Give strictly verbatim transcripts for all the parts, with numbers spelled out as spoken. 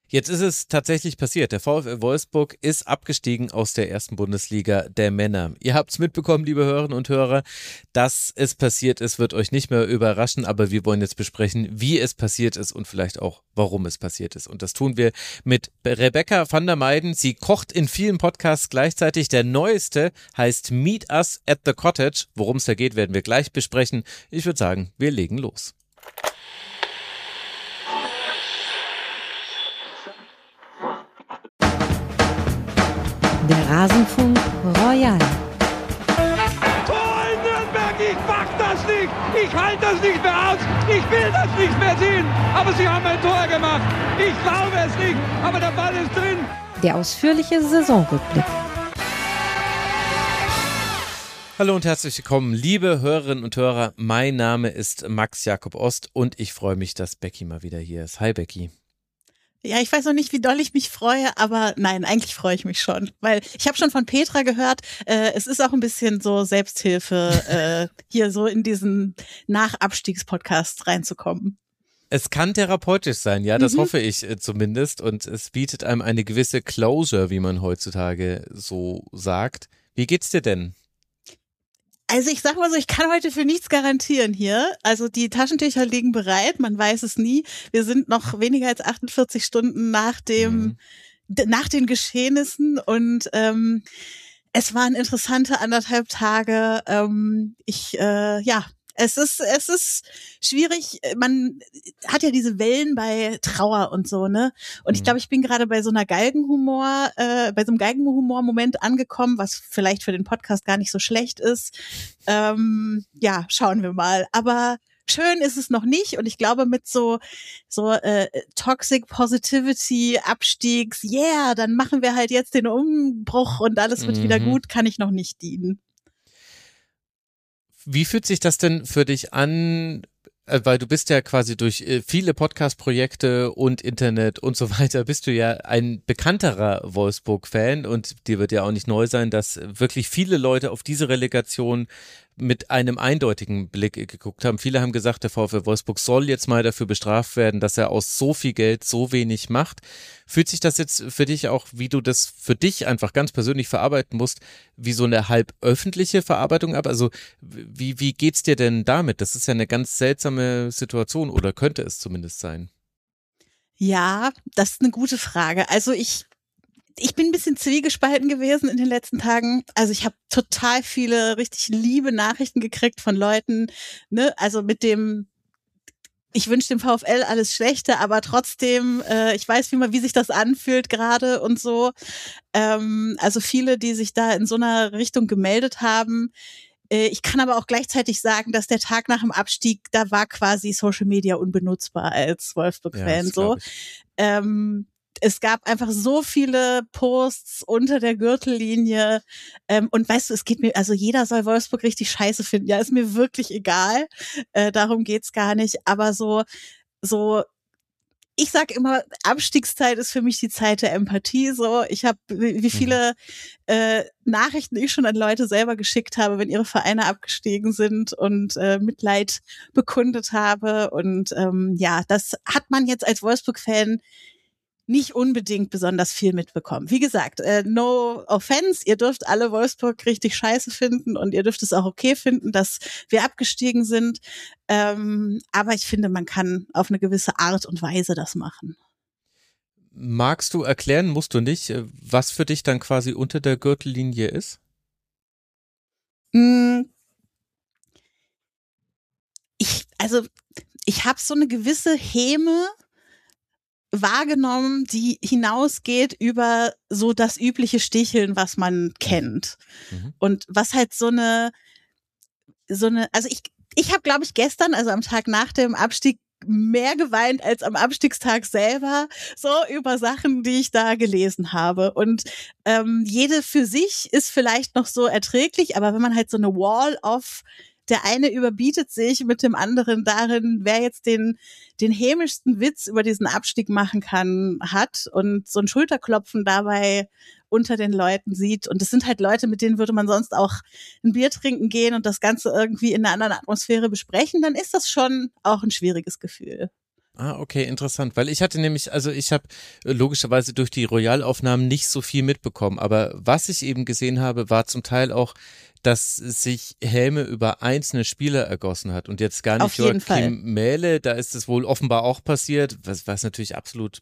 Jetzt ist es tatsächlich passiert. Der VfL Wolfsburg ist abgestiegen aus der ersten Bundesliga der Männer. Ihr habt es mitbekommen, liebe Hörerinnen und Hörer, dass es passiert ist, wird euch nicht mehr überraschen, aber wir wollen jetzt besprechen, wie es passiert ist und vielleicht auch, warum es passiert ist. Und das tun wir mit Rebecca van der Meiden. Sie kocht in vielen Podcasts gleichzeitig. Der neueste heißt Meet Us at the Cottage. Worum es da geht, werden wir gleich besprechen. Ich würde sagen, wir legen los. Der Rasenfunk Royal. Tor in Nürnberg, ich pack das nicht, ich halte das nicht mehr aus, ich will das nicht mehr sehen, aber sie haben ein Tor gemacht. Ich glaube es nicht, aber der Ball ist drin. Der ausführliche Saisonrückblick. Hallo und herzlich willkommen, liebe Hörerinnen und Hörer. Mein Name ist Max Jakob Ost und ich freue mich, dass Becky mal wieder hier ist. Hi Becky. Ja, ich weiß noch nicht, wie doll ich mich freue, aber nein, eigentlich freue ich mich schon, weil ich habe schon von Petra gehört, äh, es ist auch ein bisschen so Selbsthilfe, äh, hier so in diesen Nachabstiegspodcast reinzukommen. Es kann therapeutisch sein, ja, das Mhm. hoffe ich äh, zumindest, und es bietet einem eine gewisse Closure, wie man heutzutage so sagt. Wie geht's dir denn? Also ich sag mal so, ich kann heute für nichts garantieren hier. Also die Taschentücher liegen bereit, man weiß es nie. Wir sind noch weniger als achtundvierzig Stunden nach dem, Mhm. d- nach den Geschehnissen und ähm, es waren interessante anderthalb Tage. Ähm, ich, äh, ja, es ist, es ist schwierig. Man hat ja diese Wellen bei Trauer und so, ne? Und ich Mhm. glaube, ich bin gerade bei so einer Galgenhumor, äh, bei so einem Galgenhumor-Moment angekommen, was vielleicht für den Podcast gar nicht so schlecht ist. Ähm, ja, schauen wir mal. Aber schön ist es noch nicht. Und ich glaube, mit so, so äh, Toxic Positivity, Abstiegs, yeah, dann machen wir halt jetzt den Umbruch und alles wird wieder Mhm. gut, kann ich noch nicht dienen. Wie fühlt sich das denn für dich an, äh, weil du bist ja quasi durch äh, viele Podcast-Projekte und Internet und so weiter, bist du ja ein bekannterer Wolfsburg-Fan und dir wird ja auch nicht neu sein, dass wirklich viele Leute auf diese Relegation mit einem eindeutigen Blick geguckt haben. Viele haben gesagt, der VfL Wolfsburg soll jetzt mal dafür bestraft werden, dass er aus so viel Geld so wenig macht. Fühlt sich das jetzt für dich auch, wie du das für dich einfach ganz persönlich verarbeiten musst, wie so eine halb öffentliche Verarbeitung ab? Also wie, wie geht's dir denn damit? Das ist ja eine ganz seltsame Situation oder könnte es zumindest sein. Ja, das ist eine gute Frage. Also ich Ich bin ein bisschen zwiegespalten gewesen in den letzten Tagen. Also ich habe total viele richtig liebe Nachrichten gekriegt von Leuten, ne, also mit dem, ich wünsche dem VfL alles Schlechte, aber trotzdem, äh, ich weiß, wie man, wie sich das anfühlt gerade und so. Ähm, also viele, die sich da in so einer Richtung gemeldet haben. Äh, ich kann aber auch gleichzeitig sagen, dass der Tag nach dem Abstieg, da war quasi Social Media unbenutzbar als Wolfsburg-Fan, das so. glaub ich. Ähm, es gab einfach so viele Posts unter der Gürtellinie. Ähm, und weißt du, es geht mir, also jeder soll Wolfsburg richtig scheiße finden. Ja, ist mir wirklich egal. Äh, darum geht's gar nicht. Aber so, so, ich sag immer, Abstiegszeit ist für mich die Zeit der Empathie. So, ich habe, wie viele äh, Nachrichten ich schon an Leute selber geschickt habe, wenn ihre Vereine abgestiegen sind und äh, Mitleid bekundet habe. Und ähm, ja, das hat man jetzt als Wolfsburg-Fan nicht unbedingt besonders viel mitbekommen. Wie gesagt, äh, no offense, ihr dürft alle Wolfsburg richtig scheiße finden und ihr dürft es auch okay finden, dass wir abgestiegen sind. Ähm, aber ich finde, man kann auf eine gewisse Art und Weise das machen. Magst du erklären, musst du nicht, äh, was für dich dann quasi unter der Gürtellinie ist? Mm, Ich, also, ich habe so eine gewisse Häme wahrgenommen, die hinausgeht über so das übliche Sticheln, was man kennt. Mhm. Und was halt so eine, so eine, also ich, ich habe, glaube ich, gestern, also am Tag nach dem Abstieg, mehr geweint als am Abstiegstag selber, so über Sachen, die ich da gelesen habe. Und ähm, jede für sich ist vielleicht noch so erträglich, aber wenn man halt so eine Wall of, der eine überbietet sich mit dem anderen darin, wer jetzt den, den hämischsten Witz über diesen Abstieg machen kann, hat und so ein Schulterklopfen dabei unter den Leuten sieht. Und es sind halt Leute, mit denen würde man sonst auch ein Bier trinken gehen und das Ganze irgendwie in einer anderen Atmosphäre besprechen, dann ist das schon auch ein schwieriges Gefühl. Ah, okay, interessant, weil ich hatte nämlich, also ich habe logischerweise durch die Royal-Aufnahmen nicht so viel mitbekommen, aber was ich eben gesehen habe, war zum Teil auch, dass sich Helme über einzelne Spieler ergossen hat und jetzt gar nicht Auf jeden Fall. Joachim Mähle, da ist es wohl offenbar auch passiert, was, was natürlich absolut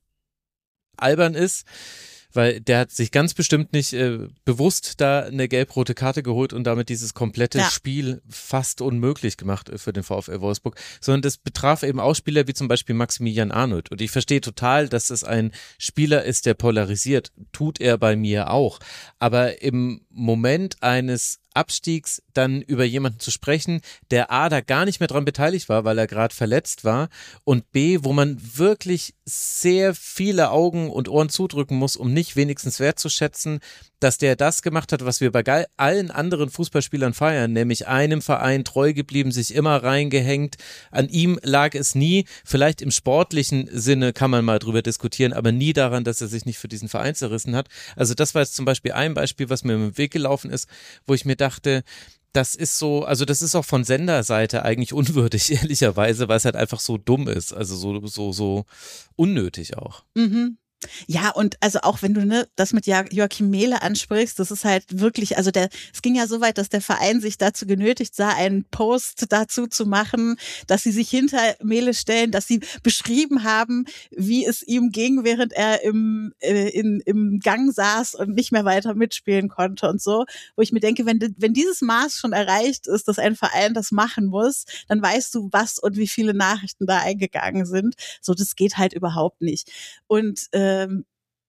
albern ist. Weil der hat sich ganz bestimmt nicht äh, bewusst da eine gelb-rote Karte geholt und damit dieses komplette Ja. Spiel fast unmöglich gemacht äh, für den VfL Wolfsburg, sondern das betraf eben auch Spieler wie zum Beispiel Maximilian Arnold. Und ich verstehe total, dass es ein Spieler ist, der polarisiert. Tut er bei mir auch. Aber im Moment eines Abstiegs dann über jemanden zu sprechen, der A, da gar nicht mehr dran beteiligt war, weil er gerade verletzt war und B, wo man wirklich sehr viele Augen und Ohren zudrücken muss, um nicht wenigstens wertzuschätzen, dass der das gemacht hat, was wir bei geil, allen anderen Fußballspielern feiern, nämlich einem Verein treu geblieben, sich immer reingehängt. An ihm lag es nie, vielleicht im sportlichen Sinne kann man mal drüber diskutieren, aber nie daran, dass er sich nicht für diesen Verein zerrissen hat. Also das war jetzt zum Beispiel ein Beispiel, was mir im Weg gelaufen ist, wo ich mir dachte, das ist so, also das ist auch von Senderseite eigentlich unwürdig, ehrlicherweise, weil es halt einfach so dumm ist, also so, so, so unnötig auch. Mhm. Ja, und also auch wenn du ne, das mit jo- Joachim Mähle ansprichst, das ist halt wirklich, also der, es ging ja so weit, dass der Verein sich dazu genötigt sah, einen Post dazu zu machen, dass sie sich hinter Mähle stellen, dass sie beschrieben haben, wie es ihm ging, während er im, äh, in, im Gang saß und nicht mehr weiter mitspielen konnte und so, wo ich mir denke, wenn, wenn dieses Maß schon erreicht ist, dass ein Verein das machen muss, dann weißt du, was und wie viele Nachrichten da eingegangen sind. So, das geht halt überhaupt nicht. Und äh, Ähm,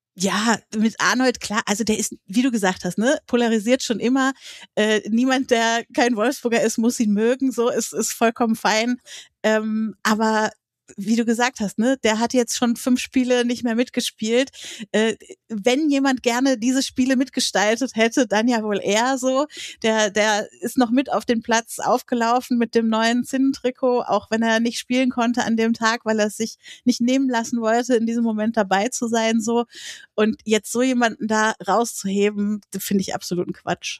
ja, mit Arnold, klar, also der ist, wie du gesagt hast, ne, polarisiert schon immer. Äh, niemand, der kein Wolfsburger ist, muss ihn mögen, so ist, ist vollkommen fein. Ähm, aber wie du gesagt hast, ne, der hat jetzt schon fünf Spiele nicht mehr mitgespielt. Äh, wenn jemand gerne diese Spiele mitgestaltet hätte, dann ja wohl er so. Der, der ist noch mit auf den Platz aufgelaufen mit dem neuen Zinnentrikot, auch wenn er nicht spielen konnte an dem Tag, weil er es sich nicht nehmen lassen wollte, in diesem Moment dabei zu sein, so. Und jetzt so jemanden da rauszuheben, finde ich absoluten Quatsch.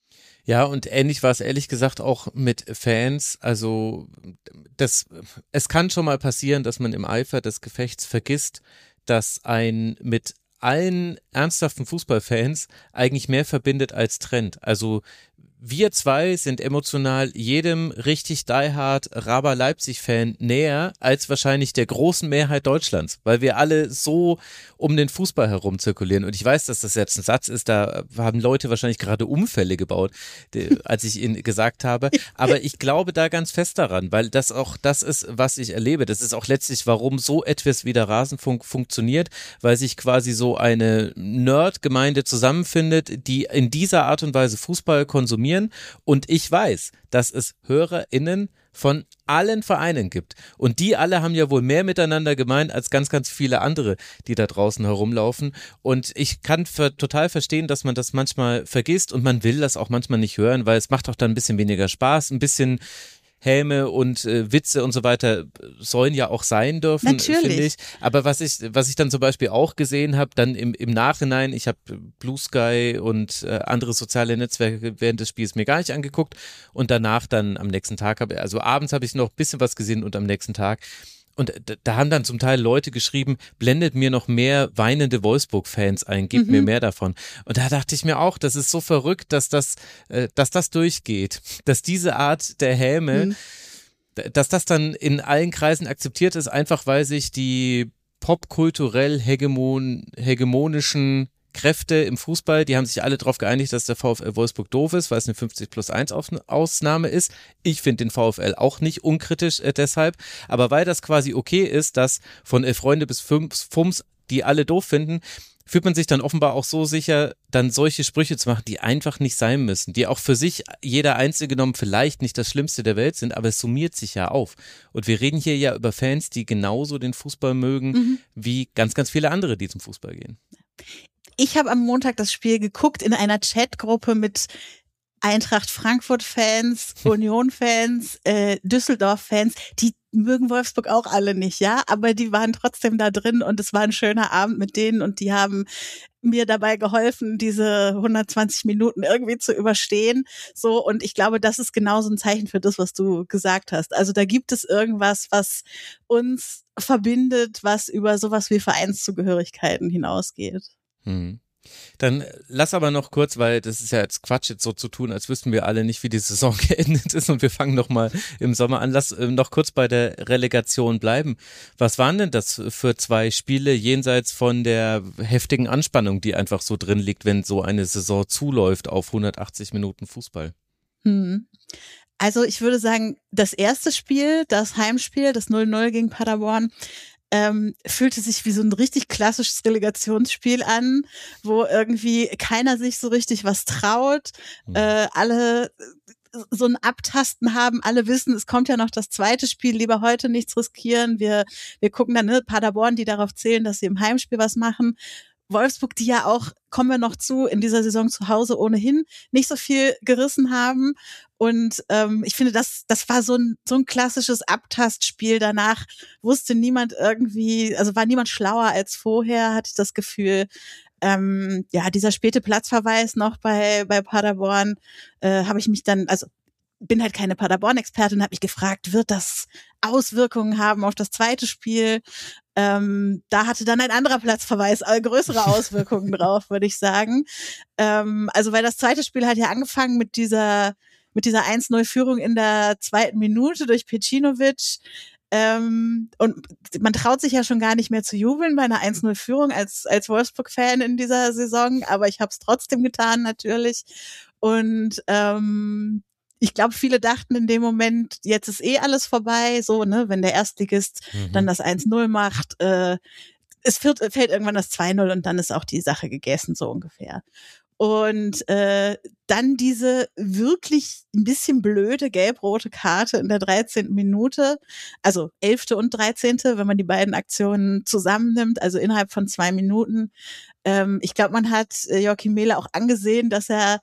Ja, und ähnlich war es ehrlich gesagt auch mit Fans. Also das, es kann schon mal passieren, dass man im Eifer des Gefechts vergisst, dass ein mit allen ernsthaften Fußballfans eigentlich mehr verbindet als trennt. Also wir zwei sind emotional jedem richtig diehard Raber Leipzig-Fan näher als wahrscheinlich der großen Mehrheit Deutschlands, weil wir alle so um den Fußball herum zirkulieren. Und ich weiß, dass das jetzt ein Satz ist, da haben Leute wahrscheinlich gerade Unfälle gebaut, als ich ihn gesagt habe. Aber ich glaube da ganz fest daran, weil das auch das ist, was ich erlebe. Das ist auch letztlich, warum so etwas wie der Rasenfunk funktioniert, weil sich quasi so eine Nerd-Gemeinde zusammenfindet, die in dieser Art und Weise Fußball konsumieren. Und ich weiß, dass es HörerInnen von allen Vereinen gibt. Und die alle haben ja wohl mehr miteinander gemeint als ganz, ganz viele andere, die da draußen herumlaufen. Und ich kann für, total verstehen, dass man das manchmal vergisst und man will das auch manchmal nicht hören, weil es macht auch dann ein bisschen weniger Spaß, ein bisschen Häme und äh, Witze und so weiter sollen ja auch sein dürfen, finde ich. Aber was ich, was ich dann zum Beispiel auch gesehen habe, dann im, im Nachhinein, ich habe Blue Sky und äh, andere soziale Netzwerke während des Spiels mir gar nicht angeguckt und danach dann am nächsten Tag, hab, also abends habe ich noch ein bisschen was gesehen und am nächsten Tag. Und da haben dann zum Teil Leute geschrieben, blendet mir noch mehr weinende Wolfsburg-Fans ein, gebt mhm. mir mehr davon. Und da dachte ich mir auch, das ist so verrückt, dass das, äh, dass das durchgeht, dass diese Art der Häme, mhm. dass das dann in allen Kreisen akzeptiert ist, einfach weil sich die popkulturell hegemon, hegemonischen Kräfte im Fußball, die haben sich alle darauf geeinigt, dass der VfL Wolfsburg doof ist, weil es eine fünfzig plus eins Ausnahme ist. Ich finde den VfL auch nicht unkritisch äh, deshalb, aber weil das quasi okay ist, dass von elf Freunde bis fünf Fums, die alle doof finden, fühlt man sich dann offenbar auch so sicher, dann solche Sprüche zu machen, die einfach nicht sein müssen, die auch für sich jeder Einzelne genommen vielleicht nicht das Schlimmste der Welt sind, aber es summiert sich ja auf. Und wir reden hier ja über Fans, die genauso den Fußball mögen, mhm. wie ganz, ganz viele andere, die zum Fußball gehen. Ich habe am Montag das Spiel geguckt in einer Chatgruppe mit Eintracht Frankfurt-Fans, Union-Fans, äh, Düsseldorf-Fans, die mögen Wolfsburg auch alle nicht, ja, aber die waren trotzdem da drin und es war ein schöner Abend mit denen und die haben mir dabei geholfen, diese hundertzwanzig Minuten irgendwie zu überstehen. So, und ich glaube, das ist genauso ein Zeichen für das, was du gesagt hast. Also da gibt es irgendwas, was uns verbindet, was über sowas wie Vereinszugehörigkeiten hinausgeht. Hm. Dann lass aber noch kurz, weil das ist ja jetzt Quatsch, jetzt so zu tun, als wüssten wir alle nicht, wie die Saison geendet ist und wir fangen nochmal im Sommer an. Lass äh, noch kurz bei der Relegation bleiben. Was waren denn das für zwei Spiele jenseits von der heftigen Anspannung, die einfach so drin liegt, wenn so eine Saison zuläuft auf hundertachtzig Minuten Fußball? Hm. Also ich würde sagen, das erste Spiel, das Heimspiel, das null null gegen Paderborn, Ähm, fühlte sich wie so ein richtig klassisches Relegationsspiel an, wo irgendwie keiner sich so richtig was traut, mhm. äh, alle so ein Abtasten haben, alle wissen, es kommt ja noch das zweite Spiel, lieber heute nichts riskieren, wir wir gucken dann, ne, Paderborn, die darauf zählen, dass sie im Heimspiel was machen, Wolfsburg, die ja auch, kommen wir noch zu, in dieser Saison zu Hause ohnehin nicht so viel gerissen haben. Und ähm, ich finde, das das war so ein so ein klassisches Abtastspiel. Danach wusste niemand irgendwie, also war niemand schlauer als vorher, hatte ich das Gefühl. Ähm, ja, dieser späte Platzverweis noch bei bei Paderborn, äh, habe ich mich dann, also bin halt keine Paderborn-Expertin, habe mich gefragt, wird das Auswirkungen haben auf das zweite Spiel? Ähm, da hatte dann ein anderer Platzverweis äh, größere Auswirkungen drauf, würde ich sagen. Ähm, also weil das zweite Spiel hat ja angefangen mit dieser mit dieser eins null Führung in der zweiten Minute durch Pecinovic. Ähm, und man traut sich ja schon gar nicht mehr zu jubeln bei einer eins null Führung als als Wolfsburg-Fan in dieser Saison, aber ich habe es trotzdem getan natürlich. Und ähm, ich glaube, viele dachten in dem Moment, jetzt ist eh alles vorbei, so, ne, wenn der Erstligist mhm. dann das eins null macht, äh, es fällt, fällt irgendwann das zwei null und dann ist auch die Sache gegessen, so ungefähr. Und äh, dann diese wirklich ein bisschen blöde gelb-rote Karte in der dreizehnten Minute, also elfte und dreizehnte, wenn man die beiden Aktionen zusammennimmt, also innerhalb von zwei Minuten. Ähm, ich glaube, man hat Joachim Mähle auch angesehen, dass er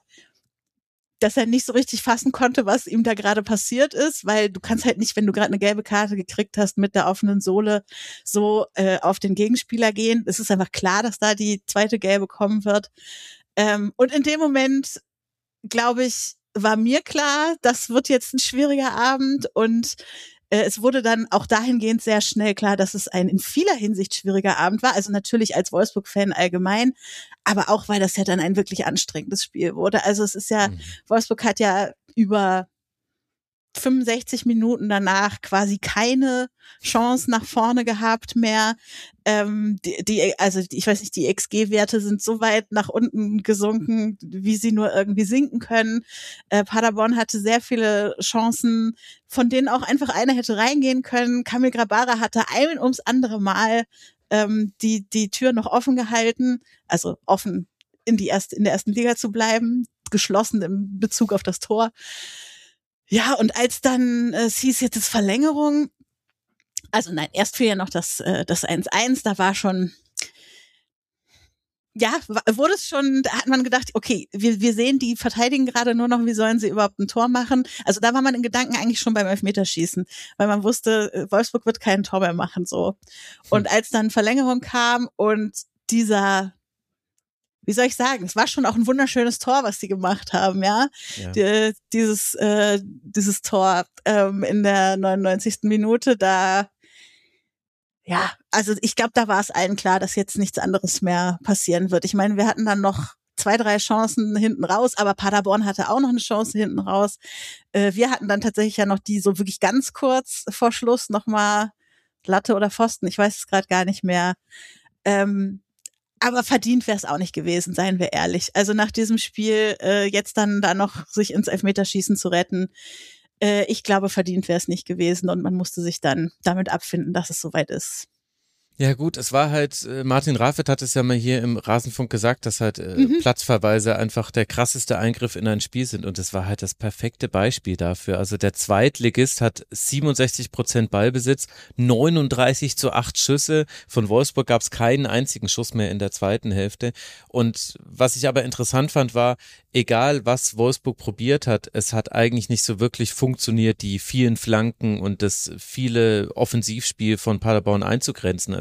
dass er nicht so richtig fassen konnte, was ihm da gerade passiert ist, weil du kannst halt nicht, wenn du gerade eine gelbe Karte gekriegt hast, mit der offenen Sohle so äh, auf den Gegenspieler gehen. Es ist einfach klar, dass da die zweite gelbe kommen wird. Ähm, und in dem Moment, glaube ich, war mir klar, das wird jetzt ein schwieriger Abend und äh, es wurde dann auch dahingehend sehr schnell klar, dass es ein in vieler Hinsicht schwieriger Abend war. Also natürlich als Wolfsburg-Fan allgemein, aber auch, weil das ja dann ein wirklich anstrengendes Spiel wurde. Also es ist ja, mhm. Wolfsburg hat ja über fünfundsechzig Minuten danach quasi keine Chance nach vorne gehabt mehr. Ähm, die, die, also ich weiß nicht, die X G-Werte sind so weit nach unten gesunken, wie sie nur irgendwie sinken können. Äh, Paderborn hatte sehr viele Chancen, von denen auch einfach einer hätte reingehen können. Kamil Grabara hatte ein ums andere Mal ähm, die die Tür noch offen gehalten, also offen in die erste in der ersten Liga zu bleiben, geschlossen im Bezug auf das Tor. Ja, und als dann äh, es hieß jetzt ist Verlängerung, also nein, erst fiel ja noch das äh, das eins eins, da war schon, ja, wurde es schon, da hat man gedacht, okay, wir wir sehen, die verteidigen gerade nur noch, wie sollen sie überhaupt ein Tor machen? Also da war man in Gedanken eigentlich schon beim Elfmeterschießen, weil man wusste, Wolfsburg wird kein Tor mehr machen, so. Und als dann Verlängerung kam und dieser, wie soll ich sagen, es war schon auch ein wunderschönes Tor, was sie gemacht haben, ja. ja. Die, dieses, äh, dieses Tor ähm, in der neunundneunzigsten Minute, da, ja, also ich glaube, da war es allen klar, dass jetzt nichts anderes mehr passieren wird. Ich meine, wir hatten dann noch zwei, drei Chancen hinten raus, aber Paderborn hatte auch noch eine Chance hinten raus. Äh, wir hatten dann tatsächlich ja noch die so wirklich ganz kurz vor Schluss nochmal Latte oder Pfosten, ich weiß es gerade gar nicht mehr. Ähm, Aber verdient wäre es auch nicht gewesen, seien wir ehrlich. Also nach diesem Spiel äh, jetzt dann da noch sich ins Elfmeterschießen zu retten, äh, ich glaube, verdient wäre es nicht gewesen und man musste sich dann damit abfinden, dass es soweit ist. Ja gut, es war halt, Martin Rafet hat es ja mal hier im Rasenfunk gesagt, dass halt äh, mhm. Platzverweise einfach der krasseste Eingriff in ein Spiel sind und es war halt das perfekte Beispiel dafür. Also der Zweitligist hat siebenundsechzig Prozent Ballbesitz, neununddreißig zu acht Schüsse. Von Wolfsburg gab es keinen einzigen Schuss mehr in der zweiten Hälfte. Und was ich aber interessant fand, war, egal was Wolfsburg probiert hat, es hat eigentlich nicht so wirklich funktioniert, die vielen Flanken und das viele Offensivspiel von Paderborn einzugrenzen. Also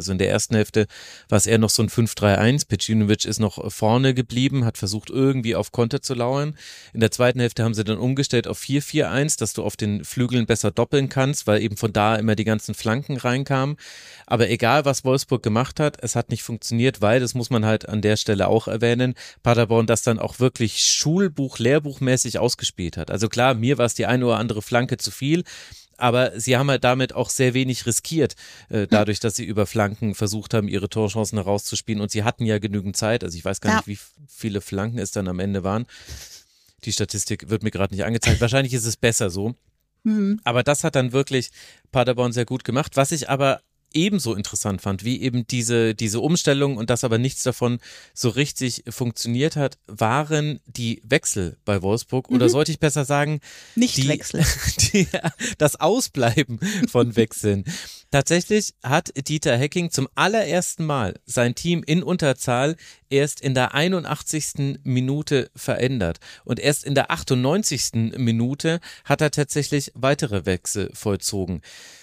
Also in der ersten Hälfte war es eher noch so ein fünf drei eins. Pecinovic ist noch vorne geblieben, hat versucht irgendwie auf Konter zu lauern. In der zweiten Hälfte haben sie dann umgestellt auf vier vier eins, dass du auf den Flügeln besser doppeln kannst, weil eben von da immer die ganzen Flanken reinkamen. Aber egal, was Wolfsburg gemacht hat, es hat nicht funktioniert, weil, das muss man halt an der Stelle auch erwähnen, Paderborn das dann auch wirklich Schulbuch, Lehrbuchmäßig ausgespielt hat. Also klar, mir war es die eine oder andere Flanke zu viel, aber sie haben halt damit auch sehr wenig riskiert, äh, dadurch, dass sie über Flanken versucht haben, ihre Torchancen herauszuspielen, und sie hatten ja genügend Zeit. Also ich weiß gar ja. nicht, wie viele Flanken es dann am Ende waren. Die Statistik wird mir gerade nicht angezeigt. Wahrscheinlich ist es besser so. Mhm. Aber das hat dann wirklich Paderborn sehr gut gemacht. Was ich aber ebenso interessant fand, wie eben diese, diese Umstellung und dass aber nichts davon so richtig funktioniert hat, waren die Wechsel bei Wolfsburg, oder mhm. sollte ich besser sagen, nicht die, Wechsel. Die, das Ausbleiben von Wechseln. Tatsächlich hat Dieter Hecking zum allerersten Mal sein Team in Unterzahl erst in der einundachtzigsten Minute verändert, und erst in der achtundneunzigsten Minute hat er tatsächlich weitere Wechsel vollzogen.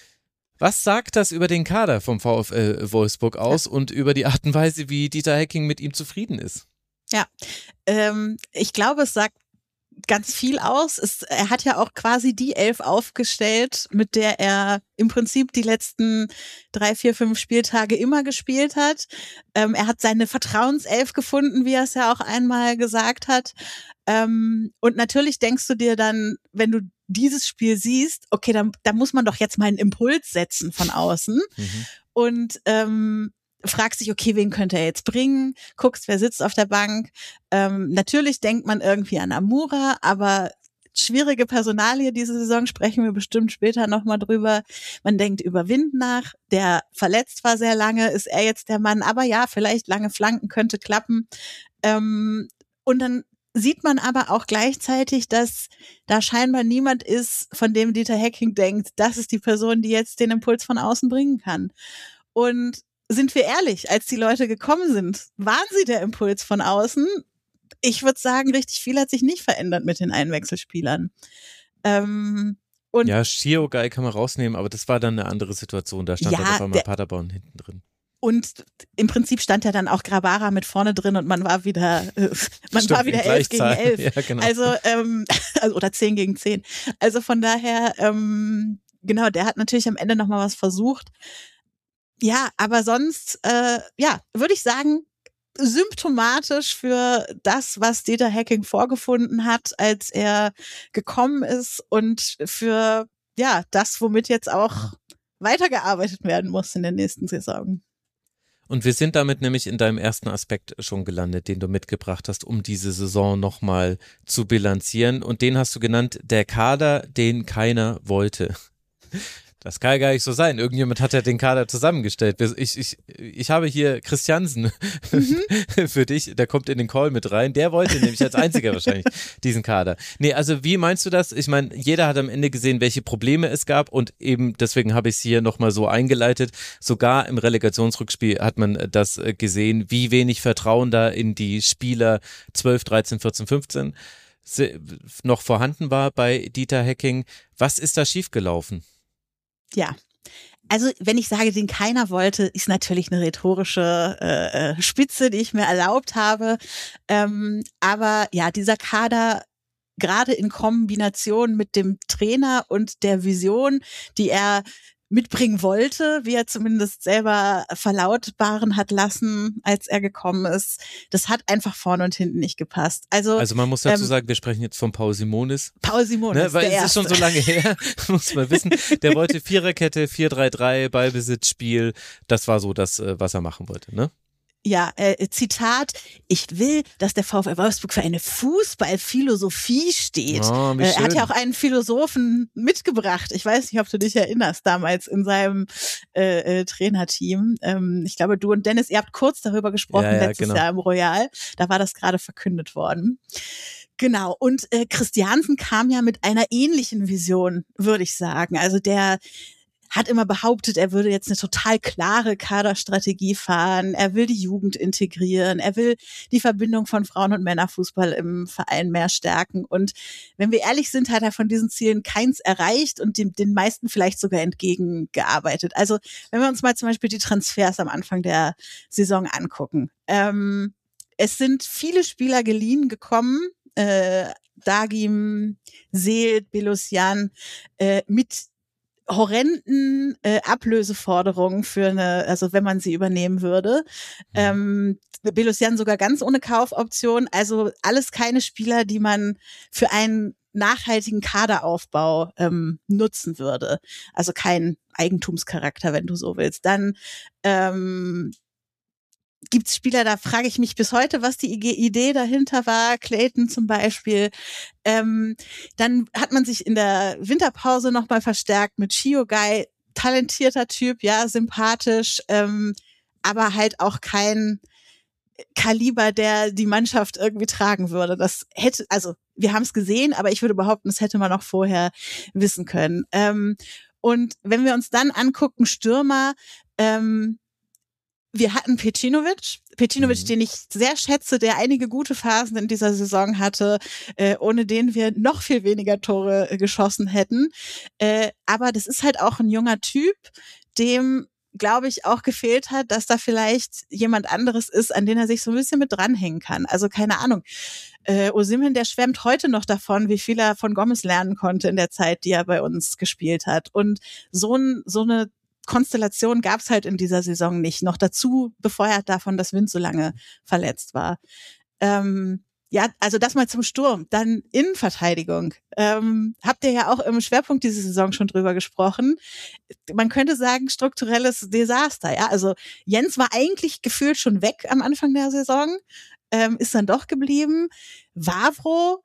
Was sagt das über den Kader vom VfL Wolfsburg aus und über die Art und Weise, wie Dieter Hecking mit ihm zufrieden ist? Ja, ähm, ich glaube, es sagt ganz viel aus. Es, er hat ja auch quasi die Elf aufgestellt, mit der er im Prinzip die letzten drei, vier, fünf Spieltage immer gespielt hat. Ähm, er hat seine Vertrauenself gefunden, wie er es ja auch einmal gesagt hat. Ähm, und natürlich denkst du dir dann, wenn du dieses Spiel siehst, okay, da, da muss man doch jetzt mal einen Impuls setzen von außen. Mhm. Und ähm, fragst dich, okay, wen könnte er jetzt bringen? Guckst, wer sitzt auf der Bank. Ähm, natürlich denkt man irgendwie an Amura, aber schwierige Personalie diese Saison, sprechen wir bestimmt später nochmal drüber. Man denkt über Wind nach, der verletzt war sehr lange, ist er jetzt der Mann, aber ja, vielleicht lange Flanken könnte klappen. Ähm, und dann sieht man aber auch gleichzeitig, dass da scheinbar niemand ist, von dem Dieter Hecking denkt, das ist die Person, die jetzt den Impuls von außen bringen kann. Und sind wir ehrlich, als die Leute gekommen sind, waren sie der Impuls von außen? Ich würde sagen, richtig viel hat sich nicht verändert mit den Einwechselspielern. Ähm, und ja, Schiogai kann man rausnehmen, aber das war dann eine andere Situation. Da stand ja, dann auf einmal der, Paderborn hinten drin. Und im Prinzip stand ja dann auch Grabara mit vorne drin und man war wieder, äh, man Stimmt, war wieder elf gegen elf. Ja, genau. Also, ähm, also, oder zehn gegen zehn. Also von daher, ähm, genau, der hat natürlich am Ende nochmal was versucht. Ja, aber sonst, äh, ja, würde ich sagen, symptomatisch für das, was Dieter Hecking vorgefunden hat, als er gekommen ist, und für, ja, das, womit jetzt auch weitergearbeitet werden muss in der nächsten Saison. Und wir sind damit nämlich in deinem ersten Aspekt schon gelandet, den du mitgebracht hast, um diese Saison nochmal zu bilanzieren. Und den hast du genannt, der Kader, den keiner wollte. Das kann ja gar nicht so sein. Irgendjemand hat ja den Kader zusammengestellt. Ich, ich, ich habe hier Christiansen mhm. für dich, der kommt in den Call mit rein. Der wollte nämlich als einziger wahrscheinlich diesen Kader. Nee, also wie meinst du das? Ich meine, jeder hat am Ende gesehen, welche Probleme es gab, und eben deswegen habe ich es hier nochmal so eingeleitet. Sogar im Relegationsrückspiel hat man das gesehen, wie wenig Vertrauen da in die Spieler zwölf, dreizehn, vierzehn, fünfzehn noch vorhanden war bei Dieter Hecking. Was ist da schiefgelaufen? Ja, also wenn ich sage, den keiner wollte, ist natürlich eine rhetorische äh, Spitze, die ich mir erlaubt habe. Ähm, aber ja, dieser Kader, gerade in Kombination mit dem Trainer und der Vision, die er mitbringen wollte, wie er zumindest selber verlautbaren hat lassen, als er gekommen ist. Das hat einfach vorne und hinten nicht gepasst. Also, also man muss dazu ähm, sagen, wir sprechen jetzt von Paul Simonis. Paul Simonis, ne, weil der es Erste. ist schon so lange her, muss man wissen. Der wollte Viererkette, vier drei drei, Ballbesitzspiel. Das war so das, was er machen wollte, ne? Ja, äh, Zitat, ich will, dass der VfL Wolfsburg für eine Fußballphilosophie steht. Oh, äh, er hat ja auch einen Philosophen mitgebracht. Ich weiß nicht, ob du dich erinnerst, damals in seinem äh, äh, Trainerteam. Ähm, ich glaube, du und Dennis, ihr habt kurz darüber gesprochen ja, ja, letztes genau. Jahr im Royal. Da war das gerade verkündet worden. Genau, und äh, Christiansen kam ja mit einer ähnlichen Vision, würde ich sagen. Also der hat immer behauptet, er würde jetzt eine total klare Kaderstrategie fahren. Er will die Jugend integrieren. Er will die Verbindung von Frauen- und Männerfußball im Verein mehr stärken. Und wenn wir ehrlich sind, hat er von diesen Zielen keins erreicht und den, den meisten vielleicht sogar entgegengearbeitet. Also wenn wir uns mal zum Beispiel die Transfers am Anfang der Saison angucken. Ähm, es sind viele Spieler geliehen gekommen, äh, Dagim, Seelt, Belosian, äh, mit horrenden äh, Ablöseforderungen für eine, also wenn man sie übernehmen würde. Ähm, Belosian sogar ganz ohne Kaufoption. Also alles keine Spieler, die man für einen nachhaltigen Kaderaufbau ähm, nutzen würde. Also kein Eigentumscharakter, wenn du so willst. Dann ähm, gibt's Spieler, da frage ich mich bis heute, was die Idee dahinter war. Clayton zum Beispiel. Ähm, dann hat man sich in der Winterpause nochmal verstärkt mit Shiogai. Talentierter Typ, ja, sympathisch, ähm, aber halt auch kein Kaliber, der die Mannschaft irgendwie tragen würde. Das hätte, also wir haben es gesehen, aber ich würde behaupten, das hätte man auch vorher wissen können. Ähm, und wenn wir uns dann angucken, Stürmer, ähm, wir hatten Pecinovic, Pecinovic, mhm. den ich sehr schätze, der einige gute Phasen in dieser Saison hatte, äh, ohne den wir noch viel weniger Tore äh, geschossen hätten. Äh, aber das ist halt auch ein junger Typ, dem, glaube ich, auch gefehlt hat, dass da vielleicht jemand anderes ist, an den er sich so ein bisschen mit dranhängen kann. Also keine Ahnung. Äh, Osimhen, der schwärmt heute noch davon, wie viel er von Gomez lernen konnte in der Zeit, die er bei uns gespielt hat. Und so, ein, so eine Konstellation gab es halt in dieser Saison nicht. Noch dazu befeuert davon, dass Wind so lange verletzt war. Ähm, ja, also das mal zum Sturm. Dann Innenverteidigung. Ähm, habt ihr ja auch im Schwerpunkt diese Saison schon drüber gesprochen. Man könnte sagen, strukturelles Desaster. Ja, also Jens war eigentlich gefühlt schon weg am Anfang der Saison, ähm, ist dann doch geblieben. Wavro,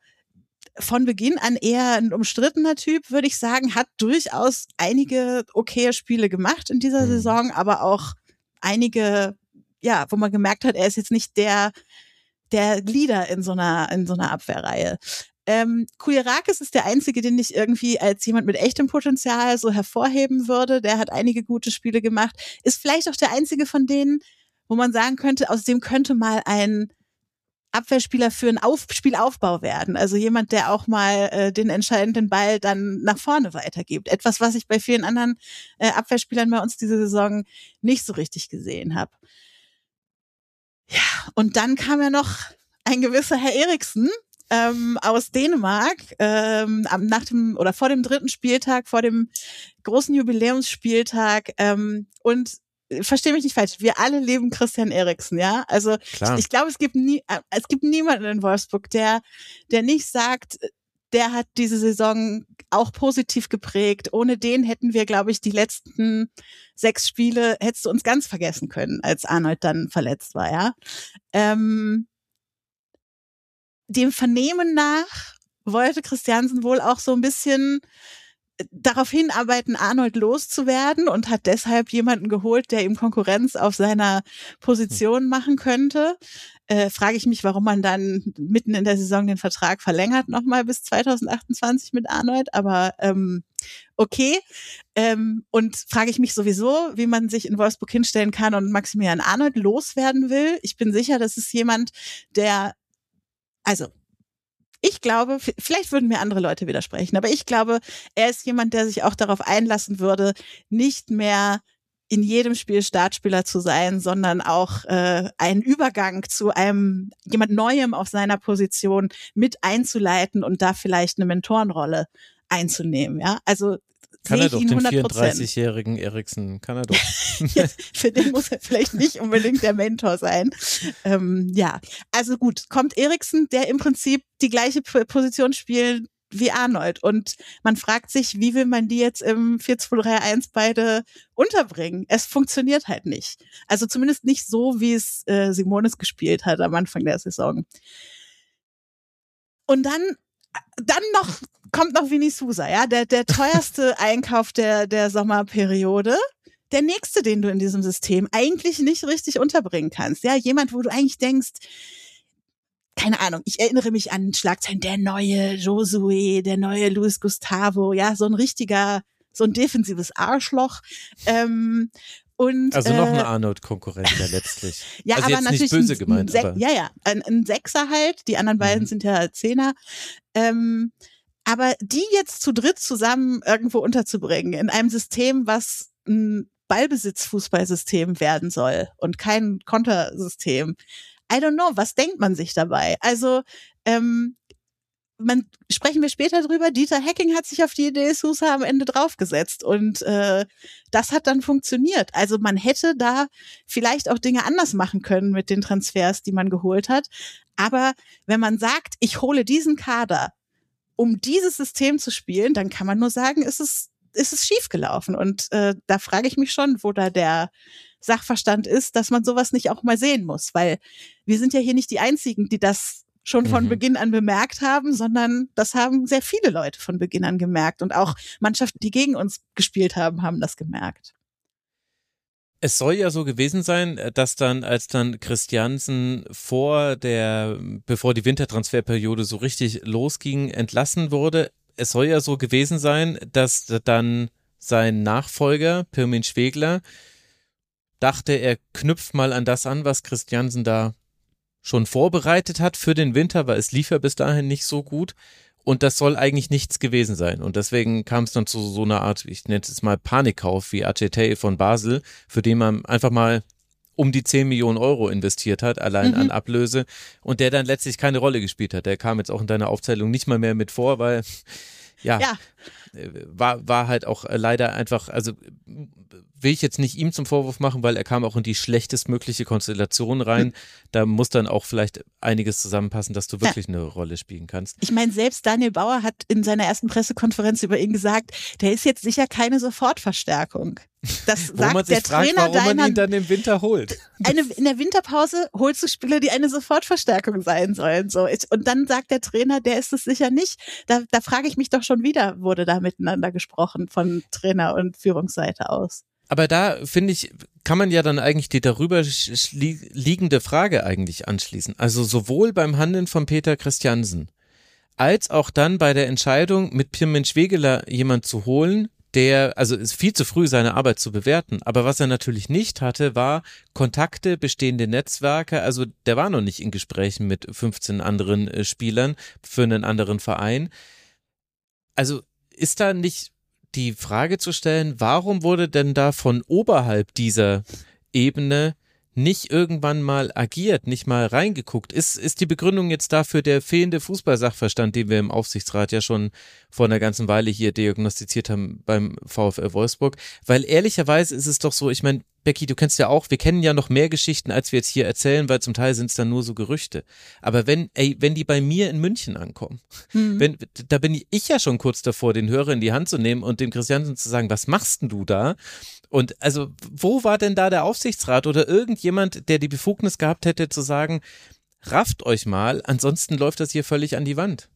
von Beginn an eher ein umstrittener Typ, würde ich sagen, hat durchaus einige okaye Spiele gemacht in dieser Saison, aber auch einige, ja, wo man gemerkt hat, er ist jetzt nicht der, der Leader in so einer, in so einer Abwehrreihe. Ähm, Kouyarakis ist der einzige, den ich irgendwie als jemand mit echtem Potenzial so hervorheben würde. Der hat einige gute Spiele gemacht. Ist vielleicht auch der einzige von denen, wo man sagen könnte, aus dem könnte mal ein Abwehrspieler für einen Auf- Spielaufbau werden. Also jemand, der auch mal äh, den entscheidenden Ball dann nach vorne weitergibt. Etwas, was ich bei vielen anderen äh, Abwehrspielern bei uns diese Saison nicht so richtig gesehen habe. Ja, und dann kam ja noch ein gewisser Herr Eriksen ähm, aus Dänemark ähm, am nach dem oder vor dem dritten Spieltag, vor dem großen Jubiläumsspieltag ähm, und versteh mich nicht falsch, wir alle lieben Christian Eriksen, ja? Also Klar. ich, ich glaube, es gibt nie, es gibt niemanden in Wolfsburg, der, der nicht sagt, der hat diese Saison auch positiv geprägt. Ohne den hätten wir, glaube ich, die letzten sechs Spiele, hättest du uns ganz vergessen können, als Arnold dann verletzt war, ja? Ähm, dem Vernehmen nach wollte Christiansen wohl auch so ein bisschen darauf hinarbeiten, Arnold loszuwerden und hat deshalb jemanden geholt, der ihm Konkurrenz auf seiner Position machen könnte. Äh, frage ich mich, warum man dann mitten in der Saison den Vertrag verlängert, nochmal bis zwanzig achtundzwanzig mit Arnold, aber ähm, okay. Ähm, und frage ich mich sowieso, wie man sich in Wolfsburg hinstellen kann und Maximilian Arnold loswerden will. Ich bin sicher, das ist jemand, der, also ich glaube, vielleicht würden mir andere Leute widersprechen, aber ich glaube, er ist jemand, der sich auch darauf einlassen würde, nicht mehr in jedem Spiel Startspieler zu sein, sondern auch äh, einen Übergang zu einem jemand Neuem auf seiner Position mit einzuleiten und da vielleicht eine Mentorenrolle einzunehmen. Ja, also kann er doch den vierunddreißigjährigen Eriksen, kann er doch. Ja, für den muss er vielleicht nicht unbedingt der Mentor sein. Ähm, ja, also gut, kommt Eriksen, der im Prinzip die gleiche Position spielt wie Arnold. Und man fragt sich, wie will man die jetzt im vier zwei drei eins beide unterbringen? Es funktioniert halt nicht. Also zumindest nicht so, wie es äh, Simonis gespielt hat am Anfang der Saison. Und dann Dann noch, kommt noch Vini Sousa, ja, der, der teuerste Einkauf der, der Sommerperiode. Der nächste, den du in diesem System eigentlich nicht richtig unterbringen kannst. Ja, jemand, wo du eigentlich denkst, keine Ahnung, ich erinnere mich an Schlagzeilen, der neue Josué, der neue Luis Gustavo, ja, so ein richtiger so ein defensives Arschloch. Ähm, Und, also noch äh, eine Arnold-Konkurrent ja letztlich. ja, also aber jetzt natürlich nicht böse ein, gemeint. ein aber ja, ja, ein, ein Sechser halt. Die anderen beiden Mhm. sind ja Zehner. Ähm, aber die jetzt zu dritt zusammen irgendwo unterzubringen in einem System, was ein Ballbesitz-Fußballsystem werden soll und kein Kontersystem. I don't know, was denkt man sich dabei? Also, ähm, man, sprechen wir später drüber, Dieter Hecking hat sich auf die Idee Sousa am Ende draufgesetzt und äh, das hat dann funktioniert. Also man hätte da vielleicht auch Dinge anders machen können mit den Transfers, die man geholt hat. Aber wenn man sagt, ich hole diesen Kader, um dieses System zu spielen, dann kann man nur sagen, ist es, ist es schiefgelaufen. Und äh, da frage ich mich schon, wo da der Sachverstand ist, dass man sowas nicht auch mal sehen muss. Weil wir sind ja hier nicht die Einzigen, die das schon von mhm. Beginn an bemerkt haben, sondern das haben sehr viele Leute von Beginn an gemerkt. Und auch Mannschaften, die gegen uns gespielt haben, haben das gemerkt. Es soll ja so gewesen sein, dass dann, als dann Christiansen vor der, bevor die Wintertransferperiode so richtig losging, entlassen wurde, es soll ja so gewesen sein, dass dann sein Nachfolger, Pirmin Schwegler, dachte, er knüpft mal an das an, was Christiansen da schon vorbereitet hat für den Winter, weil es lief ja bis dahin nicht so gut und das soll eigentlich nichts gewesen sein und deswegen kam es dann zu so einer Art, ich nenne es mal Panikkauf wie Acetei von Basel, für den man einfach mal um die zehn Millionen Euro investiert hat, allein mhm. an Ablöse und der dann letztlich keine Rolle gespielt hat. Der kam jetzt auch in deiner Aufzählung nicht mal mehr mit vor, weil ja, ja. War, war halt auch leider einfach, also will ich jetzt nicht ihm zum Vorwurf machen, weil er kam auch in die schlechtestmögliche Konstellation rein. Da muss dann auch vielleicht einiges zusammenpassen, dass du wirklich ja. eine Rolle spielen kannst. Ich meine, selbst Daniel Bauer hat in seiner ersten Pressekonferenz über ihn gesagt, der ist jetzt sicher keine Sofortverstärkung. Das Wo sagt man sich der fragt, Trainer warum deiner, man ihn dann im Winter holt. Eine, in der Winterpause holst du Spieler, die eine Sofortverstärkung sein sollen. So. Und dann sagt der Trainer, der ist es sicher nicht. Da, da frage ich mich doch schon wieder, wurde da miteinander gesprochen von Trainer- und Führungsseite aus. Aber da, finde ich, kann man ja dann eigentlich die darüber liegende Frage eigentlich anschließen. Also sowohl beim Handeln von Peter Christiansen als auch dann bei der Entscheidung, mit Pirmin Schwegler jemand zu holen, der, also ist viel zu früh, seine Arbeit zu bewerten. Aber was er natürlich nicht hatte, war Kontakte, bestehende Netzwerke. Also der war noch nicht in Gesprächen mit fünfzehn anderen äh, Spielern für einen anderen Verein. Also ist da nicht die Frage zu stellen, warum wurde denn da von oberhalb dieser Ebene nicht irgendwann mal agiert, nicht mal reingeguckt? Ist, ist die Begründung jetzt dafür der fehlende Fußballsachverstand, den wir im Aufsichtsrat ja schon vor einer ganzen Weile hier diagnostiziert haben beim VfL Wolfsburg? Weil ehrlicherweise ist es doch so, ich meine, Becky, du kennst ja auch, wir kennen ja noch mehr Geschichten, als wir jetzt hier erzählen, weil zum Teil sind es dann nur so Gerüchte. Aber wenn, ey, wenn die bei mir in München ankommen, hm. wenn, da bin ich ja schon kurz davor, den Hörer in die Hand zu nehmen und dem Christiansen zu sagen, was machst denn du da? Und also, wo war denn da der Aufsichtsrat oder irgendjemand, der die Befugnis gehabt hätte, zu sagen, rafft euch mal, ansonsten läuft das hier völlig an die Wand?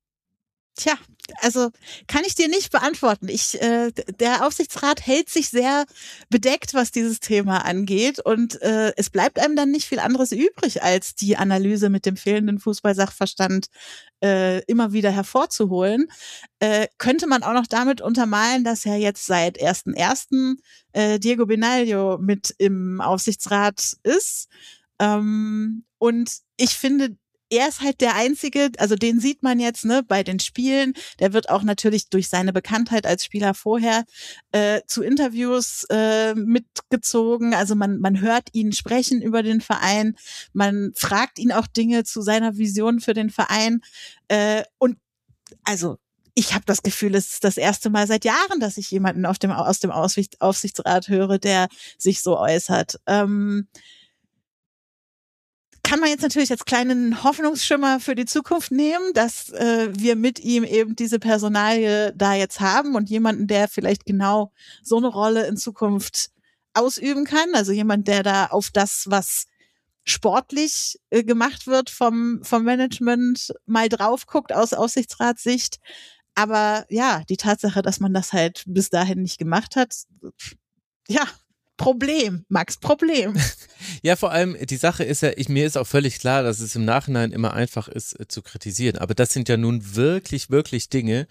Tja, also kann ich dir nicht beantworten. Ich, äh, der Aufsichtsrat hält sich sehr bedeckt, was dieses Thema angeht und äh, es bleibt einem dann nicht viel anderes übrig, als die Analyse mit dem fehlenden Fußballsachverstand äh, immer wieder hervorzuholen. Äh, könnte man auch noch damit untermalen, dass ja jetzt seit ersten ersten äh, Diego Benaglio mit im Aufsichtsrat ist ähm, und ich finde, er ist halt der Einzige, also den sieht man jetzt ne bei den Spielen, der wird auch natürlich durch seine Bekanntheit als Spieler vorher äh, zu Interviews äh, mitgezogen, also man man hört ihn sprechen über den Verein, man fragt ihn auch Dinge zu seiner Vision für den Verein äh, und also ich habe das Gefühl, es ist das erste Mal seit Jahren, dass ich jemanden auf dem, aus dem Aufsichtsrat höre, der sich so äußert. Ähm, kann man jetzt natürlich als kleinen Hoffnungsschimmer für die Zukunft nehmen, dass äh, wir mit ihm eben diese Personalie da jetzt haben und jemanden, der vielleicht genau so eine Rolle in Zukunft ausüben kann. Also jemand, der da auf das, was sportlich äh, gemacht wird vom, vom Management, mal drauf guckt aus Aufsichtsratssicht. Aber ja, die Tatsache, dass man das halt bis dahin nicht gemacht hat, ja, Problem, Max, Problem. Ja, vor allem, die Sache ist ja, ich, mir ist auch völlig klar, dass es im Nachhinein immer einfach ist äh, zu kritisieren, aber das sind ja nun wirklich, wirklich Dinge,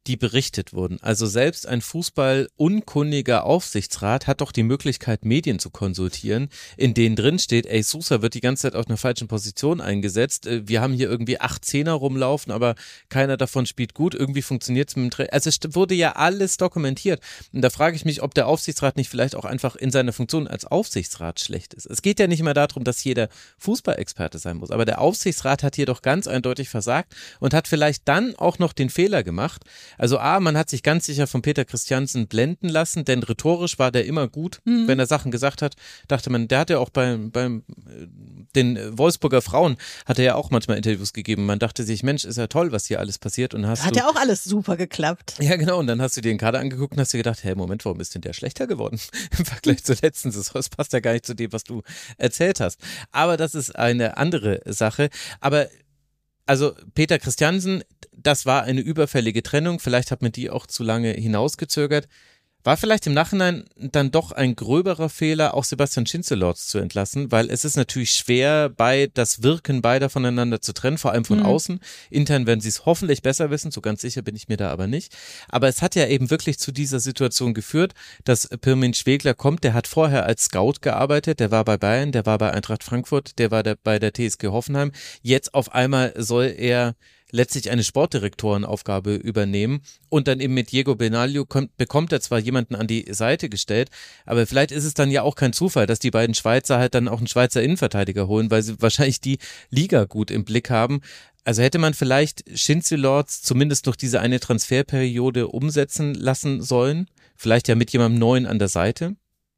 die berichtet wurden. Also selbst ein fußballunkundiger Aufsichtsrat hat doch die Möglichkeit, Medien zu konsultieren, in denen drin steht, ey, Sousa wird die ganze Zeit auf einer falschen Position eingesetzt. Wir haben hier irgendwie acht Zehner rumlaufen, aber keiner davon spielt gut. Irgendwie funktioniert es mit dem Trainer. Also es wurde ja alles dokumentiert. Und da frage ich mich, ob der Aufsichtsrat nicht vielleicht auch einfach in seiner Funktion als Aufsichtsrat schlecht ist. Es geht ja nicht immer darum, dass jeder Fußballexperte sein muss, aber der Aufsichtsrat hat hier doch ganz eindeutig versagt und hat vielleicht dann auch noch den Fehler gemacht. Also A, man hat sich ganz sicher von Peter Christiansen blenden lassen, denn rhetorisch war der immer gut, mhm. wenn er Sachen gesagt hat, dachte man, der hat ja auch beim, beim den Wolfsburger Frauen hat er ja auch manchmal Interviews gegeben. Man dachte sich, Mensch, ist ja toll, was hier alles passiert. Und hast hat du, ja auch alles super geklappt. Ja, genau. Und dann hast du dir den Kader angeguckt und hast dir gedacht, hey, Moment, warum ist denn der schlechter geworden im Vergleich zur letzten Saison? Das passt ja gar nicht zu dem, was du erzählt hast. Aber das ist eine andere Sache. Aber also Peter Christiansen, das war eine überfällige Trennung, vielleicht hat man die auch zu lange hinausgezögert. War vielleicht im Nachhinein dann doch ein gröberer Fehler, auch Sebastian Schinzelorz zu entlassen, weil es ist natürlich schwer, bei das Wirken beider voneinander zu trennen, vor allem von mhm. außen. Intern werden sie es hoffentlich besser wissen, so ganz sicher bin ich mir da aber nicht. Aber es hat ja eben wirklich zu dieser Situation geführt, dass Pirmin Schwegler kommt, der hat vorher als Scout gearbeitet, der war bei Bayern, der war bei Eintracht Frankfurt, der war der, bei der T S G Hoffenheim. Jetzt auf einmal soll er letztlich eine Sportdirektorenaufgabe übernehmen und dann eben mit Diego Benaglio kommt, bekommt er zwar jemanden an die Seite gestellt, aber vielleicht ist es dann ja auch kein Zufall, dass die beiden Schweizer halt dann auch einen Schweizer Innenverteidiger holen, weil sie wahrscheinlich die Liga gut im Blick haben. Also hätte man vielleicht Schinzelorz zumindest noch diese eine Transferperiode umsetzen lassen sollen, vielleicht ja mit jemandem Neuen an der Seite?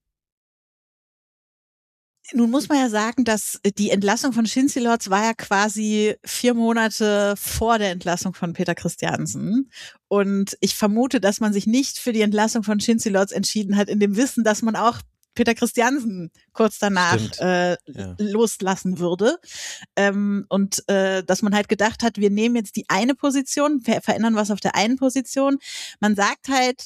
Nun muss man ja sagen, dass die Entlassung von Schinzelorz war ja quasi vier Monate vor der Entlassung von Peter Christiansen. Und ich vermute, dass man sich nicht für die Entlassung von Schinzelorz entschieden hat, in dem Wissen, dass man auch Peter Christiansen kurz danach äh, ja. loslassen würde. Ähm, und äh, dass man halt gedacht hat, wir nehmen jetzt die eine Position, ver- verändern was auf der einen Position. Man sagt halt,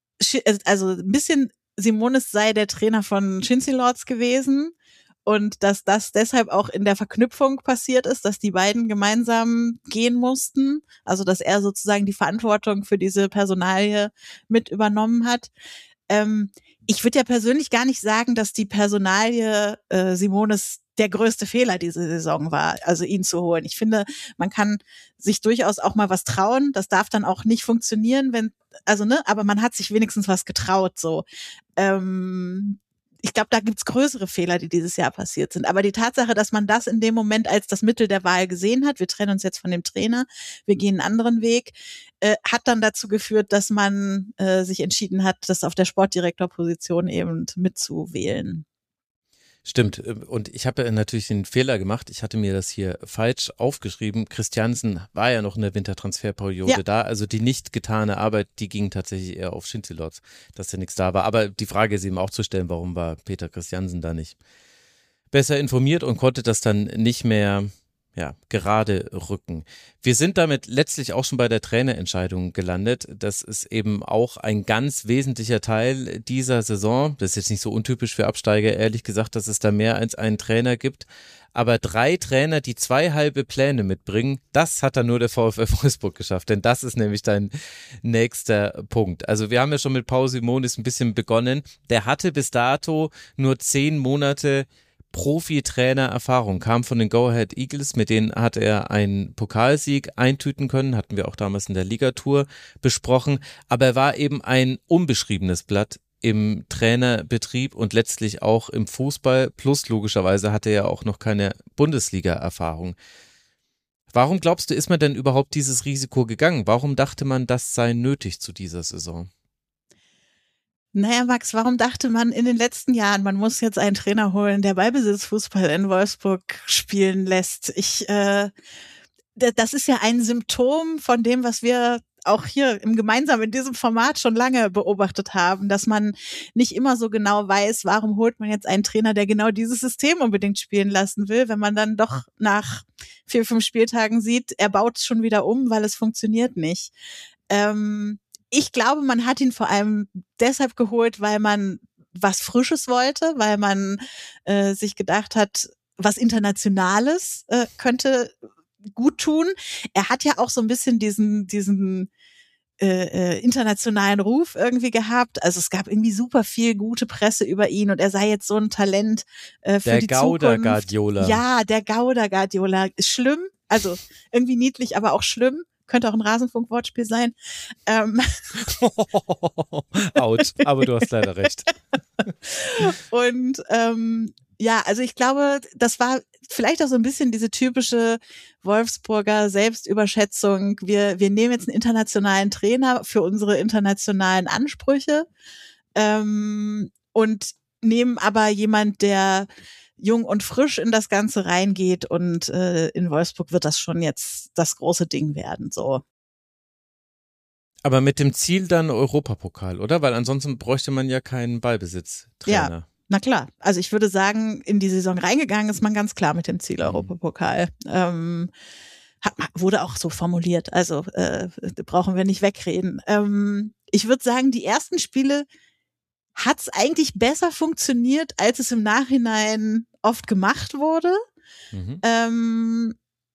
also ein bisschen Simonis sei der Trainer von Schinzelorz gewesen. Und dass das deshalb auch in der Verknüpfung passiert ist, dass die beiden gemeinsam gehen mussten. Also dass er sozusagen die Verantwortung für diese Personalie mit übernommen hat. Ähm, ich würde ja persönlich gar nicht sagen, dass die Personalie äh, Simonis der größte Fehler diese Saison war, also ihn zu holen. Ich finde, man kann sich durchaus auch mal was trauen. Das darf dann auch nicht funktionieren, wenn, also ne, aber man hat sich wenigstens was getraut, so. Ähm, Ich glaube, da gibt's größere Fehler, die dieses Jahr passiert sind. Aber die Tatsache, dass man das in dem Moment als das Mittel der Wahl gesehen hat, wir trennen uns jetzt von dem Trainer, wir gehen einen anderen Weg, äh, hat dann dazu geführt, dass man äh, sich entschieden hat, das auf der Sportdirektorposition eben mitzuwählen. Stimmt. Und ich habe ja natürlich den Fehler gemacht. Ich hatte mir das hier falsch aufgeschrieben. Christiansen war ja noch in der Wintertransferperiode ja. da. Also die nicht getane Arbeit, die ging tatsächlich eher auf Schinzelorz, dass da nichts da war. Aber die Frage ist eben auch zu stellen, warum war Peter Christiansen da nicht besser informiert und konnte das dann nicht mehr ja, gerade rücken. Wir sind damit letztlich auch schon bei der Trainerentscheidung gelandet. Das ist eben auch ein ganz wesentlicher Teil dieser Saison. Das ist jetzt nicht so untypisch für Absteiger, ehrlich gesagt, dass es da mehr als einen Trainer gibt. Aber drei Trainer, die zwei halbe Pläne mitbringen, das hat dann nur der VfL Wolfsburg geschafft. Denn das ist nämlich dein nächster Punkt. Also wir haben ja schon mit Paul Simonis ein bisschen begonnen. Der hatte bis dato nur zehn Monate Profi-Trainer-Erfahrung, kam von den Go-Ahead Eagles, mit denen hat er einen Pokalsieg eintüten können, hatten wir auch damals in der Ligatour besprochen, aber er war eben ein unbeschriebenes Blatt im Trainerbetrieb und letztlich auch im Fußball, plus logischerweise hatte er auch noch keine Bundesliga-Erfahrung. Warum glaubst du, ist man denn überhaupt dieses Risiko gegangen? Warum dachte man, das sei nötig zu dieser Saison? Naja, Max, warum dachte man in den letzten Jahren, man muss jetzt einen Trainer holen, der Ballbesitzfußball in Wolfsburg spielen lässt? Ich, äh, das ist ja ein Symptom von dem, was wir auch hier im gemeinsam in diesem Format schon lange beobachtet haben, dass man nicht immer so genau weiß, warum holt man jetzt einen Trainer, der genau dieses System unbedingt spielen lassen will, wenn man dann doch nach vier, fünf Spieltagen sieht, er baut es schon wieder um, weil es funktioniert nicht. Ähm, Ich glaube, man hat ihn vor allem deshalb geholt, weil man was Frisches wollte, weil man äh, sich gedacht hat, was Internationales äh, könnte gut tun. Er hat ja auch so ein bisschen diesen, diesen äh, internationalen Ruf irgendwie gehabt. Also es gab irgendwie super viel gute Presse über ihn und er sei jetzt so ein Talent äh, für der die Gauder Zukunft. Guardiola. Ja, der Gauder Guardiola. Schlimm, also irgendwie niedlich, aber auch schlimm. Könnte auch ein Rasenfunk-Wortspiel sein. Ähm. Autsch, aber du hast leider recht. Und ähm, ja, also ich glaube, das war vielleicht auch so ein bisschen diese typische Wolfsburger Selbstüberschätzung. Wir, wir nehmen jetzt einen internationalen Trainer für unsere internationalen Ansprüche ähm, und nehmen aber jemand, der jung und frisch in das Ganze reingeht und äh, in Wolfsburg wird das schon jetzt das große Ding werden, so. Aber mit dem Ziel dann Europapokal, oder? Weil ansonsten bräuchte man ja keinen Ballbesitztrainer. Ja, na klar. Also ich würde sagen, in die Saison reingegangen ist man ganz klar mit dem Ziel Europapokal. Mhm. Ähm, hat, wurde auch so formuliert, also äh, brauchen wir nicht wegreden. Ähm, ich würde sagen, die ersten Spiele hat es eigentlich besser funktioniert, als es im Nachhinein oft gemacht wurde. Mhm. Ähm,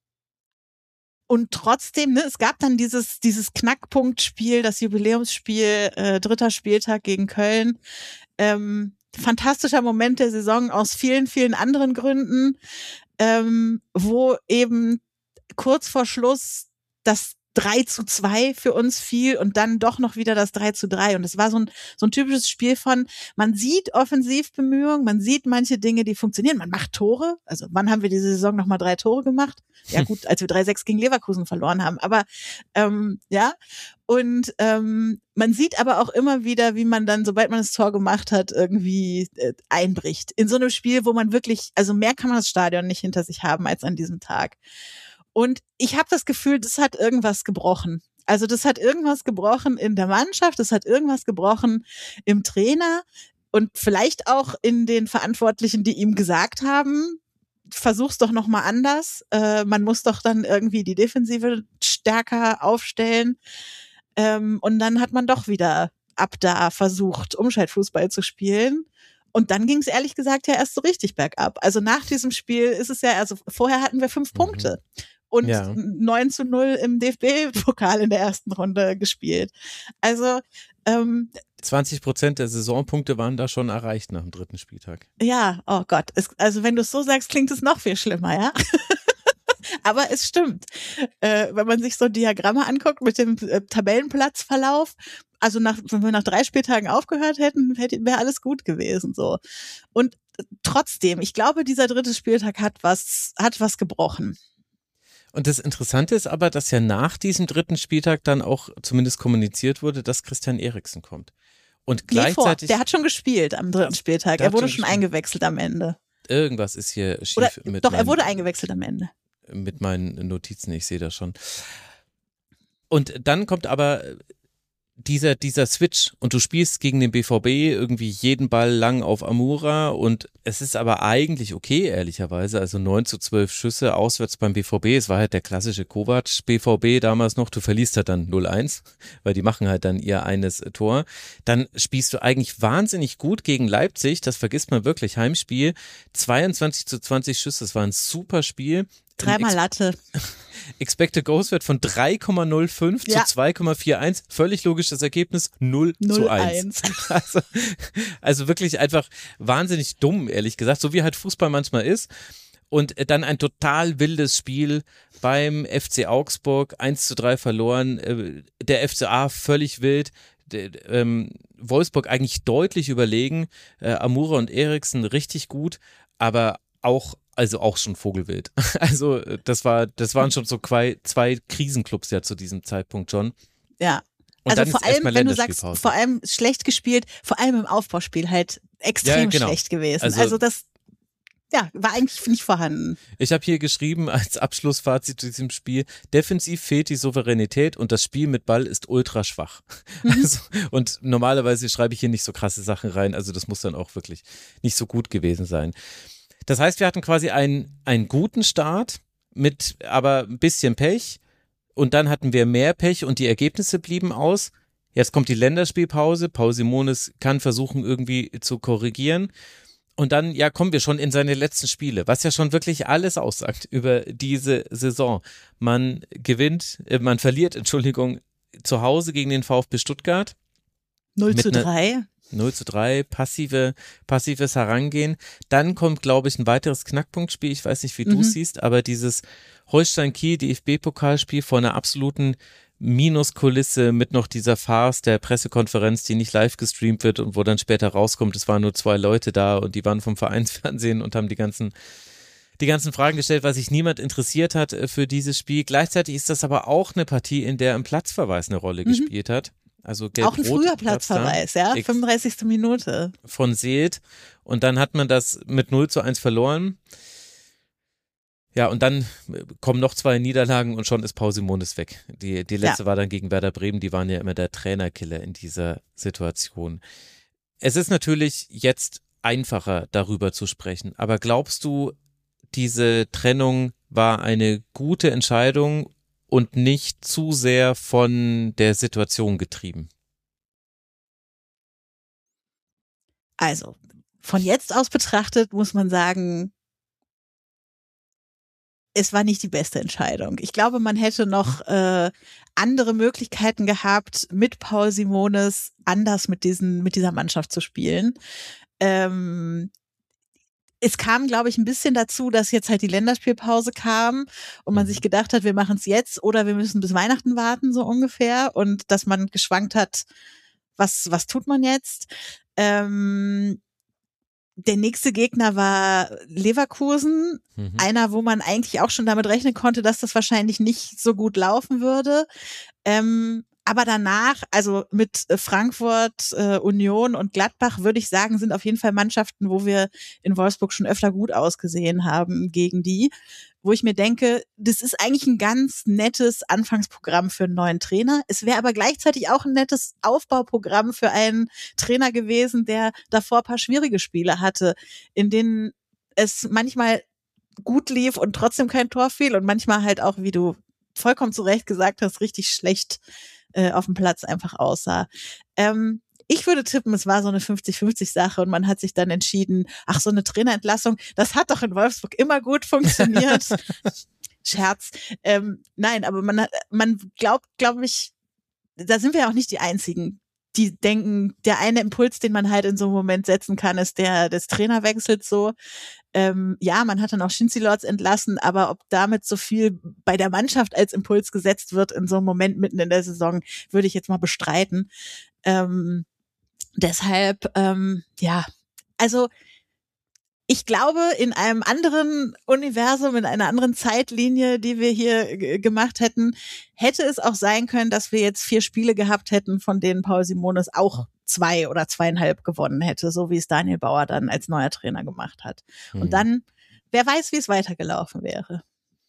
und trotzdem, ne, es gab dann dieses dieses Knackpunktspiel, das Jubiläumsspiel, äh, dritter Spieltag gegen Köln. Ähm, fantastischer Moment der Saison aus vielen, vielen anderen Gründen, ähm, wo eben kurz vor Schluss das drei zu zwei für uns fiel und dann doch noch wieder das drei zu drei. Und es war so ein, so ein typisches Spiel von, man sieht Offensivbemühungen, man sieht manche Dinge, die funktionieren, man macht Tore. Also wann haben wir diese Saison nochmal drei Tore gemacht? Ja gut, als wir drei sechs gegen Leverkusen verloren haben. Aber ähm, ja, und ähm, man sieht aber auch immer wieder, wie man dann, sobald man das Tor gemacht hat, irgendwie äh, einbricht. In so einem Spiel, wo man wirklich, also mehr kann man das Stadion nicht hinter sich haben als an diesem Tag. Und ich habe das Gefühl, das hat irgendwas gebrochen. Also das hat irgendwas gebrochen in der Mannschaft, das hat irgendwas gebrochen im Trainer und vielleicht auch in den Verantwortlichen, die ihm gesagt haben, versuch's doch noch mal anders. Äh, man muss doch dann irgendwie die Defensive stärker aufstellen. Ähm, und dann hat man doch wieder ab da versucht, Umschaltfußball zu spielen. Und dann ging es ehrlich gesagt ja erst so richtig bergab. Also nach diesem Spiel ist es ja, also vorher hatten wir fünf mhm. Punkte. Und ja. neun zu null im D F B-Pokal in der ersten Runde gespielt. Also ähm, zwanzig Prozent der Saisonpunkte waren da schon erreicht nach dem dritten Spieltag. Ja, oh Gott. Es, also wenn du es so sagst, klingt es noch viel schlimmer, ja? Aber es stimmt. Äh, wenn man sich so Diagramme anguckt mit dem äh, Tabellenplatzverlauf, also nach, wenn wir nach drei Spieltagen aufgehört hätten, hätte, wäre alles gut gewesen, so. Und trotzdem, ich glaube, dieser dritte Spieltag hat was, hat was gebrochen. Und das Interessante ist aber, dass ja nach diesem dritten Spieltag dann auch zumindest kommuniziert wurde, dass Christian Eriksen kommt. Und gleichzeitig. Nee, der hat schon gespielt am dritten Spieltag. Er wurde schon eingewechselt am Ende. Irgendwas ist hier schief. Oder, mit doch, meinen, er wurde eingewechselt am Ende. Mit meinen Notizen, ich sehe das schon. Und dann kommt aber dieser, dieser Switch und du spielst gegen den B V B irgendwie jeden Ball lang auf Amura und es ist aber eigentlich okay, ehrlicherweise, also neun zu zwölf Schüsse auswärts beim B V B, es war halt der klassische Kovac-B V B damals noch, du verlierst halt dann null eins, weil die machen halt dann ihr eines Tor, dann spielst du eigentlich wahnsinnig gut gegen Leipzig, das vergisst man wirklich, Heimspiel, zweiundzwanzig zu zwanzig Schüsse, das war ein super Spiel. Dreimal Latte. Expected Goals Wert von drei Komma null fünf ja. zu zwei Komma vierundvierzig. Völlig logisches Ergebnis, null zu eins. Also, also wirklich einfach wahnsinnig dumm, ehrlich gesagt, so wie halt Fußball manchmal ist. Und dann ein total wildes Spiel beim F C Augsburg, eins zu drei verloren. Der F C A völlig wild. Der, ähm, Wolfsburg eigentlich deutlich überlegen. Äh, Amura und Eriksen richtig gut, aber auch Also auch schon Vogelwild. Also das war, das waren schon so zwei, zwei Krisenclubs ja zu diesem Zeitpunkt schon. Ja. Und also dann vor allem, wenn du sagst, vor allem schlecht gespielt, vor allem im Aufbauspiel halt extrem ja, genau. schlecht gewesen. Also, also das, ja, war eigentlich nicht vorhanden. Ich habe hier geschrieben als Abschlussfazit zu diesem Spiel, defensiv fehlt die Souveränität und das Spiel mit Ball ist ultra schwach. Mhm. Also, und normalerweise schreibe ich hier nicht so krasse Sachen rein, also das muss dann auch wirklich nicht so gut gewesen sein. Das heißt, wir hatten quasi einen, einen guten Start mit aber ein bisschen Pech und dann hatten wir mehr Pech und die Ergebnisse blieben aus. Jetzt kommt die Länderspielpause, Paul Simonis kann versuchen irgendwie zu korrigieren und dann ja kommen wir schon in seine letzten Spiele, was ja schon wirklich alles aussagt über diese Saison. Man gewinnt, äh, man verliert, Entschuldigung, zu Hause gegen den VfB Stuttgart. null zu drei. null zu drei, passive, passives Herangehen. Dann kommt, glaube ich, ein weiteres Knackpunktspiel. Ich weiß nicht, wie du es Mhm. siehst, aber dieses Holstein-Kiel, D F B-Pokalspiel vor einer absoluten Minuskulisse mit noch dieser Farce der Pressekonferenz, die nicht live gestreamt wird und wo dann später rauskommt, es waren nur zwei Leute da und die waren vom Vereinsfernsehen und haben die ganzen die ganzen Fragen gestellt, was sich niemand interessiert hat für dieses Spiel. Gleichzeitig ist das aber auch eine Partie, in der ein Platzverweis eine Rolle Mhm. gespielt hat. Also Auch ein Gelb-Rot früher gab's da. Platzverweis, ja, Ex- fünfunddreißigste Minute. von Seelt und dann hat man das mit null zu eins verloren. Ja, und dann kommen noch zwei Niederlagen und schon ist Paul Simonis weg. Die, die letzte Ja. war dann gegen Werder Bremen, die waren ja immer der Trainerkiller in dieser Situation. Es ist natürlich jetzt einfacher, darüber zu sprechen, aber glaubst du, diese Trennung war eine gute Entscheidung und nicht zu sehr von der Situation getrieben? Also, von jetzt aus betrachtet muss man sagen, es war nicht die beste Entscheidung. Ich glaube, man hätte noch äh, andere Möglichkeiten gehabt, mit Paul Simonis anders mit diesen, mit dieser Mannschaft zu spielen. Ähm, es kam, glaube ich, ein bisschen dazu, dass jetzt halt die Länderspielpause kam und man Mhm. sich gedacht hat, wir machen es jetzt oder wir müssen bis Weihnachten warten, so ungefähr. Und dass man geschwankt hat, was, was tut man jetzt? Ähm, der nächste Gegner war Leverkusen. Mhm. Einer, wo man eigentlich auch schon damit rechnen konnte, dass das wahrscheinlich nicht so gut laufen würde. Ähm, aber danach, also mit Frankfurt, äh, Union und Gladbach, würde ich sagen, sind auf jeden Fall Mannschaften, wo wir in Wolfsburg schon öfter gut ausgesehen haben gegen die. Wo ich mir denke, das ist eigentlich ein ganz nettes Anfangsprogramm für einen neuen Trainer. Es wäre aber gleichzeitig auch ein nettes Aufbauprogramm für einen Trainer gewesen, der davor ein paar schwierige Spiele hatte, in denen es manchmal gut lief und trotzdem kein Tor fiel und manchmal halt auch, wie du vollkommen zu Recht gesagt hast, richtig schlecht äh, auf dem Platz einfach aussah. Ähm, ich würde tippen, es war so eine fünfzig fünfzig Sache und man hat sich dann entschieden, ach, so eine Trainerentlassung, das hat doch in Wolfsburg immer gut funktioniert. Scherz. Ähm, nein, aber man hat, man glaubt, glaube ich, da sind wir ja auch nicht die Einzigen, die denken, der eine Impuls, den man halt in so einem Moment setzen kann, ist der des Trainerwechsels so. Ähm, ja, man hat dann auch Schinzi-Lords entlassen, aber ob damit so viel bei der Mannschaft als Impuls gesetzt wird in so einem Moment mitten in der Saison, würde ich jetzt mal bestreiten. Ähm, deshalb, ähm, ja, also ich glaube, in einem anderen Universum, in einer anderen Zeitlinie, die wir hier g- gemacht hätten, hätte es auch sein können, dass wir jetzt vier Spiele gehabt hätten, von denen Paul Simonis auch zwei oder zweieinhalb gewonnen hätte, so wie es Daniel Bauer dann als neuer Trainer gemacht hat. Mhm. Und dann, wer weiß, wie es weitergelaufen wäre.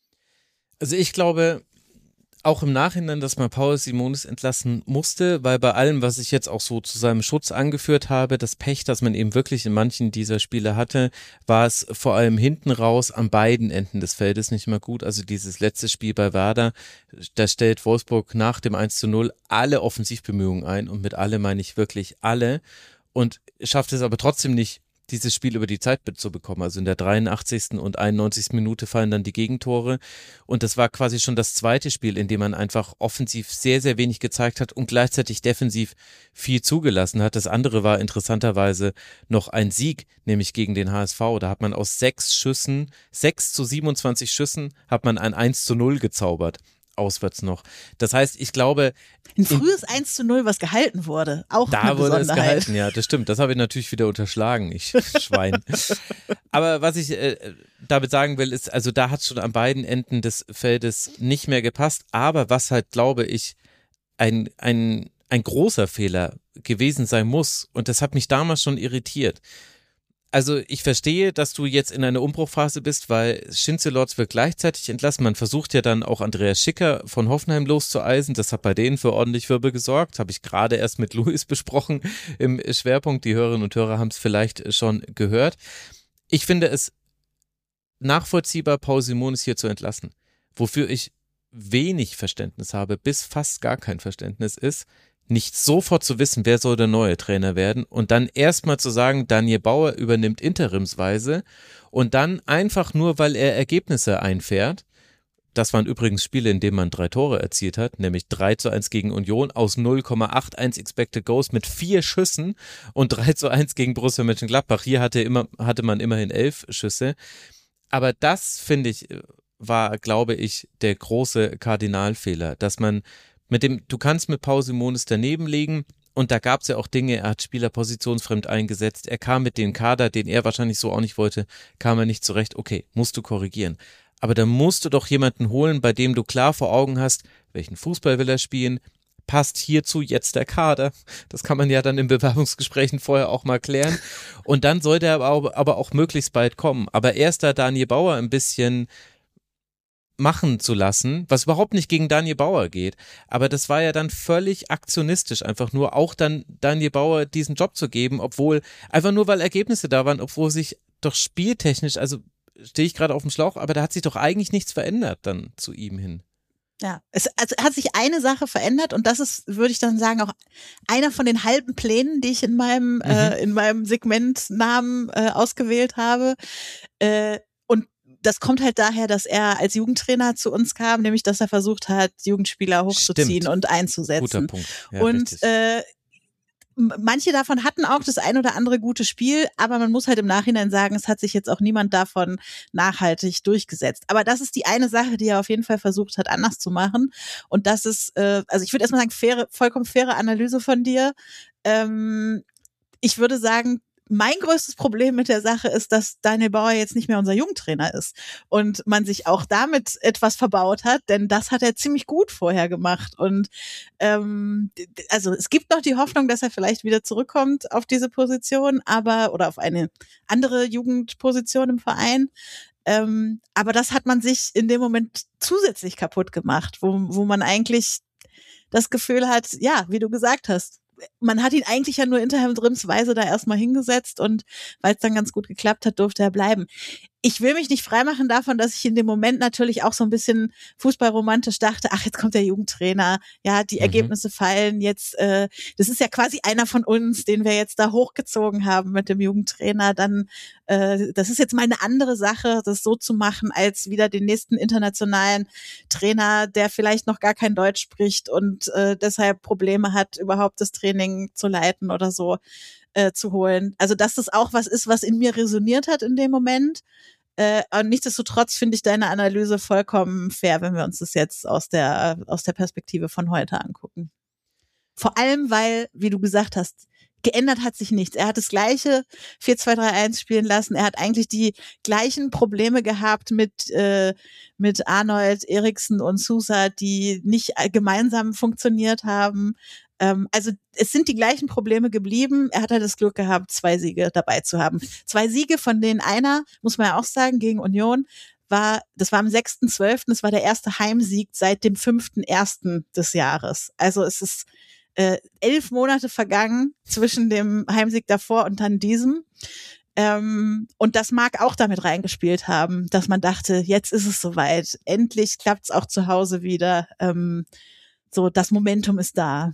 Also ich glaube auch im Nachhinein, dass man Paul Simonis entlassen musste, weil bei allem, was ich jetzt auch so zu seinem Schutz angeführt habe, das Pech, das man eben wirklich in manchen dieser Spiele hatte, war es vor allem hinten raus an beiden Enden des Feldes nicht mehr gut. Also dieses letzte Spiel bei Werder, da stellt Wolfsburg nach dem eins zu null alle Offensivbemühungen ein und mit alle meine ich wirklich alle und schafft es aber trotzdem nicht, dieses Spiel über die Zeit zu bekommen. Also in der dreiundachtzigsten und einundneunzigsten Minute fallen dann die Gegentore und das war quasi schon das zweite Spiel, in dem man einfach offensiv sehr, sehr wenig gezeigt hat und gleichzeitig defensiv viel zugelassen hat. Das andere war interessanterweise noch ein Sieg, nämlich gegen den H S V. Da hat man aus sechs Schüssen, sechs zu siebenundzwanzig Schüssen, hat man ein eins zu null gezaubert. Auswärts noch. Das heißt, ich glaube, Ein frühes eins zu null, was gehalten wurde, auch da eine wurde es Besonderheit. gehalten, ja, das stimmt. Das habe ich natürlich wieder unterschlagen, ich Schwein. Aber was ich äh, damit sagen will, ist, also da hat es schon an beiden Enden des Feldes nicht mehr gepasst. Aber was halt, glaube ich, ein, ein, ein großer Fehler gewesen sein muss, und das hat mich damals schon irritiert. Also ich verstehe, dass du jetzt in einer Umbruchphase bist, weil Schinzi-Lords wird gleichzeitig entlassen. Man versucht ja dann auch Andreas Schicker von Hoffenheim loszueisen. Das hat bei denen für ordentlich Wirbel gesorgt. Habe ich gerade erst mit Luis besprochen im Schwerpunkt. Die Hörerinnen und Hörer haben es vielleicht schon gehört. Ich finde es nachvollziehbar, Paul Simonis hier zu entlassen. Wofür ich wenig Verständnis habe, bis fast gar kein Verständnis ist, nicht sofort zu wissen, wer soll der neue Trainer werden und dann erstmal zu sagen, Daniel Bauer übernimmt interimsweise und dann einfach nur, weil er Ergebnisse einfährt, das waren übrigens Spiele, in denen man drei Tore erzielt hat, nämlich drei zu eins gegen Union aus null Komma einundachtzig Expected Goals mit vier Schüssen und drei zu eins gegen Borussia Mönchengladbach. Hier hatte, immer, hatte man immerhin elf Schüsse. Aber das, finde ich, war, glaube ich, der große Kardinalfehler, dass man mit dem, du kannst mit Paul Simonis daneben liegen, und da gab es ja auch Dinge, er hat Spieler positionsfremd eingesetzt, er kam mit dem Kader, den er wahrscheinlich so auch nicht wollte, kam er nicht zurecht, okay, musst du korrigieren. Aber dann musst du doch jemanden holen, bei dem du klar vor Augen hast, welchen Fußball will er spielen, passt hierzu jetzt der Kader. Das kann man ja dann in Bewerbungsgesprächen vorher auch mal klären. Und dann soll der aber, aber auch möglichst bald kommen. Aber erst da Daniel Bauer ein bisschen machen zu lassen, was überhaupt nicht gegen Daniel Bauer geht, aber das war ja dann völlig aktionistisch, einfach nur auch dann Daniel Bauer diesen Job zu geben, obwohl, einfach nur weil Ergebnisse da waren, obwohl sich doch spieltechnisch, also stehe ich gerade auf dem Schlauch, aber da hat sich doch eigentlich nichts verändert dann zu ihm hin. Ja, es also hat sich eine Sache verändert und das ist, würde ich dann sagen, auch einer von den halben Plänen, die ich in meinem, mhm. äh, in meinem Segmentnamen äh, ausgewählt habe. Äh, und das kommt halt daher, dass er als Jugendtrainer zu uns kam, nämlich dass er versucht hat, Jugendspieler hochzuziehen Stimmt. und einzusetzen. Guter Punkt. Ja, und äh, manche davon hatten auch das ein oder andere gute Spiel, aber man muss halt im Nachhinein sagen, es hat sich jetzt auch niemand davon nachhaltig durchgesetzt. Aber das ist die eine Sache, die er auf jeden Fall versucht hat, anders zu machen. Und das ist, äh, also ich würde erstmal sagen, faire, vollkommen faire Analyse von dir. Ähm, ich würde sagen, mein größtes Problem mit der Sache ist, dass Daniel Bauer jetzt nicht mehr unser Jugendtrainer ist und man sich auch damit etwas verbaut hat, denn das hat er ziemlich gut vorher gemacht und ähm, also es gibt noch die Hoffnung, dass er vielleicht wieder zurückkommt auf diese Position, aber oder auf eine andere Jugendposition im Verein. Ähm, aber das hat man sich in dem Moment zusätzlich kaputt gemacht, wo, wo man eigentlich das Gefühl hat, ja, wie du gesagt hast, man hat ihn eigentlich ja nur interimsweise da erstmal hingesetzt und weil es dann ganz gut geklappt hat, durfte er bleiben. Ich will mich nicht freimachen davon, dass ich in dem Moment natürlich auch so ein bisschen fußballromantisch dachte, ach, jetzt kommt der Jugendtrainer, ja, die Ergebnisse mhm. fallen jetzt, äh, das ist ja quasi einer von uns, den wir jetzt da hochgezogen haben mit dem Jugendtrainer, dann, äh, das ist jetzt mal eine andere Sache, das so zu machen, als wieder den nächsten internationalen Trainer, der vielleicht noch gar kein Deutsch spricht und äh, deshalb Probleme hat, überhaupt das Training zu leiten oder so. Äh, zu holen. Also dass das auch was ist, was in mir resoniert hat in dem Moment. Äh, und nichtsdestotrotz finde ich deine Analyse vollkommen fair, wenn wir uns das jetzt aus der aus der Perspektive von heute angucken. Vor allem, weil, wie du gesagt hast, geändert hat sich nichts. Er hat das gleiche vier zwei drei eins spielen lassen. Er hat eigentlich die gleichen Probleme gehabt mit äh, mit Arnold, Eriksen und Sousa, die nicht gemeinsam funktioniert haben. Ähm, also es sind die gleichen Probleme geblieben. Er hat halt das Glück gehabt, zwei Siege dabei zu haben. Zwei Siege, von denen einer, muss man ja auch sagen, gegen Union, war, das war am sechsten zwölften Das war der erste Heimsieg seit dem fünften ersten des Jahres. Also es ist äh, elf Monate vergangen zwischen dem Heimsieg davor und dann diesem. Ähm, und das mag auch damit reingespielt haben, dass man dachte, jetzt ist es soweit. Endlich klappt es auch zu Hause wieder. Ähm, so, das Momentum ist da.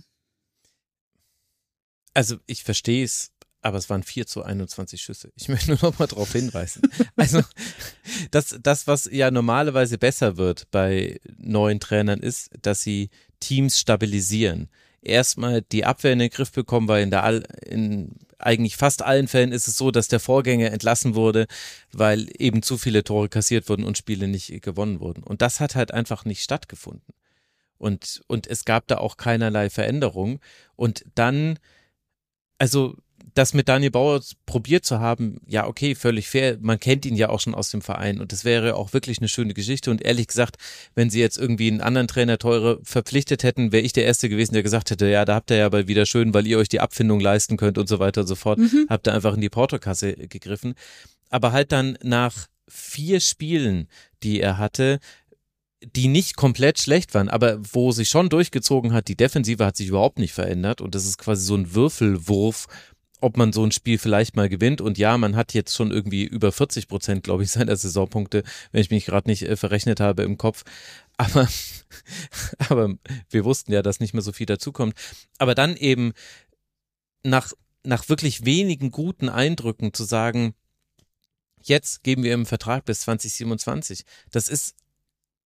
Also ich verstehe es, aber es waren vier zu einundzwanzig Schüsse. Ich möchte nur noch mal darauf hinweisen. Also das, das, was ja normalerweise besser wird bei neuen Trainern ist, dass sie Teams stabilisieren. Erstmal die Abwehr in den Griff bekommen, weil in der All, in eigentlich fast allen Fällen ist es so, dass der Vorgänger entlassen wurde, weil eben zu viele Tore kassiert wurden und Spiele nicht gewonnen wurden. Und das hat halt einfach nicht stattgefunden. Und, und es gab da auch keinerlei Veränderung. Und dann Also das mit Daniel Bauer probiert zu haben, ja okay, völlig fair, man kennt ihn ja auch schon aus dem Verein und das wäre auch wirklich eine schöne Geschichte und ehrlich gesagt, wenn sie jetzt irgendwie einen anderen Trainer teure verpflichtet hätten, wäre ich der Erste gewesen, der gesagt hätte, ja, da habt ihr ja bald wieder schön, weil ihr euch die Abfindung leisten könnt und so weiter und so fort, mhm. habt ihr einfach in die Portokasse gegriffen, aber halt dann nach vier Spielen, die er hatte, die nicht komplett schlecht waren, aber wo sich schon durchgezogen hat, die Defensive hat sich überhaupt nicht verändert und das ist quasi so ein Würfelwurf, ob man so ein Spiel vielleicht mal gewinnt und ja, man hat jetzt schon irgendwie über vierzig Prozent, glaube ich, seiner Saisonpunkte, wenn ich mich gerade nicht äh, verrechnet habe im Kopf, aber, aber wir wussten ja, dass nicht mehr so viel dazukommt, aber dann eben nach, nach wirklich wenigen guten Eindrücken zu sagen, jetzt geben wir ihm einen Vertrag bis zwanzig siebenundzwanzig, das ist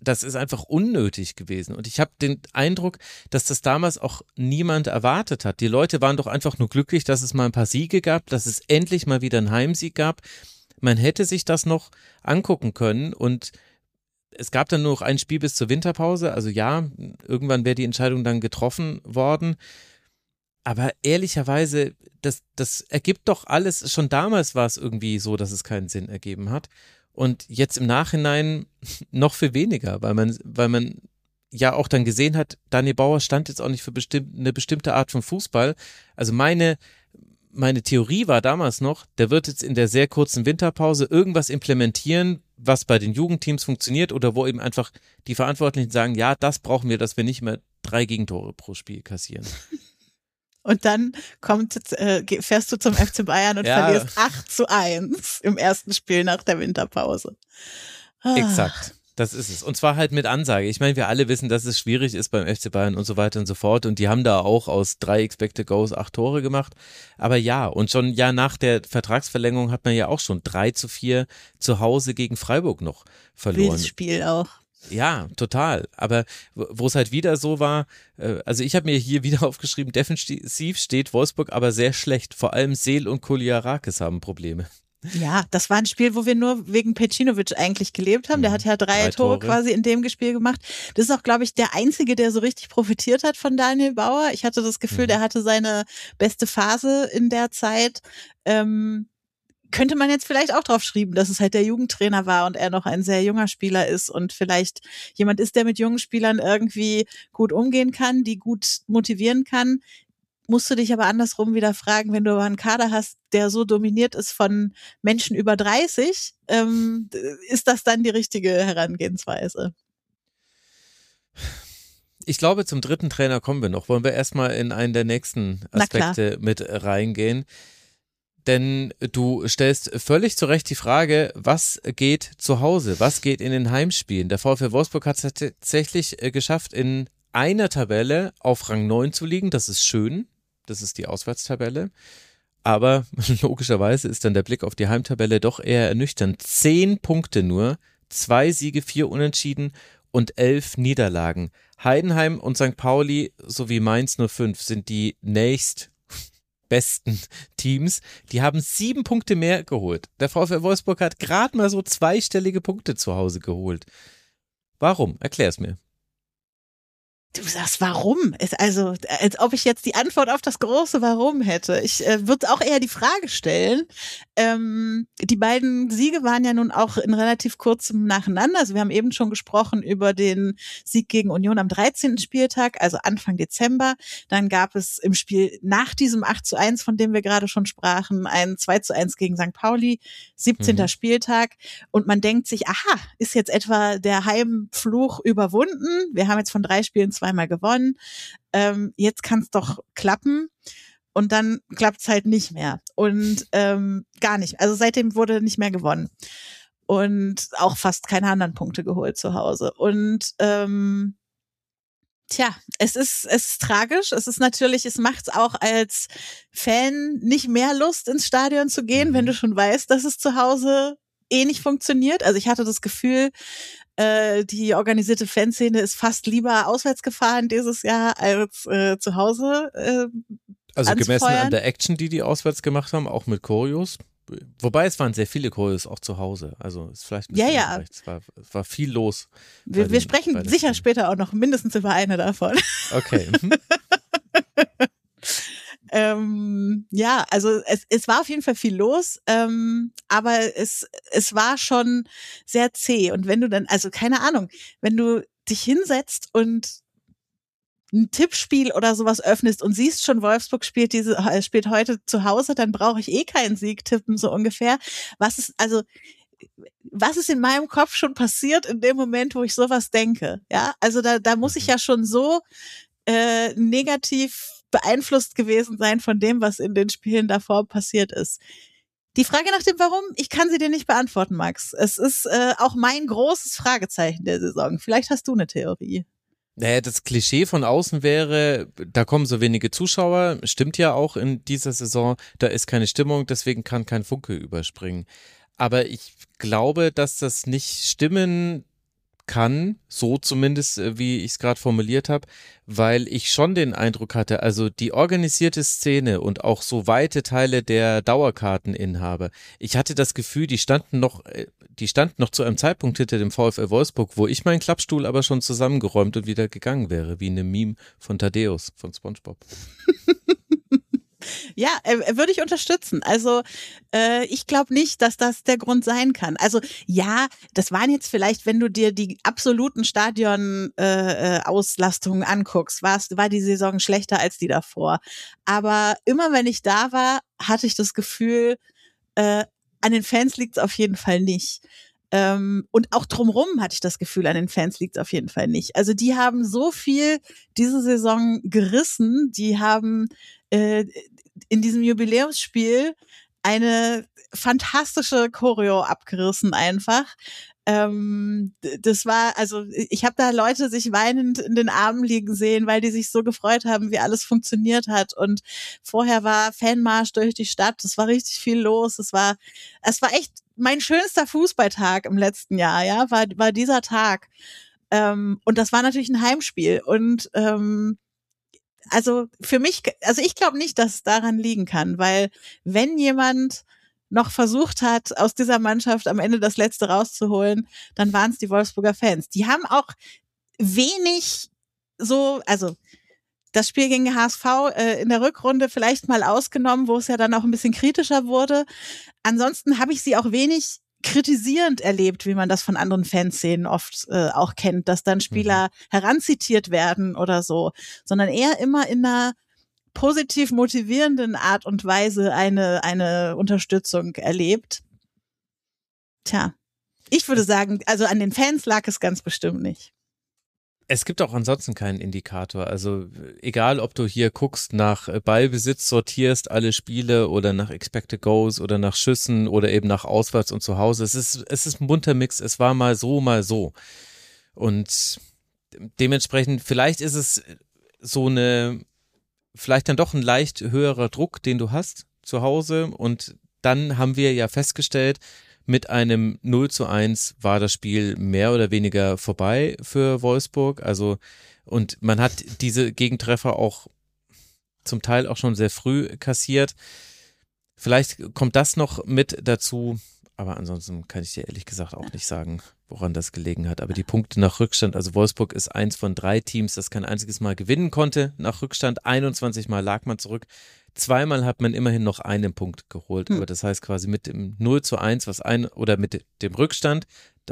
das ist einfach unnötig gewesen. Und ich habe den Eindruck, dass das damals auch niemand erwartet hat. Die Leute waren doch einfach nur glücklich, dass es mal ein paar Siege gab, dass es endlich mal wieder einen Heimsieg gab. Man hätte sich das noch angucken können und es gab dann nur noch ein Spiel bis zur Winterpause. Also ja, irgendwann wäre die Entscheidung dann getroffen worden. Aber ehrlicherweise, das, das ergibt doch alles, schon damals war es irgendwie so, dass es keinen Sinn ergeben hat. Und jetzt im Nachhinein noch viel weniger, weil man, weil man ja auch dann gesehen hat, Daniel Bauer stand jetzt auch nicht für bestimmt, eine bestimmte Art von Fußball. Also meine, meine Theorie war damals noch, der wird jetzt in der sehr kurzen Winterpause irgendwas implementieren, was bei den Jugendteams funktioniert oder wo eben einfach die Verantwortlichen sagen, ja, das brauchen wir, dass wir nicht mehr drei Gegentore pro Spiel kassieren. Und dann kommt, äh, fährst du zum F C Bayern und ja. verlierst acht zu eins im ersten Spiel nach der Winterpause. Ah. Exakt, das ist es. Und zwar halt mit Ansage. Ich meine, wir alle wissen, dass es schwierig ist beim F C Bayern und so weiter und so fort. Und die haben da auch aus drei Expected Goals acht Tore gemacht. Aber ja, und schon ja nach der Vertragsverlängerung hat man ja auch schon drei zu vier zu Hause gegen Freiburg noch verloren. Wildes Spiel auch. Ja, total. Aber wo es halt wieder so war, also ich habe mir hier wieder aufgeschrieben, defensiv steht Wolfsburg aber sehr schlecht. Vor allem Seel und Koliarakis haben Probleme. Ja, das war ein Spiel, wo wir nur wegen Pecinovic eigentlich gelebt haben. Der hat ja drei, drei Tore, Tore quasi in dem Spiel gemacht. Das ist auch, glaube ich, der Einzige, der so richtig profitiert hat von Daniel Bauer. Ich hatte das Gefühl, mhm. der hatte seine beste Phase in der Zeit. Ähm, könnte man jetzt vielleicht auch drauf schreiben, dass es halt der Jugendtrainer war und er noch ein sehr junger Spieler ist und vielleicht jemand ist, der mit jungen Spielern irgendwie gut umgehen kann, die gut motivieren kann. Musst du dich aber andersrum wieder fragen, wenn du einen Kader hast, der so dominiert ist von Menschen über dreißig, ähm, ist das dann die richtige Herangehensweise? Ich glaube, zum dritten Trainer kommen wir noch. Wollen wir erstmal in einen der nächsten Aspekte mit reingehen? Denn du stellst völlig zu Recht die Frage, was geht zu Hause, was geht in den Heimspielen? Der VfL Wolfsburg hat es tatsächlich geschafft, in einer Tabelle auf Rang neun zu liegen. Das ist schön, das ist die Auswärtstabelle. Aber logischerweise ist dann der Blick auf die Heimtabelle doch eher ernüchternd. Zehn Punkte nur, zwei Siege, vier Unentschieden und elf Niederlagen. Heidenheim und Sankt Pauli sowie Mainz null fünf sind die nächst besten Teams, die haben sieben Punkte mehr geholt. Der VfL Wolfsburg hat gerade mal so zweistellige Punkte zu Hause geholt. Warum? Erklär's mir. Du sagst, warum? Also, als ob ich jetzt die Antwort auf das große Warum hätte. Ich äh, würde auch eher die Frage stellen. Ähm, die beiden Siege waren ja nun auch in relativ kurzem Nacheinander. Also wir haben eben schon gesprochen über den Sieg gegen Union am dreizehnten Spieltag, also Anfang Dezember. Dann gab es im Spiel nach diesem acht zu eins, von dem wir gerade schon sprachen, ein zwei zu eins gegen Sankt Pauli, siebzehnten Mhm. Spieltag. Und man denkt sich, aha, ist jetzt etwa der Heimfluch überwunden? Wir haben jetzt von drei Spielen zweimal gewonnen, ähm, jetzt kann es doch klappen und dann klappt es halt nicht mehr und ähm, gar nicht, also seitdem wurde nicht mehr gewonnen und auch fast keine anderen Punkte geholt zu Hause und ähm, tja, es ist, es ist tragisch, es ist natürlich, es macht es auch als Fan nicht mehr Lust ins Stadion zu gehen, wenn du schon weißt, dass es zu Hause eh nicht funktioniert, also ich hatte das Gefühl, die organisierte Fanszene ist fast lieber auswärts gefahren dieses Jahr als äh, zu Hause äh, Also gemessen an der Action, die die auswärts gemacht haben, auch mit Choreos. Wobei es waren sehr viele Choreos auch zu Hause. Also ist vielleicht ein bisschen ja, ja. Es war, es war viel los. Wir, den, wir sprechen sicher Spielen. Später auch noch mindestens über eine davon. Okay. Mhm. Ähm, ja, also es, es war auf jeden Fall viel los, ähm, aber es, es war schon sehr zäh. Und wenn du dann, also keine Ahnung, wenn du dich hinsetzt und ein Tippspiel oder sowas öffnest und siehst schon, Wolfsburg spielt diese spielt heute zu Hause, dann brauche ich eh keinen Sieg tippen, so ungefähr. Was ist, also was ist in meinem Kopf schon passiert in dem Moment, wo ich sowas denke? Ja, also da, da muss ich ja schon so äh, negativ beeinflusst gewesen sein von dem, was in den Spielen davor passiert ist. Die Frage nach dem Warum, ich kann sie dir nicht beantworten, Max. Es ist äh, auch mein großes Fragezeichen der Saison. Vielleicht hast du eine Theorie. Naja, das Klischee von außen wäre, da kommen so wenige Zuschauer, stimmt ja auch in dieser Saison, da ist keine Stimmung, deswegen kann kein Funke überspringen. Aber ich glaube, dass das nicht stimmen kann, so zumindest, wie ich es gerade formuliert habe, weil ich schon den Eindruck hatte, also die organisierte Szene und auch so weite Teile der Dauerkarteninhaber, ich hatte das Gefühl, die standen noch, die standen noch zu einem Zeitpunkt hinter dem VfL Wolfsburg, wo ich meinen Klappstuhl aber schon zusammengeräumt und wieder gegangen wäre, wie in einem Meme von Thaddeus von SpongeBob. Ja, äh, würde ich unterstützen. Also äh, ich glaube nicht, dass das der Grund sein kann. Also ja, das waren jetzt vielleicht, wenn du dir die absoluten Stadion-Auslastungen äh, anguckst, war's, war die Saison schlechter als die davor. Aber immer wenn ich da war, hatte ich das Gefühl, äh, an den Fans liegt es auf jeden Fall nicht. Ähm, und auch drumrum hatte ich das Gefühl, an den Fans liegt es auf jeden Fall nicht. Also die haben so viel diese Saison gerissen, die haben äh, in diesem Jubiläumsspiel eine fantastische Choreo abgerissen einfach. Ähm, das war, also ich habe da Leute sich weinend in den Armen liegen sehen, weil die sich so gefreut haben, wie alles funktioniert hat. Und vorher war Fanmarsch durch die Stadt, es war richtig viel los. Es war, es war echt mein schönster Fußballtag im letzten Jahr, ja, war, war dieser Tag. Ähm, und das war natürlich ein Heimspiel. Und ähm, also für mich, also ich glaube nicht, dass es daran liegen kann, weil wenn jemand noch versucht hat, aus dieser Mannschaft am Ende das Letzte rauszuholen, dann waren es die Wolfsburger Fans. Die haben auch wenig so, also das Spiel gegen H S V äh, in der Rückrunde vielleicht mal ausgenommen, wo es ja dann auch ein bisschen kritischer wurde. Ansonsten habe ich sie auch wenig kritisierend erlebt, wie man das von anderen Fanszenen oft äh, auch kennt, dass dann Spieler mhm. heranzitiert werden oder so, sondern eher immer in einer positiv motivierenden Art und Weise eine eine Unterstützung erlebt. Tja, ich würde sagen, also an den Fans lag es ganz bestimmt nicht. Es gibt auch ansonsten keinen Indikator. Also egal, ob du hier guckst, nach Ballbesitz sortierst alle Spiele oder nach Expected Goals oder nach Schüssen oder eben nach Auswärts und zu Hause. Es ist, es ist ein bunter Mix. Es war mal so, mal so. Und dementsprechend, vielleicht ist es so eine, vielleicht dann doch ein leicht höherer Druck, den du hast zu Hause. Und dann haben wir ja festgestellt, mit einem null zu eins war das Spiel mehr oder weniger vorbei für Wolfsburg. Also, und man hat diese Gegentreffer auch zum Teil auch schon sehr früh kassiert. Vielleicht kommt das noch mit dazu, aber ansonsten kann ich dir ehrlich gesagt auch nicht sagen, woran das gelegen hat. Aber die Punkte nach Rückstand, also Wolfsburg ist eins von drei Teams, das kein einziges Mal gewinnen konnte nach Rückstand. einundzwanzig Mal lag man zurück. Zweimal hat man immerhin noch einen Punkt geholt, hm. aber das heißt quasi mit dem null zu eins, was ein, oder mit dem Rückstand,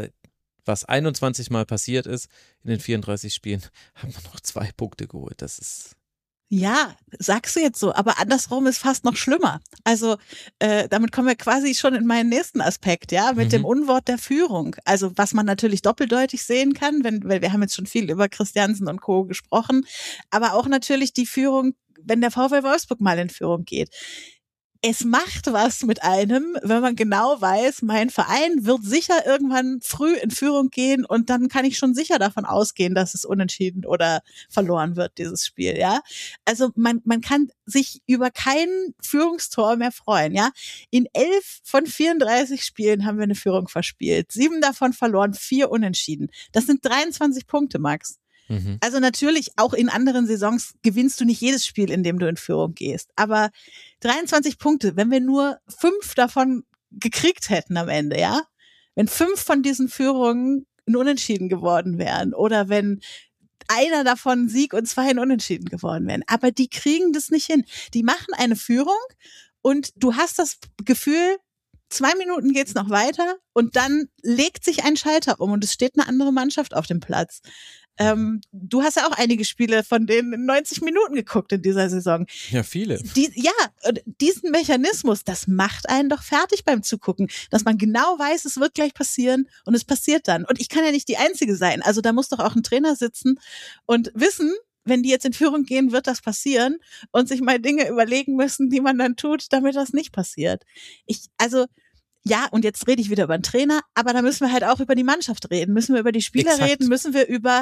was einundzwanzig Mal passiert ist in den vierunddreißig Spielen, haben wir noch zwei Punkte geholt. Das ist Ja, sagst du jetzt so, aber andersrum ist fast noch schlimmer. Also äh, damit kommen wir quasi schon in meinen nächsten Aspekt, ja, mit mhm. dem Unwort der Führung. Also was man natürlich doppeldeutig sehen kann, wenn, weil wir haben jetzt schon viel über Christiansen und Co. gesprochen, aber auch natürlich die Führung, wenn der VfL Wolfsburg mal in Führung geht. Es macht was mit einem, wenn man genau weiß, mein Verein wird sicher irgendwann früh in Führung gehen und dann kann ich schon sicher davon ausgehen, dass es unentschieden oder verloren wird, dieses Spiel, ja. Also man, man kann sich über kein Führungstor mehr freuen, ja. In elf von vierunddreißig Spielen haben wir eine Führung verspielt. Sieben davon verloren, vier unentschieden. Das sind dreiundzwanzig Punkte, Max. Also natürlich, auch in anderen Saisons gewinnst du nicht jedes Spiel, in dem du in Führung gehst. Aber dreiundzwanzig Punkte, wenn wir nur fünf davon gekriegt hätten am Ende, ja? Wenn fünf von diesen Führungen ein Unentschieden geworden wären oder wenn einer davon Sieg und zwei ein Unentschieden geworden wären. Aber die kriegen das nicht hin. Die machen eine Führung und du hast das Gefühl, zwei Minuten geht's noch weiter und dann legt sich ein Schalter um und es steht eine andere Mannschaft auf dem Platz. Ähm, du hast ja auch einige Spiele von denen in neunzig Minuten geguckt in dieser Saison. Ja, viele. Die, ja, diesen Mechanismus, das macht einen doch fertig beim Zugucken, dass man genau weiß, es wird gleich passieren und es passiert dann. Und ich kann ja nicht die Einzige sein. Also da muss doch auch ein Trainer sitzen und wissen, wenn die jetzt in Führung gehen, wird das passieren und sich mal Dinge überlegen müssen, die man dann tut, damit das nicht passiert. Ich, also ja, und jetzt rede ich wieder über den Trainer, aber da müssen wir halt auch über die Mannschaft reden, müssen wir über die Spieler Exakt. reden, müssen wir über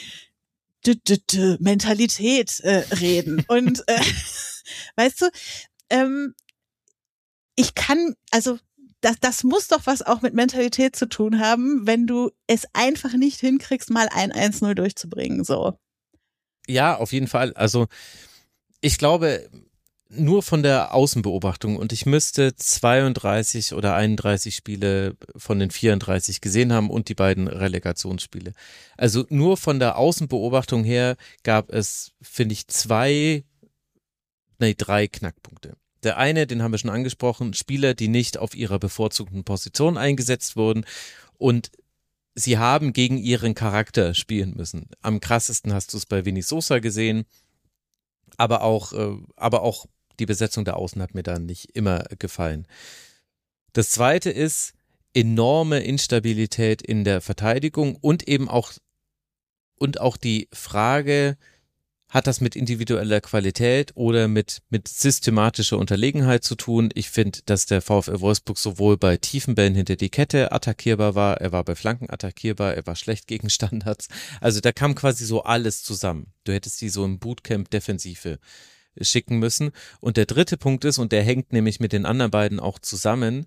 d -d -d Mentalität äh, reden. Und äh, weißt du, ähm, ich kann, also das, das muss doch was auch mit Mentalität zu tun haben, wenn du es einfach nicht hinkriegst, mal ein eins null durchzubringen, so. Ja, auf jeden Fall. Also ich glaube, nur von der Außenbeobachtung, und ich müsste zweiunddreißig oder einunddreißig Spiele von den vierunddreißig gesehen haben und die beiden Relegationsspiele. Also nur von der Außenbeobachtung her gab es, finde ich, zwei, nee, drei Knackpunkte. Der eine, den haben wir schon angesprochen, Spieler, die nicht auf ihrer bevorzugten Position eingesetzt wurden und sie haben gegen ihren Charakter spielen müssen. Am krassesten hast du es bei Vini Sosa gesehen, aber auch, äh, aber auch die Besetzung der Außen hat mir da nicht immer gefallen. Das zweite ist enorme Instabilität in der Verteidigung und eben auch, und auch die Frage, hat das mit individueller Qualität oder mit, mit systematischer Unterlegenheit zu tun? Ich finde, dass der VfL Wolfsburg sowohl bei tiefen Bällen hinter die Kette attackierbar war, er war bei Flanken attackierbar, er war schlecht gegen Standards. Also da kam quasi so alles zusammen. Du hättest die so im Bootcamp Defensive schicken müssen. Und der dritte Punkt ist, und der hängt nämlich mit den anderen beiden auch zusammen,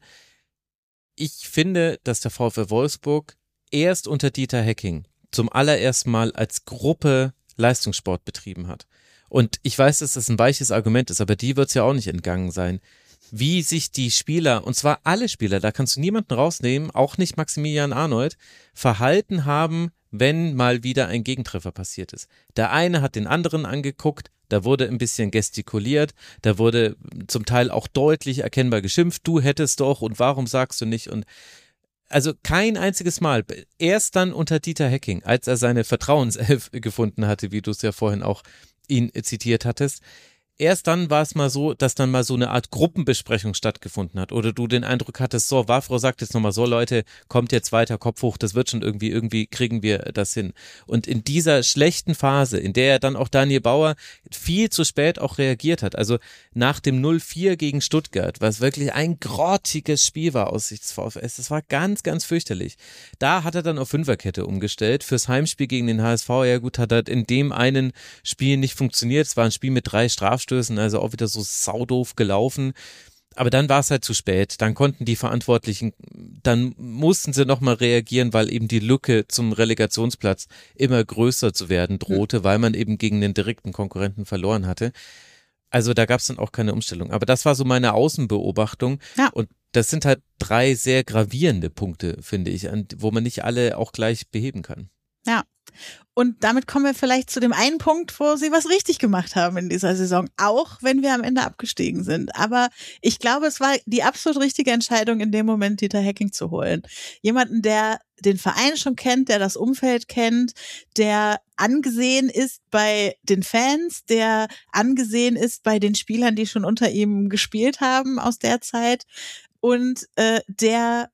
ich finde, dass der VfL Wolfsburg erst unter Dieter Hecking zum allerersten Mal als Gruppe Leistungssport betrieben hat. Und ich weiß, dass das ein weiches Argument ist, aber die wird es ja auch nicht entgangen sein. Wie sich die Spieler, und zwar alle Spieler, da kannst du niemanden rausnehmen, auch nicht Maximilian Arnold, verhalten haben, wenn mal wieder ein Gegentreffer passiert ist. Der eine hat den anderen angeguckt, da wurde ein bisschen gestikuliert, da wurde zum Teil auch deutlich erkennbar geschimpft, du hättest doch und warum sagst du nicht, und also kein einziges Mal, erst dann unter Dieter Hecking, als er seine Vertrauenself gefunden hatte, wie du es ja vorhin auch ihn zitiert hattest, erst dann war es mal so, dass dann mal so eine Art Gruppenbesprechung stattgefunden hat oder du den Eindruck hattest, so, Wafro sagt jetzt nochmal so, Leute, kommt jetzt weiter, Kopf hoch, das wird schon irgendwie, irgendwie kriegen wir das hin. Und in dieser schlechten Phase, in der er dann auch Daniel Bauer viel zu spät auch reagiert hat, also nach dem null vier gegen Stuttgart, was wirklich ein grottiges Spiel war aus Sicht des VfS, das war ganz, ganz fürchterlich. Da hat er dann auf Fünferkette umgestellt, fürs Heimspiel gegen den H S V, ja gut, hat er in dem einen Spiel nicht funktioniert, es war ein Spiel mit drei Strafstößen, also auch wieder so saudoof gelaufen. Aber dann war es halt zu spät. Dann konnten die Verantwortlichen, dann mussten sie nochmal reagieren, weil eben die Lücke zum Relegationsplatz immer größer zu werden drohte, mhm. weil man eben gegen den direkten Konkurrenten verloren hatte. Also da gab es dann auch keine Umstellung. Aber das war so meine Außenbeobachtung. Ja. Und das sind halt drei sehr gravierende Punkte, finde ich, wo man nicht alle auch gleich beheben kann. Ja. Und damit kommen wir vielleicht zu dem einen Punkt, wo sie was richtig gemacht haben in dieser Saison, auch wenn wir am Ende abgestiegen sind. Aber ich glaube, es war die absolut richtige Entscheidung, in dem Moment Dieter Hecking zu holen. Jemanden, der den Verein schon kennt, der das Umfeld kennt, der angesehen ist bei den Fans, der angesehen ist bei den Spielern, die schon unter ihm gespielt haben aus der Zeit. Und äh, der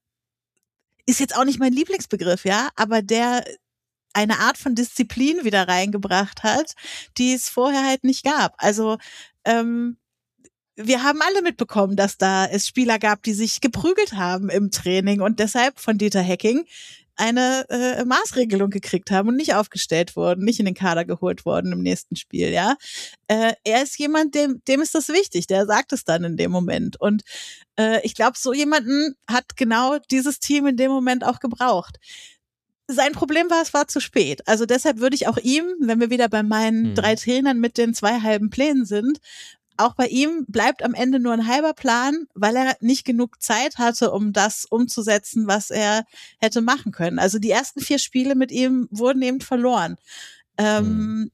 ist jetzt auch nicht mein Lieblingsbegriff, ja, aber der eine Art von Disziplin wieder reingebracht hat, die es vorher halt nicht gab. Also ähm, wir haben alle mitbekommen, dass da es Spieler gab, die sich geprügelt haben im Training und deshalb von Dieter Hecking eine äh, Maßregelung gekriegt haben und nicht aufgestellt wurden, nicht in den Kader geholt worden im nächsten Spiel, ja. Äh, er ist jemand, dem, dem ist das wichtig, der sagt es dann in dem Moment. Und äh, ich glaube, so jemanden hat genau dieses Team in dem Moment auch gebraucht. Sein Problem war, es war zu spät. Also deshalb würde ich auch ihm, wenn wir wieder bei meinen hm. drei Trainern mit den zwei halben Plänen sind, auch bei ihm bleibt am Ende nur ein halber Plan, weil er nicht genug Zeit hatte, um das umzusetzen, was er hätte machen können. Also die ersten vier Spiele mit ihm wurden eben verloren. Ähm, hm.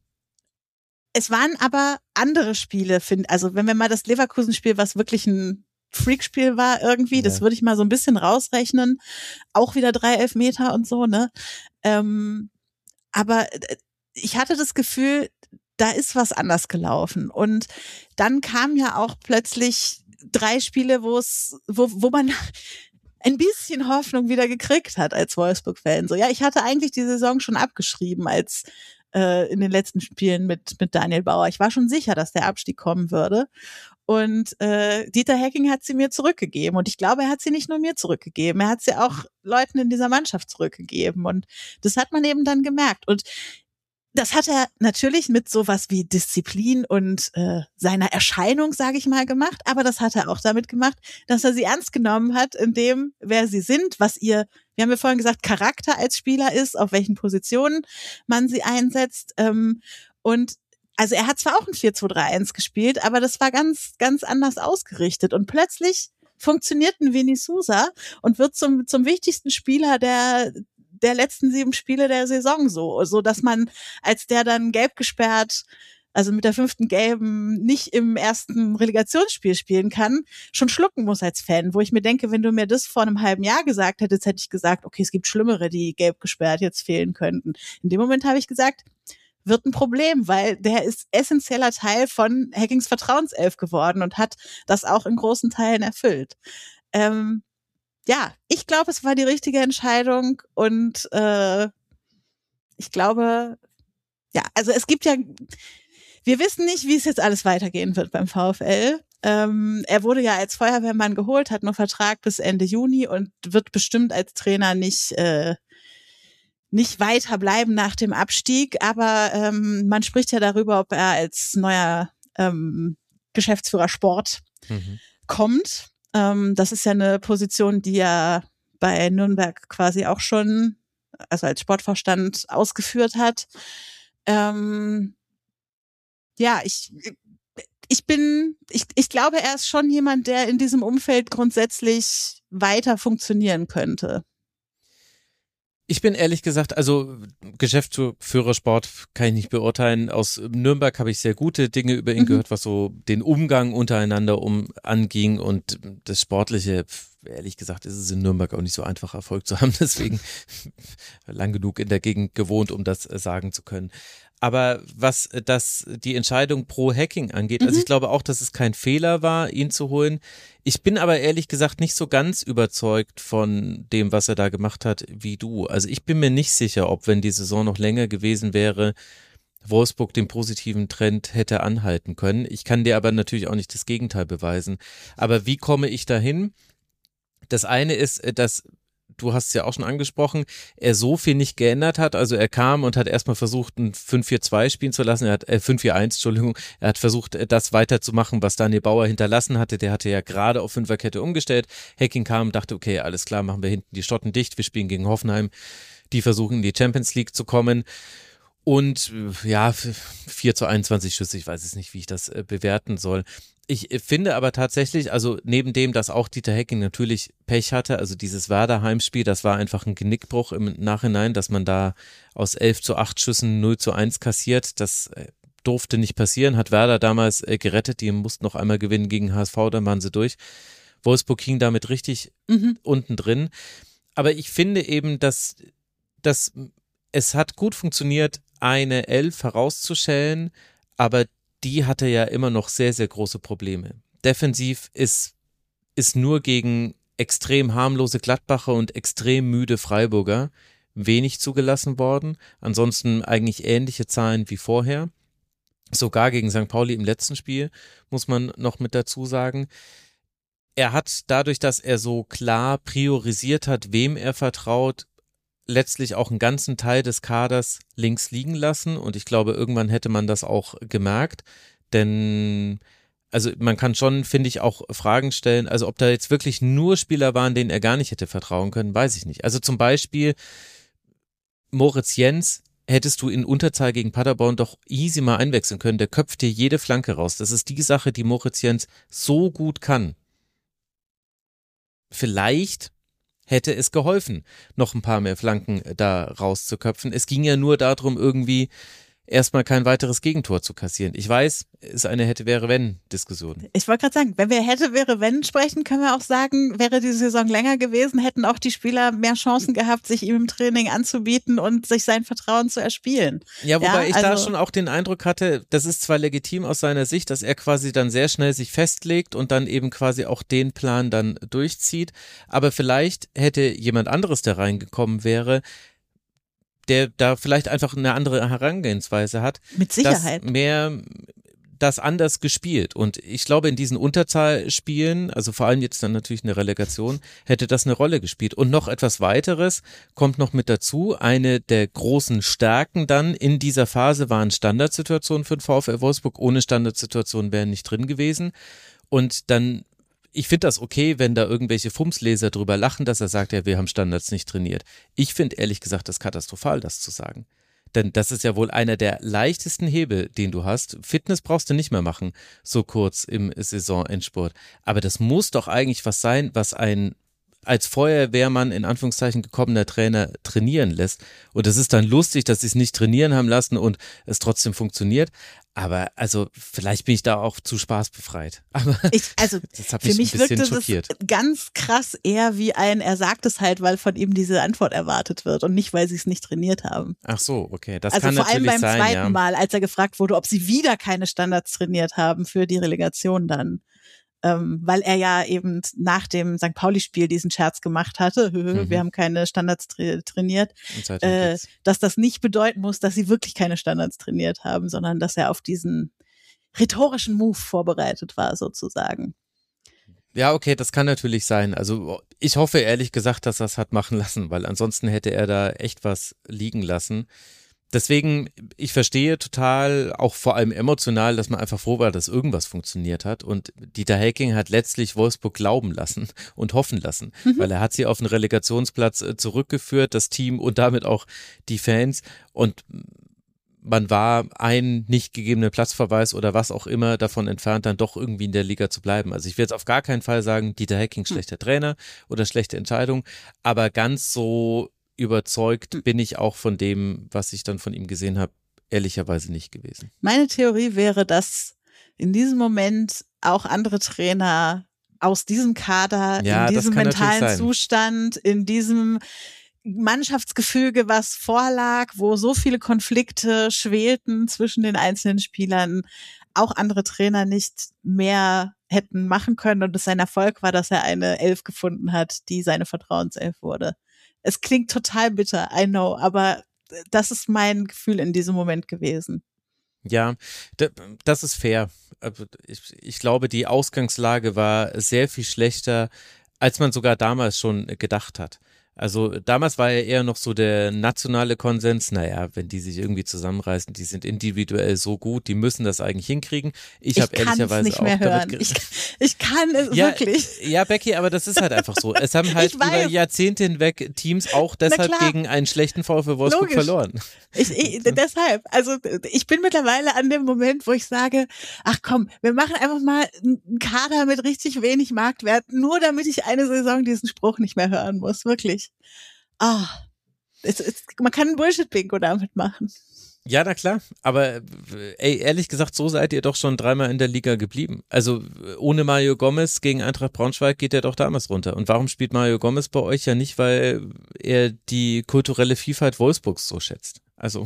Es waren aber andere Spiele, find, also wenn wir mal das Leverkusen-Spiel, was wirklich ein Freakspiel war irgendwie, ja. Das würde ich mal so ein bisschen rausrechnen. Auch wieder drei Elfmeter und so, ne? Ähm, aber ich hatte das Gefühl, da ist was anders gelaufen. Und dann kamen ja auch plötzlich drei Spiele, wo es, wo, wo man ein bisschen Hoffnung wieder gekriegt hat als Wolfsburg-Fan. So, ja, ich hatte eigentlich die Saison schon abgeschrieben als äh, in den letzten Spielen mit mit Daniel Bauer. Ich war schon sicher, dass der Abstieg kommen würde. Und äh, Dieter Hecking hat sie mir zurückgegeben. Und ich glaube, er hat sie nicht nur mir zurückgegeben, er hat sie auch Leuten in dieser Mannschaft zurückgegeben. Und das hat man eben dann gemerkt. Und Das hat er natürlich mit sowas wie Disziplin und äh, seiner Erscheinung, sage ich mal, gemacht. Aber das hat er auch damit gemacht, dass er sie ernst genommen hat, in dem, wer sie sind, was ihr, wir haben ja vorhin gesagt, Charakter als Spieler ist, auf welchen Positionen man sie einsetzt. Ähm, und also er hat zwar auch ein vier zwei drei eins gespielt, aber das war ganz, ganz anders ausgerichtet. Und plötzlich funktioniert ein Vini Souza und wird zum zum wichtigsten Spieler der der letzten sieben Spiele der Saison so, so dass man, als der dann gelb gesperrt, also mit der fünften Gelben nicht im ersten Relegationsspiel spielen kann, schon schlucken muss als Fan, wo ich mir denke, wenn du mir das vor einem halben Jahr gesagt hättest, hätte ich gesagt, okay, es gibt Schlimmere, die gelb gesperrt jetzt fehlen könnten. In dem Moment habe ich gesagt, wird ein Problem, weil der ist essentieller Teil von Hackings Vertrauenself geworden und hat das auch in großen Teilen erfüllt. Ähm, ja, ich glaube, es war die richtige Entscheidung und äh, ich glaube, ja, also es gibt ja, wir wissen nicht, wie es jetzt alles weitergehen wird beim VfL. Ähm, er wurde ja als Feuerwehrmann geholt, hat nur Vertrag bis Ende Juni und wird bestimmt als Trainer nicht äh, nicht weiter bleiben nach dem Abstieg, aber ähm, man spricht ja darüber, ob er als neuer ähm, Geschäftsführer Sport mhm. kommt. Ähm, das ist ja eine Position, die er bei Nürnberg quasi auch schon, also als Sportvorstand ausgeführt hat. Ähm, ja, ich ich bin, ich ich glaube, er ist schon jemand, der in diesem Umfeld grundsätzlich weiter funktionieren könnte. Ich bin ehrlich gesagt, also Geschäftsführersport kann ich nicht beurteilen. Aus Nürnberg habe ich sehr gute Dinge über ihn mhm. gehört, was so den Umgang untereinander um anging und das Sportliche. Ehrlich gesagt ist es in Nürnberg auch nicht so einfach, Erfolg zu haben. Deswegen lang genug in der Gegend gewohnt, um das sagen zu können. Aber was das die Entscheidung pro Hacking angeht, mhm. also ich glaube auch, dass es kein Fehler war, ihn zu holen. Ich bin aber ehrlich gesagt nicht so ganz überzeugt von dem, was er da gemacht hat, wie du. Also ich bin mir nicht sicher, ob, wenn die Saison noch länger gewesen wäre, Wolfsburg den positiven Trend hätte anhalten können. Ich kann dir aber natürlich auch nicht das Gegenteil beweisen. Aber wie komme ich dahin? Das eine ist, dass, du hast es ja auch schon angesprochen, er so viel nicht geändert hat. Also er kam und hat erstmal versucht, ein fünf vier zwei spielen zu lassen. Er hat, äh, fünf vier eins, Entschuldigung. Er hat versucht, das weiterzumachen, was Daniel Bauer hinterlassen hatte. Der hatte ja gerade auf Fünferkette umgestellt. Hacking kam und dachte, okay, alles klar, machen wir hinten die Schotten dicht. Wir spielen gegen Hoffenheim. Die versuchen in die Champions League zu kommen. Und ja, vier zu einundzwanzig Schüsse, ich weiß es nicht, wie ich das äh, bewerten soll. Ich finde aber tatsächlich, also neben dem, dass auch Dieter Hecking natürlich Pech hatte, also dieses Werder-Heimspiel, das war einfach ein Genickbruch im Nachhinein, dass man da aus elf zu acht Schüssen null zu eins kassiert, das äh, durfte nicht passieren, hat Werder damals äh, gerettet, die mussten noch einmal gewinnen gegen H S V, dann waren sie durch. Wolfsburg hing damit richtig mhm. unten drin. Aber ich finde eben, dass, dass es hat gut funktioniert, eine Elf herauszustellen, aber die hatte ja immer noch sehr, sehr große Probleme. Defensiv ist, ist nur gegen extrem harmlose Gladbacher und extrem müde Freiburger wenig zugelassen worden. Ansonsten eigentlich ähnliche Zahlen wie vorher. Sogar gegen Sankt Pauli im letzten Spiel, muss man noch mit dazu sagen. Er hat dadurch, dass er so klar priorisiert hat, wem er vertraut, letztlich auch einen ganzen Teil des Kaders links liegen lassen und ich glaube, irgendwann hätte man das auch gemerkt, denn also man kann schon, finde ich, auch Fragen stellen, also ob da jetzt wirklich nur Spieler waren, denen er gar nicht hätte vertrauen können, weiß ich nicht. Also zum Beispiel Moritz Jens hättest du in Unterzahl gegen Paderborn doch easy mal einwechseln können, der köpft dir jede Flanke raus. Das ist die Sache, die Moritz Jens so gut kann. Vielleicht hätte es geholfen, noch ein paar mehr Flanken da rauszuköpfen. Es ging ja nur darum, irgendwie erstmal kein weiteres Gegentor zu kassieren. Ich weiß, es ist eine Hätte-Wäre-Wenn-Diskussion. Ich wollte gerade sagen, wenn wir Hätte-Wäre-Wenn sprechen, können wir auch sagen, wäre die Saison länger gewesen, hätten auch die Spieler mehr Chancen gehabt, sich ihm im Training anzubieten und sich sein Vertrauen zu erspielen. Ja, wobei ja, ich also da schon auch den Eindruck hatte, das ist zwar legitim aus seiner Sicht, dass er quasi dann sehr schnell sich festlegt und dann eben quasi auch den Plan dann durchzieht, aber vielleicht hätte jemand anderes, der reingekommen wäre, der da vielleicht einfach eine andere Herangehensweise hat. Mit Sicherheit. Dass mehr das anders gespielt. Und ich glaube, in diesen Unterzahlspielen, also vor allem jetzt dann natürlich eine Relegation, hätte das eine Rolle gespielt. Und noch etwas weiteres kommt noch mit dazu. Eine der großen Stärken dann in dieser Phase waren Standardsituationen für den VfL Wolfsburg. Ohne Standardsituationen wären nicht drin gewesen. Und dann, ich finde das okay, wenn da irgendwelche Fumsleser drüber lachen, dass er sagt, ja, wir haben Standards nicht trainiert. Ich finde ehrlich gesagt das katastrophal, das zu sagen. Denn das ist ja wohl einer der leichtesten Hebel, den du hast. Fitness brauchst du nicht mehr machen, so kurz im Saisonendspurt. Aber das muss doch eigentlich was sein, was ein als Feuerwehrmann in Anführungszeichen gekommener Trainer trainieren lässt. Und es ist dann lustig, dass sie es nicht trainieren haben lassen und es trotzdem funktioniert. Aber also vielleicht bin ich da auch zu spaßbefreit. Aber ich, also das hat für mich mich ein bisschen wirkte schockiert. Das ganz krass eher wie ein, er sagt es halt, weil von ihm diese Antwort erwartet wird und nicht, weil sie es nicht trainiert haben. Ach so, okay, das also kann vor allem natürlich beim sein, zweiten ja. Mal, als er gefragt wurde, ob sie wieder keine Standards trainiert haben für die Relegation dann. Ähm, weil er ja eben nach dem Sankt Pauli-Spiel diesen Scherz gemacht hatte, mhm. wir haben keine Standards tra- trainiert, äh, dass das nicht bedeuten muss, dass sie wirklich keine Standards trainiert haben, sondern dass er auf diesen rhetorischen Move vorbereitet war sozusagen. Ja, okay, das kann natürlich sein. Also ich hoffe ehrlich gesagt, dass er es hat machen lassen, weil ansonsten hätte er da echt was liegen lassen. Deswegen, ich verstehe total, auch vor allem emotional, dass man einfach froh war, dass irgendwas funktioniert hat. Und Dieter Hecking hat letztlich Wolfsburg glauben lassen und hoffen lassen, mhm. weil er hat sie auf den Relegationsplatz zurückgeführt, das Team und damit auch die Fans. Und man war ein nicht gegebener Platzverweis oder was auch immer davon entfernt, dann doch irgendwie in der Liga zu bleiben. Also ich will jetzt auf gar keinen Fall sagen, Dieter Hecking schlechter Trainer oder schlechte Entscheidung, aber ganz so überzeugt bin ich auch von dem, was ich dann von ihm gesehen habe, ehrlicherweise nicht gewesen. Meine Theorie wäre, dass in diesem Moment auch andere Trainer aus diesem Kader, ja, in diesem mentalen Zustand, in diesem Mannschaftsgefüge, was vorlag, wo so viele Konflikte schwelten zwischen den einzelnen Spielern, auch andere Trainer nicht mehr hätten machen können und es sein Erfolg war, dass er eine Elf gefunden hat, die seine Vertrauenself wurde. Es klingt total bitter, I know, aber das ist mein Gefühl in diesem Moment gewesen. Ja, das ist fair. Ich, ich glaube, die Ausgangslage war sehr viel schlechter, als man sogar damals schon gedacht hat. Also damals war ja eher noch so der nationale Konsens, naja, wenn die sich irgendwie zusammenreißen, die sind individuell so gut, die müssen das eigentlich hinkriegen. Ich, ich habe ehrlicherweise nicht auch mehr damit hören. Ich, ich kann es ja, wirklich. Ja, Becky, aber das ist halt einfach so. Es haben halt über Jahrzehnte hinweg Teams auch deshalb gegen einen schlechten VfL Wolfsburg Logisch. verloren. Ich, ich, deshalb, also ich bin mittlerweile an dem Moment, wo ich sage, ach komm, wir machen einfach mal einen Kader mit richtig wenig Marktwert, nur damit ich eine Saison diesen Spruch nicht mehr hören muss, wirklich. Ah, es, es, man kann ein Bullshit-Bingo damit machen. Ja, na klar, aber ey, ehrlich gesagt, so seid ihr doch schon dreimal in der Liga geblieben. Also ohne Mario Gomez gegen Eintracht Braunschweig geht er doch damals runter. Und warum spielt Mario Gomez bei euch ja nicht, weil er die kulturelle Vielfalt Wolfsburgs so schätzt? Also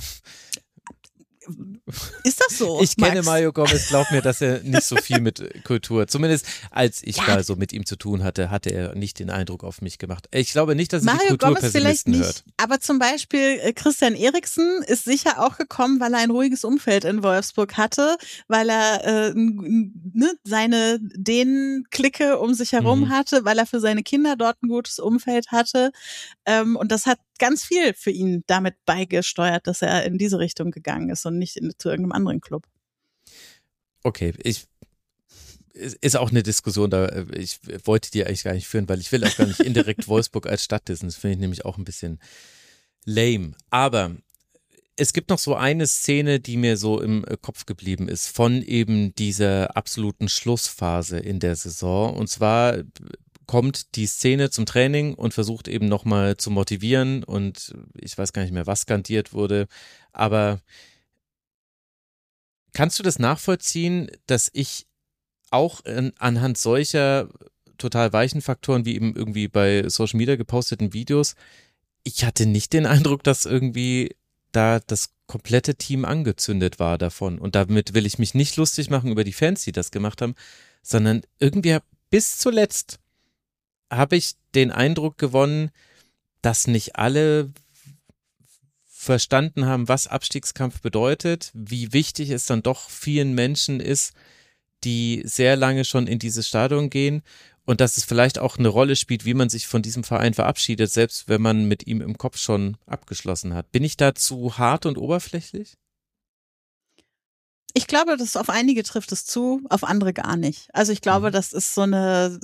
ist das so? Ich kenne Max? Mario Gomez, glaub mir, dass er nicht so viel mit Kultur, zumindest als ich ja. mal so mit ihm zu tun hatte, hatte er nicht den Eindruck auf mich gemacht. Ich glaube nicht, dass er Mario die Kulturpessimisten Gomez hört. Nicht, aber zum Beispiel Christian Eriksen ist sicher auch gekommen, weil er ein ruhiges Umfeld in Wolfsburg hatte, weil er äh, ne, seine den-Clique um sich herum mhm. hatte, weil er für seine Kinder dort ein gutes Umfeld hatte. Ähm, und das hat ganz viel für ihn damit beigesteuert, dass er in diese Richtung gegangen ist und nicht in, zu irgendeinem anderen Club. Okay, ich ist auch eine Diskussion, da ich wollte die eigentlich gar nicht führen, weil ich will auch gar nicht indirekt Wolfsburg als Stadt dissen. Das finde ich nämlich auch ein bisschen lame. Aber es gibt noch so eine Szene, die mir so im Kopf geblieben ist, von eben dieser absoluten Schlussphase in der Saison. Und zwar kommt die Szene zum Training und versucht eben nochmal zu motivieren und ich weiß gar nicht mehr, was skandiert wurde, aber kannst du das nachvollziehen, dass ich auch in, anhand solcher total weichen Faktoren wie eben irgendwie bei Social Media geposteten Videos, ich hatte nicht den Eindruck, dass irgendwie da das komplette Team angezündet war davon und damit will ich mich nicht lustig machen über die Fans, die das gemacht haben, sondern irgendwie bis zuletzt habe ich den Eindruck gewonnen, dass nicht alle verstanden haben, was Abstiegskampf bedeutet, wie wichtig es dann doch vielen Menschen ist, die sehr lange schon in dieses Stadion gehen und dass es vielleicht auch eine Rolle spielt, wie man sich von diesem Verein verabschiedet, selbst wenn man mit ihm im Kopf schon abgeschlossen hat. Bin ich da zu hart und oberflächlich? Ich glaube, dass auf einige trifft es zu, auf andere gar nicht. Also ich glaube, mhm. das ist so eine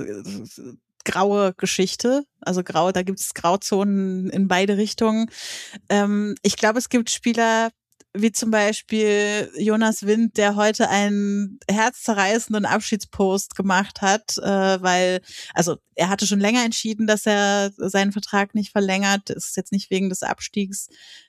graue Geschichte. Also grau, da gibt es Grauzonen in beide Richtungen. Ähm, ich glaube, es gibt Spieler wie zum Beispiel Jonas Wind, der heute einen herzzerreißenden Abschiedspost gemacht hat, äh, weil, also er hatte schon länger entschieden, dass er seinen Vertrag nicht verlängert. Das ist jetzt nicht wegen des Abstiegs.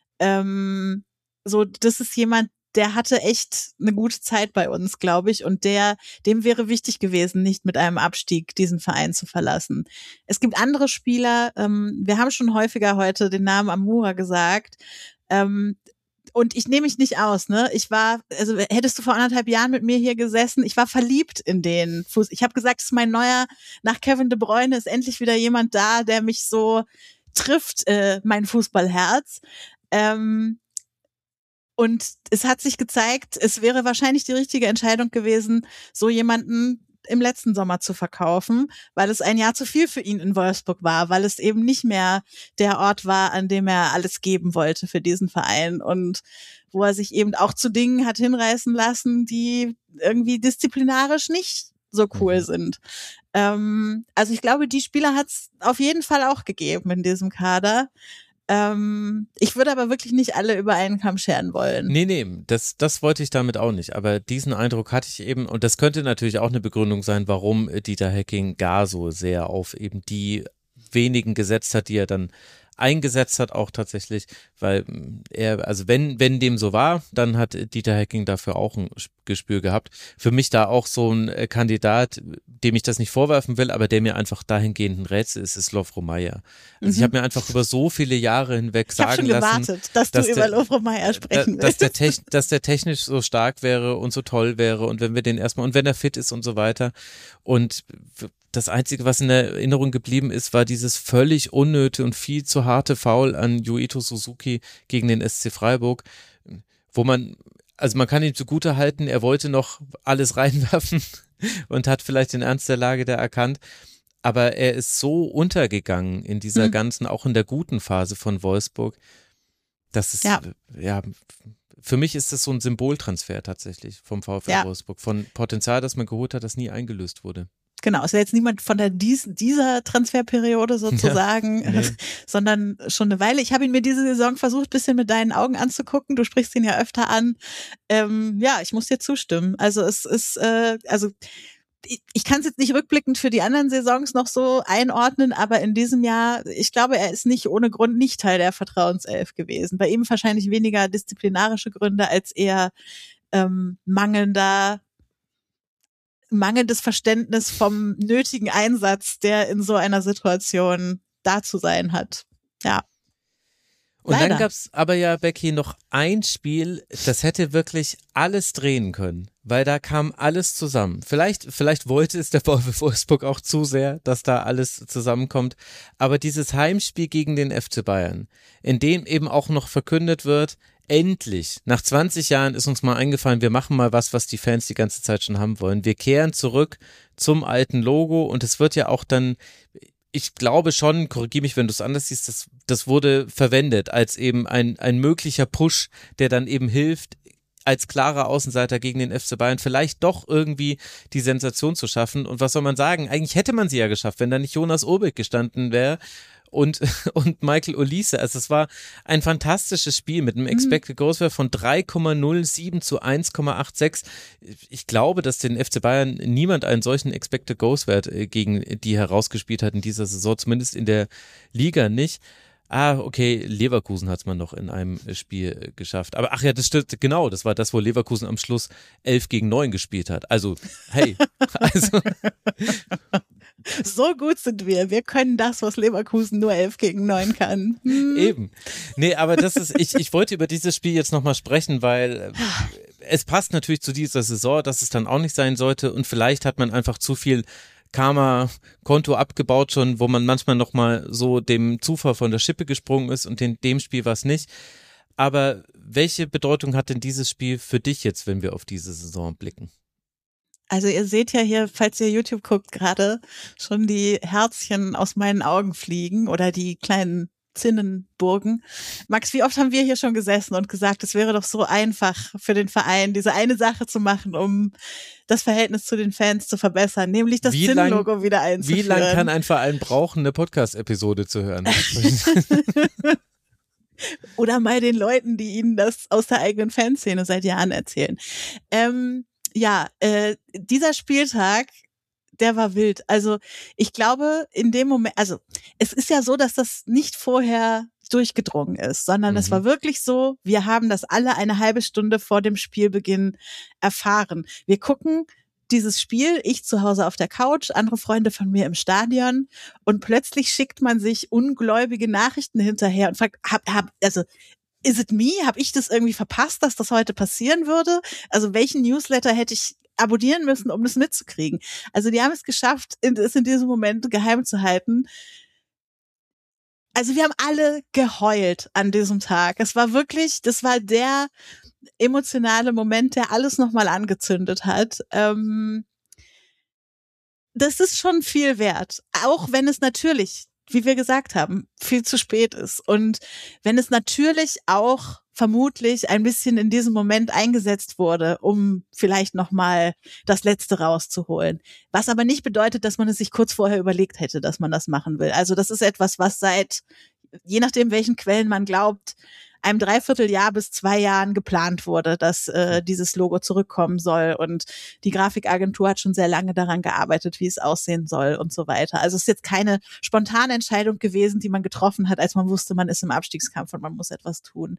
Ähm, so, das ist jemand, der hatte echt eine gute Zeit bei uns, glaube ich, und der, dem wäre wichtig gewesen, nicht mit einem Abstieg diesen Verein zu verlassen. Es gibt andere Spieler, ähm, wir haben schon häufiger heute den Namen Amoura gesagt, ähm, und ich nehme mich nicht aus, ne? Ich war, also hättest du vor anderthalb Jahren mit mir hier gesessen, ich war verliebt in den Fuß. Ich habe gesagt, das ist mein neuer, nach Kevin De Bruyne ist endlich wieder jemand da, der mich so trifft, äh, mein Fußballherz. Ähm, Und es hat sich gezeigt, es wäre wahrscheinlich die richtige Entscheidung gewesen, so jemanden im letzten Sommer zu verkaufen, weil es ein Jahr zu viel für ihn in Wolfsburg war, weil es eben nicht mehr der Ort war, an dem er alles geben wollte für diesen Verein und wo er sich eben auch zu Dingen hat hinreißen lassen, die irgendwie disziplinarisch nicht so cool mhm. sind. Ähm, also ich glaube, die Spieler hat es auf jeden Fall auch gegeben in diesem Kader. Ähm, ich würde aber wirklich nicht alle über einen Kamm scheren wollen. Nee, nee, das, das wollte ich damit auch nicht. Aber diesen Eindruck hatte ich eben, und das könnte natürlich auch eine Begründung sein, warum Dieter Hecking gar so sehr auf eben die wenigen gesetzt hat, die er dann eingesetzt hat, auch tatsächlich, weil er, also wenn, wenn dem so war, dann hat Dieter Hecking dafür auch ein Gespür gehabt. Für mich da auch so ein Kandidat, dem ich das nicht vorwerfen will, aber der mir einfach dahingehend ein Rätsel ist, ist Lovro Majer. Also mhm. ich habe mir einfach über so viele Jahre hinweg ich sagen schon lassen, gewartet, dass, dass du der, über Lovro Majer sprechen da, willst. Dass der, dass der technisch so stark wäre und so toll wäre und wenn wir den erstmal, und wenn er fit ist und so weiter. Und das Einzige, was in der Erinnerung geblieben ist, war dieses völlig unnötige und viel zu harte Foul an Yuito Suzuki gegen den S C Freiburg, wo man, also man kann ihm zugute halten, er wollte noch alles reinwerfen und hat vielleicht den Ernst der Lage da erkannt, aber er ist so untergegangen in dieser mhm. ganzen, auch in der guten Phase von Wolfsburg, dass es, ja, ja für mich ist das so ein Symboltransfer tatsächlich vom VfL ja. Wolfsburg, von Potenzial, das man geholt hat, das nie eingelöst wurde. Genau, es wäre jetzt niemand von der dies, dieser Transferperiode sozusagen, ja, nee. sondern schon eine Weile. Ich habe ihn mir diese Saison versucht, ein bisschen mit deinen Augen anzugucken. Du sprichst ihn ja öfter an. Ähm, ja, ich muss dir zustimmen. Also es ist, äh, also ich, ich kann es jetzt nicht rückblickend für die anderen Saisons noch so einordnen, aber in diesem Jahr, ich glaube, er ist nicht ohne Grund nicht Teil der Vertrauenself gewesen. Bei ihm wahrscheinlich weniger disziplinarische Gründe als eher ähm, mangelnder mangelndes Verständnis vom nötigen Einsatz, der in so einer Situation da zu sein hat. Ja. Und Leider. Dann gab's aber ja, Becky, noch ein Spiel, das hätte wirklich alles drehen können, weil da kam alles zusammen. Vielleicht, vielleicht wollte es der VfL Wolfsburg auch zu sehr, dass da alles zusammenkommt, aber dieses Heimspiel gegen den F C Bayern, in dem eben auch noch verkündet wird, endlich, nach zwanzig Jahren ist uns mal eingefallen, wir machen mal was, was die Fans die ganze Zeit schon haben wollen. Wir kehren zurück zum alten Logo und es wird ja auch dann, ich glaube schon, korrigiere mich, wenn du es anders siehst, das, das wurde verwendet als eben ein, ein möglicher Push, der dann eben hilft, als klarer Außenseiter gegen den F C Bayern vielleicht doch irgendwie die Sensation zu schaffen. Und was soll man sagen? Eigentlich hätte man sie ja geschafft, wenn da nicht Jonas Urbik gestanden wäre und, und Michael Olise. Also es war ein fantastisches Spiel mit einem Expected Goals Wert von drei Komma null sieben zu eins Komma sechsundachtzig. Ich glaube, dass den F C Bayern niemand einen solchen Expected Goals Wert gegen die herausgespielt hat in dieser Saison, zumindest in der Liga nicht. Ah, okay, Leverkusen hat es mal noch in einem Spiel geschafft. Aber ach ja, das stimmt, genau, das war das, wo Leverkusen am Schluss elf gegen neun gespielt hat. Also, hey, also. So gut sind wir. Wir können das, was Leverkusen nur elf gegen neun kann. Hm. Eben. Nee, aber das ist, ich, ich wollte über dieses Spiel jetzt nochmal sprechen, weil es passt natürlich zu dieser Saison, dass es dann auch nicht sein sollte und vielleicht hat man einfach zu viel Karma-Konto abgebaut schon, wo man manchmal nochmal so dem Zufall von der Schippe gesprungen ist und in dem Spiel war es nicht. Aber welche Bedeutung hat denn dieses Spiel für dich jetzt, wenn wir auf diese Saison blicken? Also ihr seht ja hier, falls ihr YouTube guckt, gerade schon die Herzchen aus meinen Augen fliegen oder die kleinen Zinnenburgen. Max, wie oft haben wir hier schon gesessen und gesagt, es wäre doch so einfach für den Verein, diese eine Sache zu machen, um das Verhältnis zu den Fans zu verbessern, nämlich das Zinnenlogo wieder einzuführen. Wie lange kann ein Verein brauchen, eine Podcast-Episode zu hören? Oder mal den Leuten, die ihnen das aus der eigenen Fanszene seit Jahren erzählen. Ähm, ja, äh, dieser Spieltag, der war wild. Also ich glaube, in dem Moment, also es ist ja so, dass das nicht vorher durchgedrungen ist, sondern mhm. es war wirklich so, wir haben das alle eine halbe Stunde vor dem Spielbeginn erfahren. Wir gucken dieses Spiel, ich zu Hause auf der Couch, andere Freunde von mir im Stadion und plötzlich schickt man sich ungläubige Nachrichten hinterher und fragt, hab, hab, also is it me? Habe ich das irgendwie verpasst, dass das heute passieren würde? Also welchen Newsletter hätte ich abonnieren müssen, um das mitzukriegen? Also die haben es geschafft, es in diesem Moment geheim zu halten. Also wir haben alle geheult an diesem Tag. Es war wirklich, das war der emotionale Moment, der alles nochmal angezündet hat. Ähm, das ist schon viel wert. Auch wenn es natürlich, wie wir gesagt haben, viel zu spät ist. Und wenn es natürlich auch vermutlich ein bisschen in diesem Moment eingesetzt wurde, um vielleicht nochmal das Letzte rauszuholen. Was aber nicht bedeutet, dass man es sich kurz vorher überlegt hätte, dass man das machen will. Also das ist etwas, was seit, je nachdem welchen Quellen man glaubt, einem Dreivierteljahr bis zwei Jahren geplant wurde, dass äh, dieses Logo zurückkommen soll, und die Grafikagentur hat schon sehr lange daran gearbeitet, wie es aussehen soll und so weiter. Also es ist jetzt keine spontane Entscheidung gewesen, die man getroffen hat, als man wusste, man ist im Abstiegskampf und man muss etwas tun.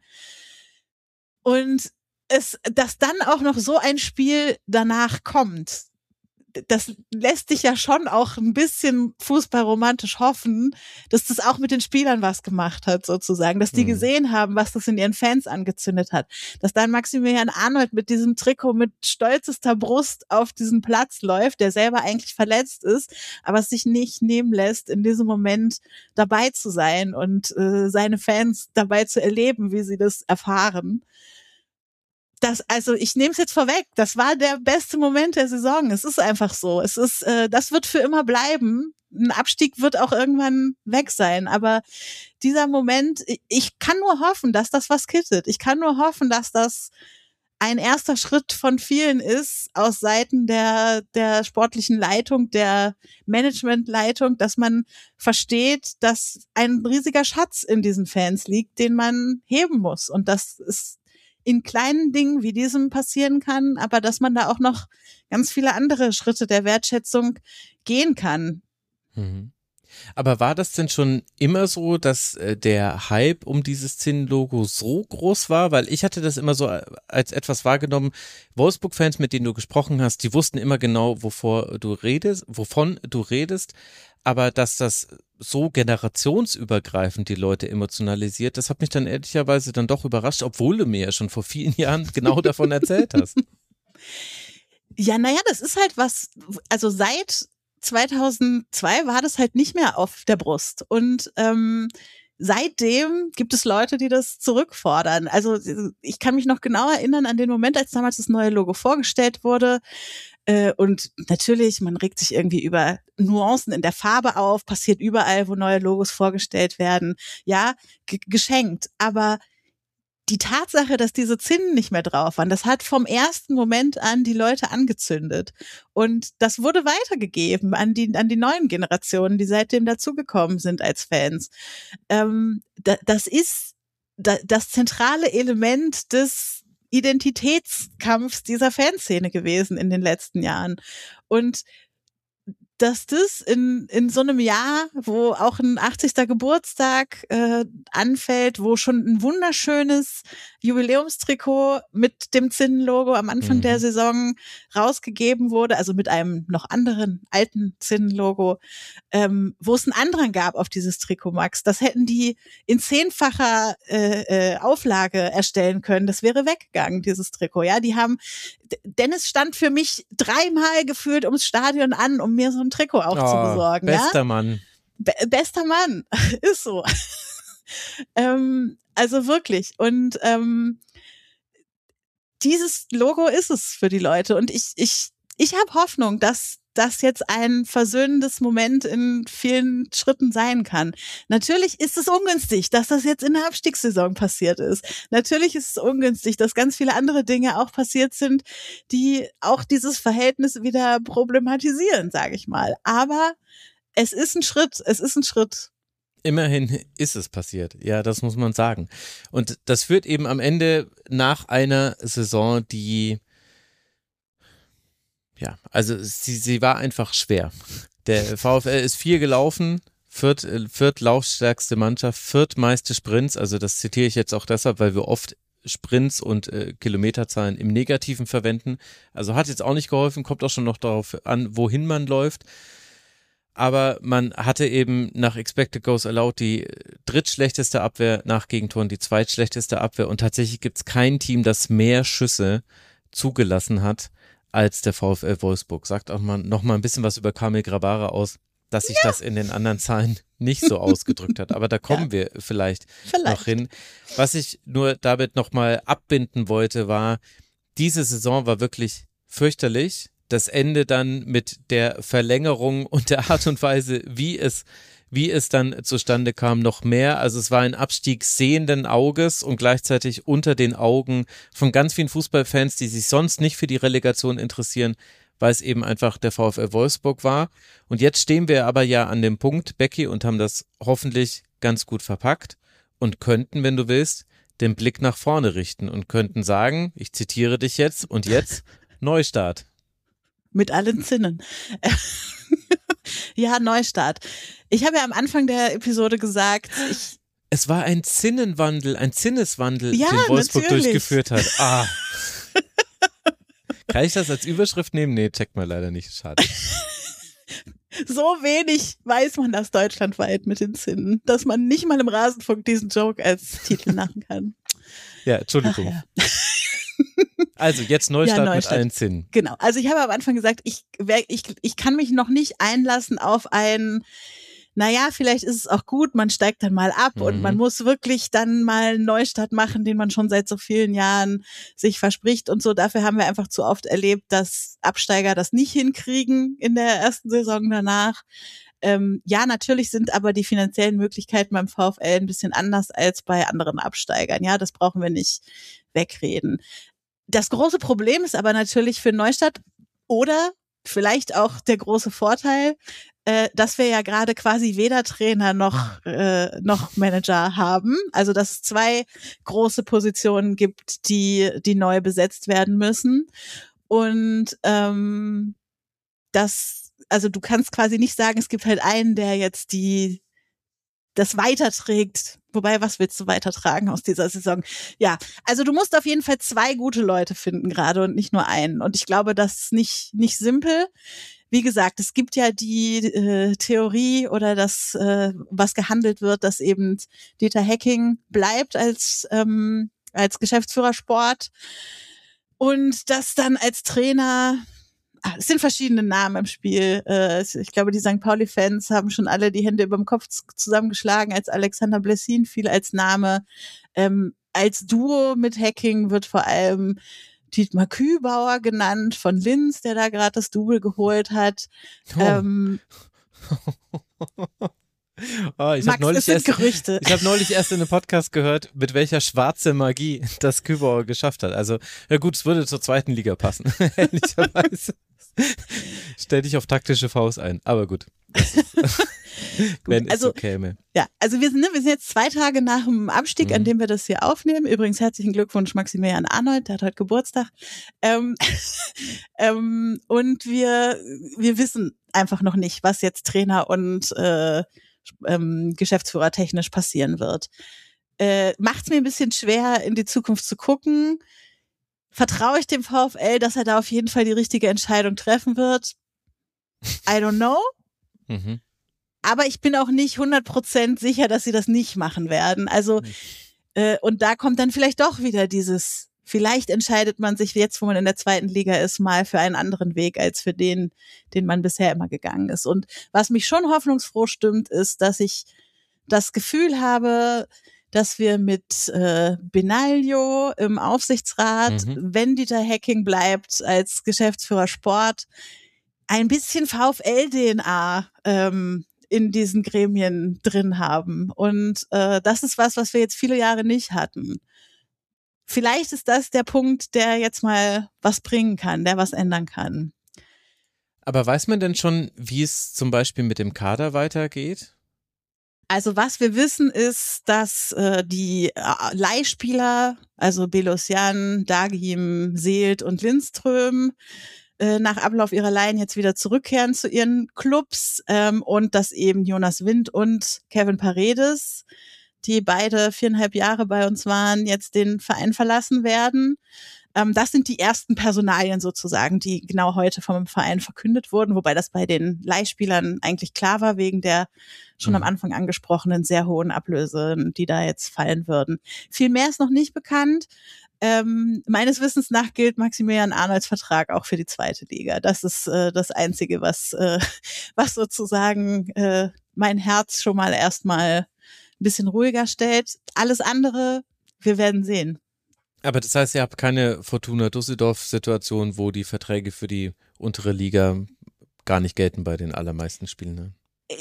Und es, dass dann auch noch so ein Spiel danach kommt, das lässt dich ja schon auch ein bisschen fußballromantisch hoffen, dass das auch mit den Spielern was gemacht hat, sozusagen, dass die mhm. gesehen haben, was das in ihren Fans angezündet hat, dass dann Maximilian Arnold mit diesem Trikot mit stolzester Brust auf diesen Platz läuft, der selber eigentlich verletzt ist, aber es sich nicht nehmen lässt, in diesem Moment dabei zu sein und äh, seine Fans dabei zu erleben, wie sie das erfahren. Das, also ich nehme es jetzt vorweg, das war der beste Moment der Saison. Es ist einfach so. Es ist, äh, das wird für immer bleiben. Ein Abstieg wird auch irgendwann weg sein. Aber dieser Moment, ich kann nur hoffen, dass das was kittet. Ich kann nur hoffen, dass das ein erster Schritt von vielen ist aus Seiten der, der sportlichen Leitung, der Managementleitung, dass man versteht, dass ein riesiger Schatz in diesen Fans liegt, den man heben muss. Und das ist in kleinen Dingen wie diesem passieren kann, aber dass man da auch noch ganz viele andere Schritte der Wertschätzung gehen kann. Mhm. Aber war das denn schon immer so, dass äh, der Hype um dieses Zinnenlogo so groß war? Weil ich hatte das immer so als etwas wahrgenommen, Wolfsburg-Fans, mit denen du gesprochen hast, die wussten immer genau, wovor du redest, wovon du redest, aber dass das so generationsübergreifend die Leute emotionalisiert, das hat mich dann ehrlicherweise dann doch überrascht, obwohl du mir ja schon vor vielen Jahren genau davon erzählt hast. Ja, naja, das ist halt was, also seit zweitausendzwei war das halt nicht mehr auf der Brust, und ähm, seitdem gibt es Leute, die das zurückfordern. Also ich kann mich noch genau erinnern an den Moment, als damals das neue Logo vorgestellt wurde. Äh, und natürlich, man regt sich irgendwie über Nuancen in der Farbe auf, passiert überall, wo neue Logos vorgestellt werden. Ja, g- geschenkt. Aber die Tatsache, dass diese Zinnen nicht mehr drauf waren, das hat vom ersten Moment an die Leute angezündet. Und das wurde weitergegeben an die, an die neuen Generationen, die seitdem dazugekommen sind als Fans. Ähm, da, das ist da, das zentrale Element des Identitätskampfs dieser Fanszene gewesen in den letzten Jahren. Und dass das in in so einem Jahr, wo auch ein achtzigster Geburtstag äh, anfällt, wo schon ein wunderschönes Jubiläumstrikot mit dem Zinnenlogo am Anfang mhm. der Saison rausgegeben wurde, also mit einem noch anderen alten Zinnenlogo, ähm, wo es einen anderen gab auf dieses Trikot, Max. Das hätten die in zehnfacher äh, äh, Auflage erstellen können. Das wäre weggegangen, dieses Trikot. Ja, die haben, Dennis stand für mich dreimal gefühlt ums Stadion an, um mir so ein Trikot auch oh, zu besorgen. Bester ja? Mann. Be- bester Mann, ist so. ähm, Also wirklich. Und ähm, dieses Logo ist es für die Leute. Und ich, ich, ich habe Hoffnung, dass das jetzt ein versöhnendes Moment in vielen Schritten sein kann. Natürlich ist es ungünstig, dass das jetzt in der Abstiegssaison passiert ist. Natürlich ist es ungünstig, dass ganz viele andere Dinge auch passiert sind, die auch dieses Verhältnis wieder problematisieren, sage ich mal. Aber es ist ein Schritt, es ist ein Schritt. Immerhin ist es passiert, ja, das muss man sagen. Und das führt eben am Ende nach einer Saison, die Ja, also sie, sie war einfach schwer. Der VfL ist viel gelaufen, viert, viertlaufstärkste Mannschaft, viertmeiste Sprints, also das zitiere ich jetzt auch deshalb, weil wir oft Sprints und äh, Kilometerzahlen im Negativen verwenden. Also hat jetzt auch nicht geholfen, kommt auch schon noch darauf an, wohin man läuft. Aber man hatte eben nach Expected Goals Allowed die drittschlechteste Abwehr, nach Gegentoren die zweitschlechteste Abwehr und tatsächlich gibt es kein Team, das mehr Schüsse zugelassen hat als der VfL Wolfsburg. Sagt auch mal noch mal ein bisschen was über Kamil Grabara aus, dass sich ja. das in den anderen Zahlen nicht so ausgedrückt hat. Aber da kommen ja. wir vielleicht, vielleicht noch hin. Was ich nur damit noch mal abbinden wollte, war, diese Saison war wirklich fürchterlich. Das Ende dann mit der Verlängerung und der Art und Weise, wie es wie es dann zustande kam, noch mehr. Also es war ein Abstieg sehenden Auges und gleichzeitig unter den Augen von ganz vielen Fußballfans, die sich sonst nicht für die Relegation interessieren, weil es eben einfach der VfL Wolfsburg war. Und jetzt stehen wir aber ja an dem Punkt, Becky, und haben das hoffentlich ganz gut verpackt und könnten, wenn du willst, den Blick nach vorne richten und könnten sagen, ich zitiere dich jetzt, und jetzt Neustart. Mit allen Zinnen. Ja, Neustart. Ich habe ja am Anfang der Episode gesagt, ich es war ein Zinnenwandel, ein Zinneswandel, ja, den Wolfsburg natürlich. durchgeführt hat. Ah. Kann ich das als Überschrift nehmen? Nee, checkt man leider nicht. Schade. So wenig weiß man das deutschlandweit mit den Zinnen, dass man nicht mal im Rasenfunk diesen Joke als Titel machen kann. Ja, Entschuldigung. Ach, ja. Also jetzt Neustart, ja, Neustart mit allen Zinnen. Genau, also ich habe am Anfang gesagt, ich, ich, ich kann mich noch nicht einlassen auf ein, naja, vielleicht ist es auch gut, man steigt dann mal ab mhm. und man muss wirklich dann mal einen Neustart machen, den man schon seit so vielen Jahren sich verspricht und so. Dafür haben wir einfach zu oft erlebt, dass Absteiger das nicht hinkriegen in der ersten Saison danach. Ähm, ja, natürlich sind aber die finanziellen Möglichkeiten beim VfL ein bisschen anders als bei anderen Absteigern. Ja, das brauchen wir nicht wegreden. Das große Problem ist aber natürlich für Neustadt oder vielleicht auch der große Vorteil, äh, dass wir ja gerade quasi weder Trainer noch äh, noch Manager haben. Also dass es zwei große Positionen gibt, die die neu besetzt werden müssen. Und ähm, das, also du kannst quasi nicht sagen, es gibt halt einen, der jetzt die das weiterträgt. Wobei, was willst du weitertragen aus dieser Saison? Ja, also du musst auf jeden Fall zwei gute Leute finden gerade und nicht nur einen. Und ich glaube, das ist nicht nicht simpel. Wie gesagt, es gibt ja die äh, Theorie oder das, äh, was gehandelt wird, dass eben Dieter Hecking bleibt als ähm, als Geschäftsführer Sport und das dann als Trainer. Es sind verschiedene Namen im Spiel. Ich glaube, die Sankt Pauli-Fans haben schon alle die Hände über dem Kopf zusammengeschlagen, als Alexander Blessin fiel als Name. Ähm, als Duo mit Hecking wird vor allem Dietmar Kübauer genannt von Linz, der da gerade das Double geholt hat. Oh. Ähm, Oh, ich habe neulich, erst, ich hab neulich erst in einem Podcast gehört, mit welcher schwarze Magie das Kübauer geschafft hat. Also, ja gut, es würde zur zweiten Liga passen, ehrlicherweise. Stell dich auf taktische Faust ein, aber gut. Wenn also, es so käme. Ja, also wir sind, ne, wir sind jetzt zwei Tage nach dem Abstieg, mhm. an dem wir das hier aufnehmen. Übrigens herzlichen Glückwunsch Maximilian Arnold, der hat heute Geburtstag. Ähm, ähm, und wir, wir wissen einfach noch nicht, was jetzt Trainer und äh, ähm, Geschäftsführer technisch passieren wird. Äh, macht es mir ein bisschen schwer, in die Zukunft zu gucken. Vertraue ich dem VfL, dass er da auf jeden Fall die richtige Entscheidung treffen wird? I don't know. Mhm. Aber ich bin auch nicht hundert Prozent sicher, dass sie das nicht machen werden. Also, äh, und da kommt dann vielleicht doch wieder dieses, vielleicht entscheidet man sich jetzt, wo man in der zweiten Liga ist, mal für einen anderen Weg als für den, den man bisher immer gegangen ist. Und was mich schon hoffnungsfroh stimmt, ist, dass ich das Gefühl habe, dass wir mit äh, Benaglio im Aufsichtsrat, Mhm. wenn Dieter Hecking bleibt als Geschäftsführer Sport, ein bisschen VfL-D N A ähm, in diesen Gremien drin haben. Und äh, das ist was, was wir jetzt viele Jahre nicht hatten. Vielleicht ist das der Punkt, der jetzt mal was bringen kann, der was ändern kann. Aber weiß man denn schon, wie es zum Beispiel mit dem Kader weitergeht? Also was wir wissen ist, dass äh, die äh, Leihspieler, also Belosian, Dagim, Seelt und Lindström, äh, nach Ablauf ihrer Leihen jetzt wieder zurückkehren zu ihren Clubs ähm, und dass eben Jonas Wind und Kevin Paredes, die beide viereinhalb Jahre bei uns waren, jetzt den Verein verlassen werden. Ähm, das sind die ersten Personalien sozusagen, die genau heute vom Verein verkündet wurden, wobei das bei den Leihspielern eigentlich klar war, wegen der schon Mhm. am Anfang angesprochenen sehr hohen Ablöse, die da jetzt fallen würden. Viel mehr ist noch nicht bekannt. Ähm, meines Wissens nach gilt Maximilian Arnolds Vertrag auch für die zweite Liga. Das ist äh, das Einzige, was, äh, was sozusagen äh, mein Herz schon mal erstmal ein bisschen ruhiger stellt. Alles andere, wir werden sehen. Aber das heißt, ihr habt keine Fortuna Düsseldorf-Situation, wo die Verträge für die untere Liga gar nicht gelten bei den allermeisten Spielen, ne?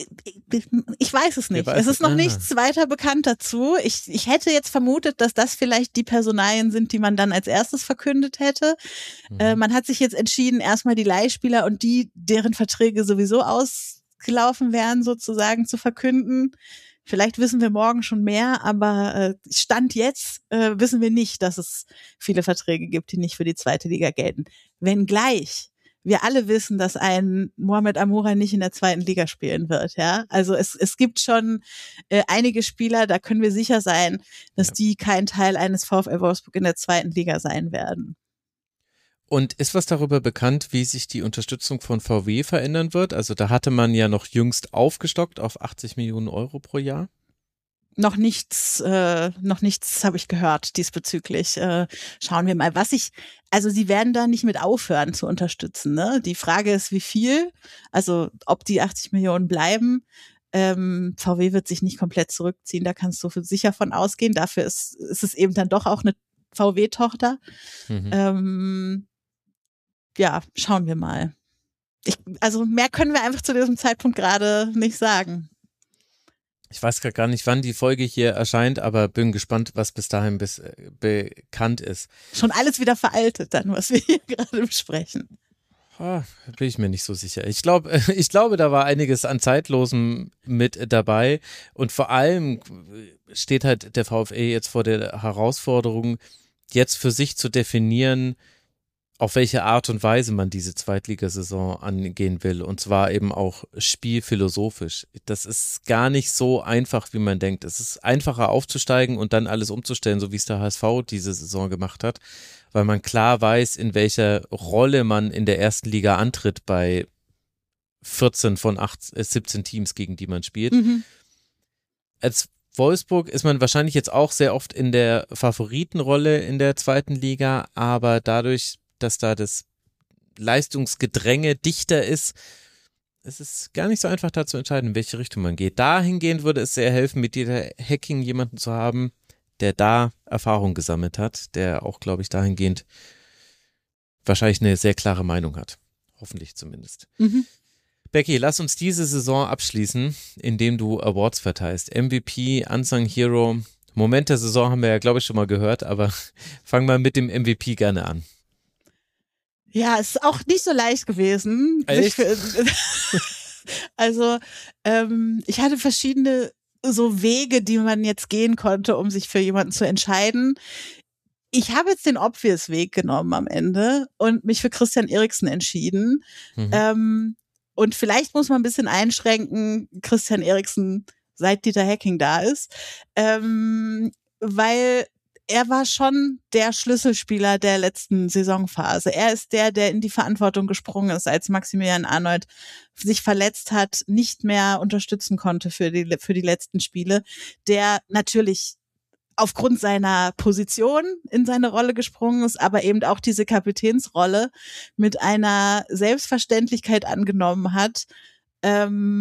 Ich weiß es nicht. Ihr weiß Es ist noch ah. nichts weiter bekannt dazu. Ich, ich hätte jetzt vermutet, dass das vielleicht die Personalien sind, die man dann als erstes verkündet hätte. Mhm. Äh, man hat sich jetzt entschieden, erstmal die Leihspieler und die, deren Verträge sowieso ausgelaufen wären, sozusagen zu verkünden. Vielleicht wissen wir morgen schon mehr, aber äh, Stand jetzt äh, wissen wir nicht, dass es viele Verträge gibt, die nicht für die zweite Liga gelten. Wenngleich wir alle wissen, dass ein Mohamed Amoura nicht in der zweiten Liga spielen wird, ja. Also es, es gibt schon äh, einige Spieler, da können wir sicher sein, dass Ja. die kein Teil eines VfL Wolfsburg in der zweiten Liga sein werden. Und ist was darüber bekannt, wie sich die Unterstützung von V W verändern wird? Also da hatte man ja noch jüngst aufgestockt auf achtzig Millionen Euro pro Jahr. Noch nichts, äh, noch nichts habe ich gehört diesbezüglich. Äh, schauen wir mal, was ich, also sie werden da nicht mit aufhören zu unterstützen, ne? Die Frage ist, wie viel, also ob die achtzig Millionen bleiben. Ähm, V W wird sich nicht komplett zurückziehen, da kannst du sicher von ausgehen. Dafür ist, ist es eben dann doch auch eine V W-Tochter. Mhm. Ähm, ja, schauen wir mal. Ich, also mehr können wir einfach zu diesem Zeitpunkt gerade nicht sagen. Ich weiß gerade gar nicht, wann die Folge hier erscheint, aber bin gespannt, was bis dahin bis, äh, bekannt ist. Schon alles wieder veraltet dann, was wir hier gerade besprechen. Ah, bin ich mir nicht so sicher. Ich glaube, ich glaube, da war einiges an Zeitlosem mit dabei und vor allem steht halt der VfL jetzt vor der Herausforderung, jetzt für sich zu definieren, auf welche Art und Weise man diese Zweitligasaison angehen will, und zwar eben auch spielphilosophisch. Das ist gar nicht so einfach, wie man denkt. Es ist einfacher aufzusteigen und dann alles umzustellen, so wie es der H S V diese Saison gemacht hat, weil man klar weiß, in welcher Rolle man in der ersten Liga antritt bei vierzehn von acht, äh, siebzehn Teams, gegen die man spielt. Mhm. Als Wolfsburg ist man wahrscheinlich jetzt auch sehr oft in der Favoritenrolle in der zweiten Liga, aber dadurch, dass da das Leistungsgedränge dichter ist, es ist gar nicht so einfach da zu entscheiden, in welche Richtung man geht. Dahingehend würde es sehr helfen, mit Dieter Hecking jemanden zu haben, der da Erfahrung gesammelt hat, der auch, glaube ich, dahingehend wahrscheinlich eine sehr klare Meinung hat. Hoffentlich zumindest. Mhm. Becky, lass uns diese Saison abschließen, indem du Awards verteilst. M V P, Unsung Hero, Moment der Saison haben wir ja, glaube ich, schon mal gehört, aber fang mal mit dem M V P gerne an. Ja, es ist auch nicht so leicht gewesen. Echt? Sich für, also ähm, ich hatte verschiedene so Wege, die man jetzt gehen konnte, um sich für jemanden zu entscheiden. Ich habe jetzt den obvious Weg genommen am Ende und mich für Christian Eriksen entschieden. Mhm. Ähm, und vielleicht muss man ein bisschen einschränken, Christian Eriksen, seit Dieter Hecking da ist, ähm, weil er war schon der Schlüsselspieler der letzten Saisonphase. Er ist der, der in die Verantwortung gesprungen ist, als Maximilian Arnold sich verletzt hat, nicht mehr unterstützen konnte für die, für die letzten Spiele, der natürlich aufgrund seiner Position in seine Rolle gesprungen ist, aber eben auch diese Kapitänsrolle mit einer Selbstverständlichkeit angenommen hat, ähm,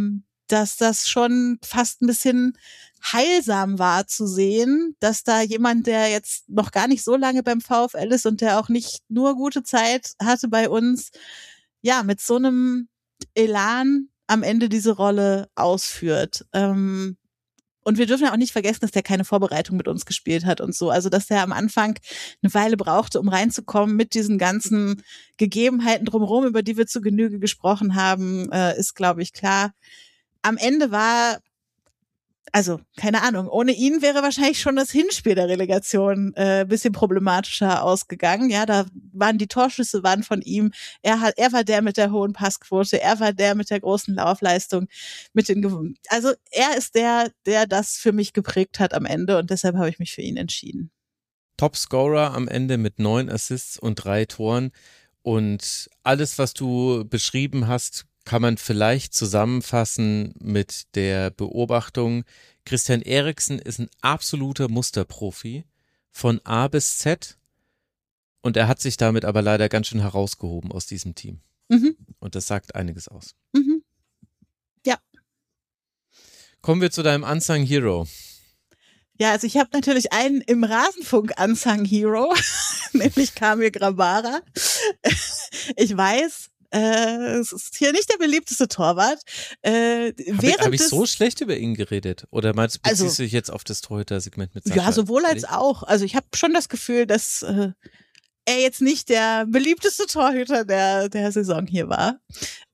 dass das schon fast ein bisschen heilsam war zu sehen, dass da jemand, der jetzt noch gar nicht so lange beim VfL ist und der auch nicht nur gute Zeit hatte bei uns, ja, mit so einem Elan am Ende diese Rolle ausführt. Ähm, und wir dürfen ja auch nicht vergessen, dass der keine Vorbereitung mit uns gespielt hat und so. Also, dass der am Anfang eine Weile brauchte, um reinzukommen mit diesen ganzen Gegebenheiten drumherum, über die wir zu Genüge gesprochen haben, äh, ist, glaube ich, klar. Am Ende war, also, keine Ahnung, ohne ihn wäre wahrscheinlich schon das Hinspiel der Relegation äh, bisschen problematischer ausgegangen. Ja, da waren die Torschüsse waren von ihm. Er hat, er war der mit der hohen Passquote. Er war der mit der großen Laufleistung. Mit den, also, er ist der, der das für mich geprägt hat am Ende und deshalb habe ich mich für ihn entschieden. Topscorer am Ende mit neun Assists und drei Toren und alles, was du beschrieben hast, kann man vielleicht zusammenfassen mit der Beobachtung, Christian Eriksen ist ein absoluter Musterprofi von A bis Z und er hat sich damit aber leider ganz schön herausgehoben aus diesem Team. Mhm. Und das sagt einiges aus. Mhm. Ja. Kommen wir zu deinem Unsung Hero. Ja, also ich habe natürlich einen im Rasenfunk Unsung Hero, nämlich Kamil Grabara. Ich weiß, Äh, es ist hier nicht der beliebteste Torwart. Äh, Habe hab ich so schlecht über ihn geredet? Oder meinst du, beziehst also, du dich jetzt auf das Torhüter-Segment mit Sascha? Ja, sowohl als auch. Also ich habe schon das Gefühl, dass äh, er jetzt nicht der beliebteste Torhüter der, der Saison hier war.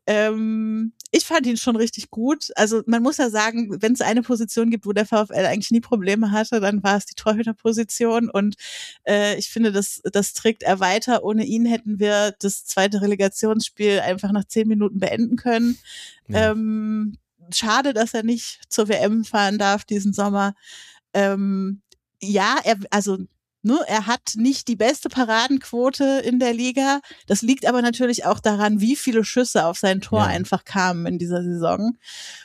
Ähm, ich fand ihn schon richtig gut. Also man muss ja sagen, wenn es eine Position gibt, wo der VfL eigentlich nie Probleme hatte, dann war es die Torhüterposition und äh, ich finde, das, das trägt er weiter. Ohne ihn hätten wir das zweite Relegationsspiel einfach nach zehn Minuten beenden können. Ja. Ähm, schade, dass er nicht zur W M fahren darf diesen Sommer. Ähm, ja, er, also Ne, er hat nicht die beste Paradenquote in der Liga. Das liegt aber natürlich auch daran, wie viele Schüsse auf sein Tor ja. einfach kamen in dieser Saison.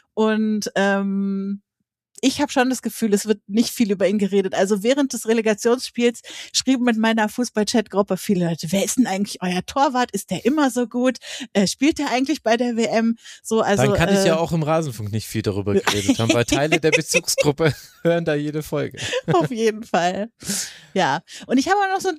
Und ähm, ich habe schon das Gefühl, es wird nicht viel über ihn geredet. Also während des Relegationsspiels schrieben mit meiner Fußball-Chat-Gruppe viele Leute, wer ist denn eigentlich euer Torwart? Ist der immer so gut? Äh, spielt der eigentlich bei der W M? So, also, Dann kann äh, ich ja auch im Rasenfunk nicht viel darüber geredet haben, weil Teile der Bezugsgruppe hören da jede Folge. Auf jeden Fall. Ja. Und ich habe auch noch so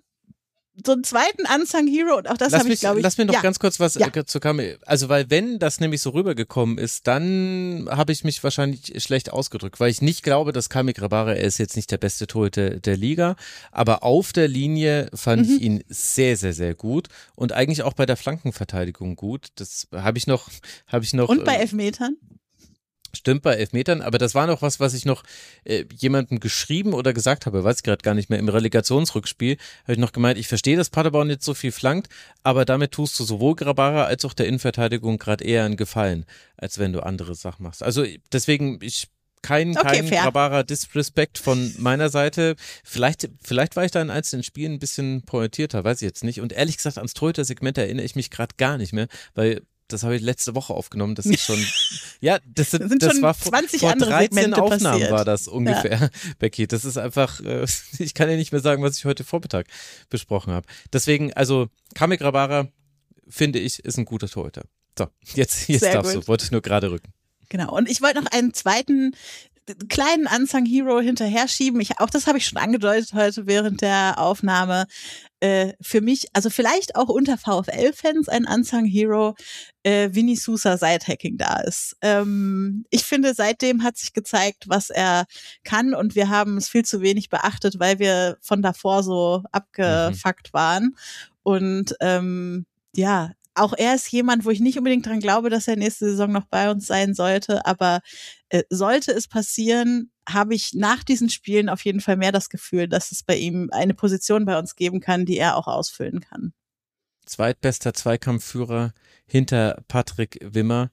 so einen zweiten Unsung Hero und auch das habe ich, glaube ich. Lass mir noch ja. ganz kurz was ja. äh, zu Kamil. Also, weil wenn das nämlich so rübergekommen ist, dann habe ich mich wahrscheinlich schlecht ausgedrückt, weil ich nicht glaube, dass Kamil Grabara, er ist jetzt nicht der beste Torhüter der Liga, aber auf der Linie fand mhm. ich ihn sehr, sehr, sehr gut und eigentlich auch bei der Flankenverteidigung gut. Das habe ich noch, habe ich noch. Und bei Elfmetern? Stimmt, bei Elfmetern, aber das war noch was, was ich noch äh, jemandem geschrieben oder gesagt habe, weiß ich gerade gar nicht mehr, im Relegationsrückspiel habe ich noch gemeint, ich verstehe, dass Paderborn jetzt so viel flankt, aber damit tust du sowohl Grabara als auch der Innenverteidigung gerade eher einen Gefallen, als wenn du andere Sachen machst. Also deswegen, ich kein, okay, kein fair. Grabara-Disrespect von meiner Seite. Vielleicht, vielleicht war ich da in einzelnen Spielen ein bisschen pointierter, weiß ich jetzt nicht. Und ehrlich gesagt, ans Torhüter-Segment erinnere ich mich gerade gar nicht mehr, weil das habe ich letzte Woche aufgenommen. Das ist schon, ja, das, sind, sind das schon war vor, zwanzig vor andere dreizehn Segmente Aufnahmen passiert. war das ungefähr, ja. Becky. Das ist einfach, äh, ich kann ja nicht mehr sagen, was ich heute Vormittag besprochen habe. Deswegen, also Kamil Grabara, finde ich, ist ein guter Torhüter. So, jetzt, jetzt Sehr darfst gut. du, wollte ich nur gerade rücken. Genau, und ich wollte noch einen zweiten kleinen Unsung Hero hinterher schieben. Ich, auch das habe ich schon angedeutet heute während der Aufnahme. Äh, für mich, also vielleicht auch unter VfL-Fans ein Unsung Hero, äh, Vini Sousa, seit Hacking da ist. Ähm, ich finde, seitdem hat sich gezeigt, was er kann und wir haben es viel zu wenig beachtet, weil wir von davor so abgefuckt mhm. waren. Und ähm, ja, auch er ist jemand, wo ich nicht unbedingt dran glaube, dass er nächste Saison noch bei uns sein sollte, aber äh, sollte es passieren, habe ich nach diesen Spielen auf jeden Fall mehr das Gefühl, dass es bei ihm eine Position bei uns geben kann, die er auch ausfüllen kann. Zweitbester Zweikampfführer hinter Patrick Wimmer.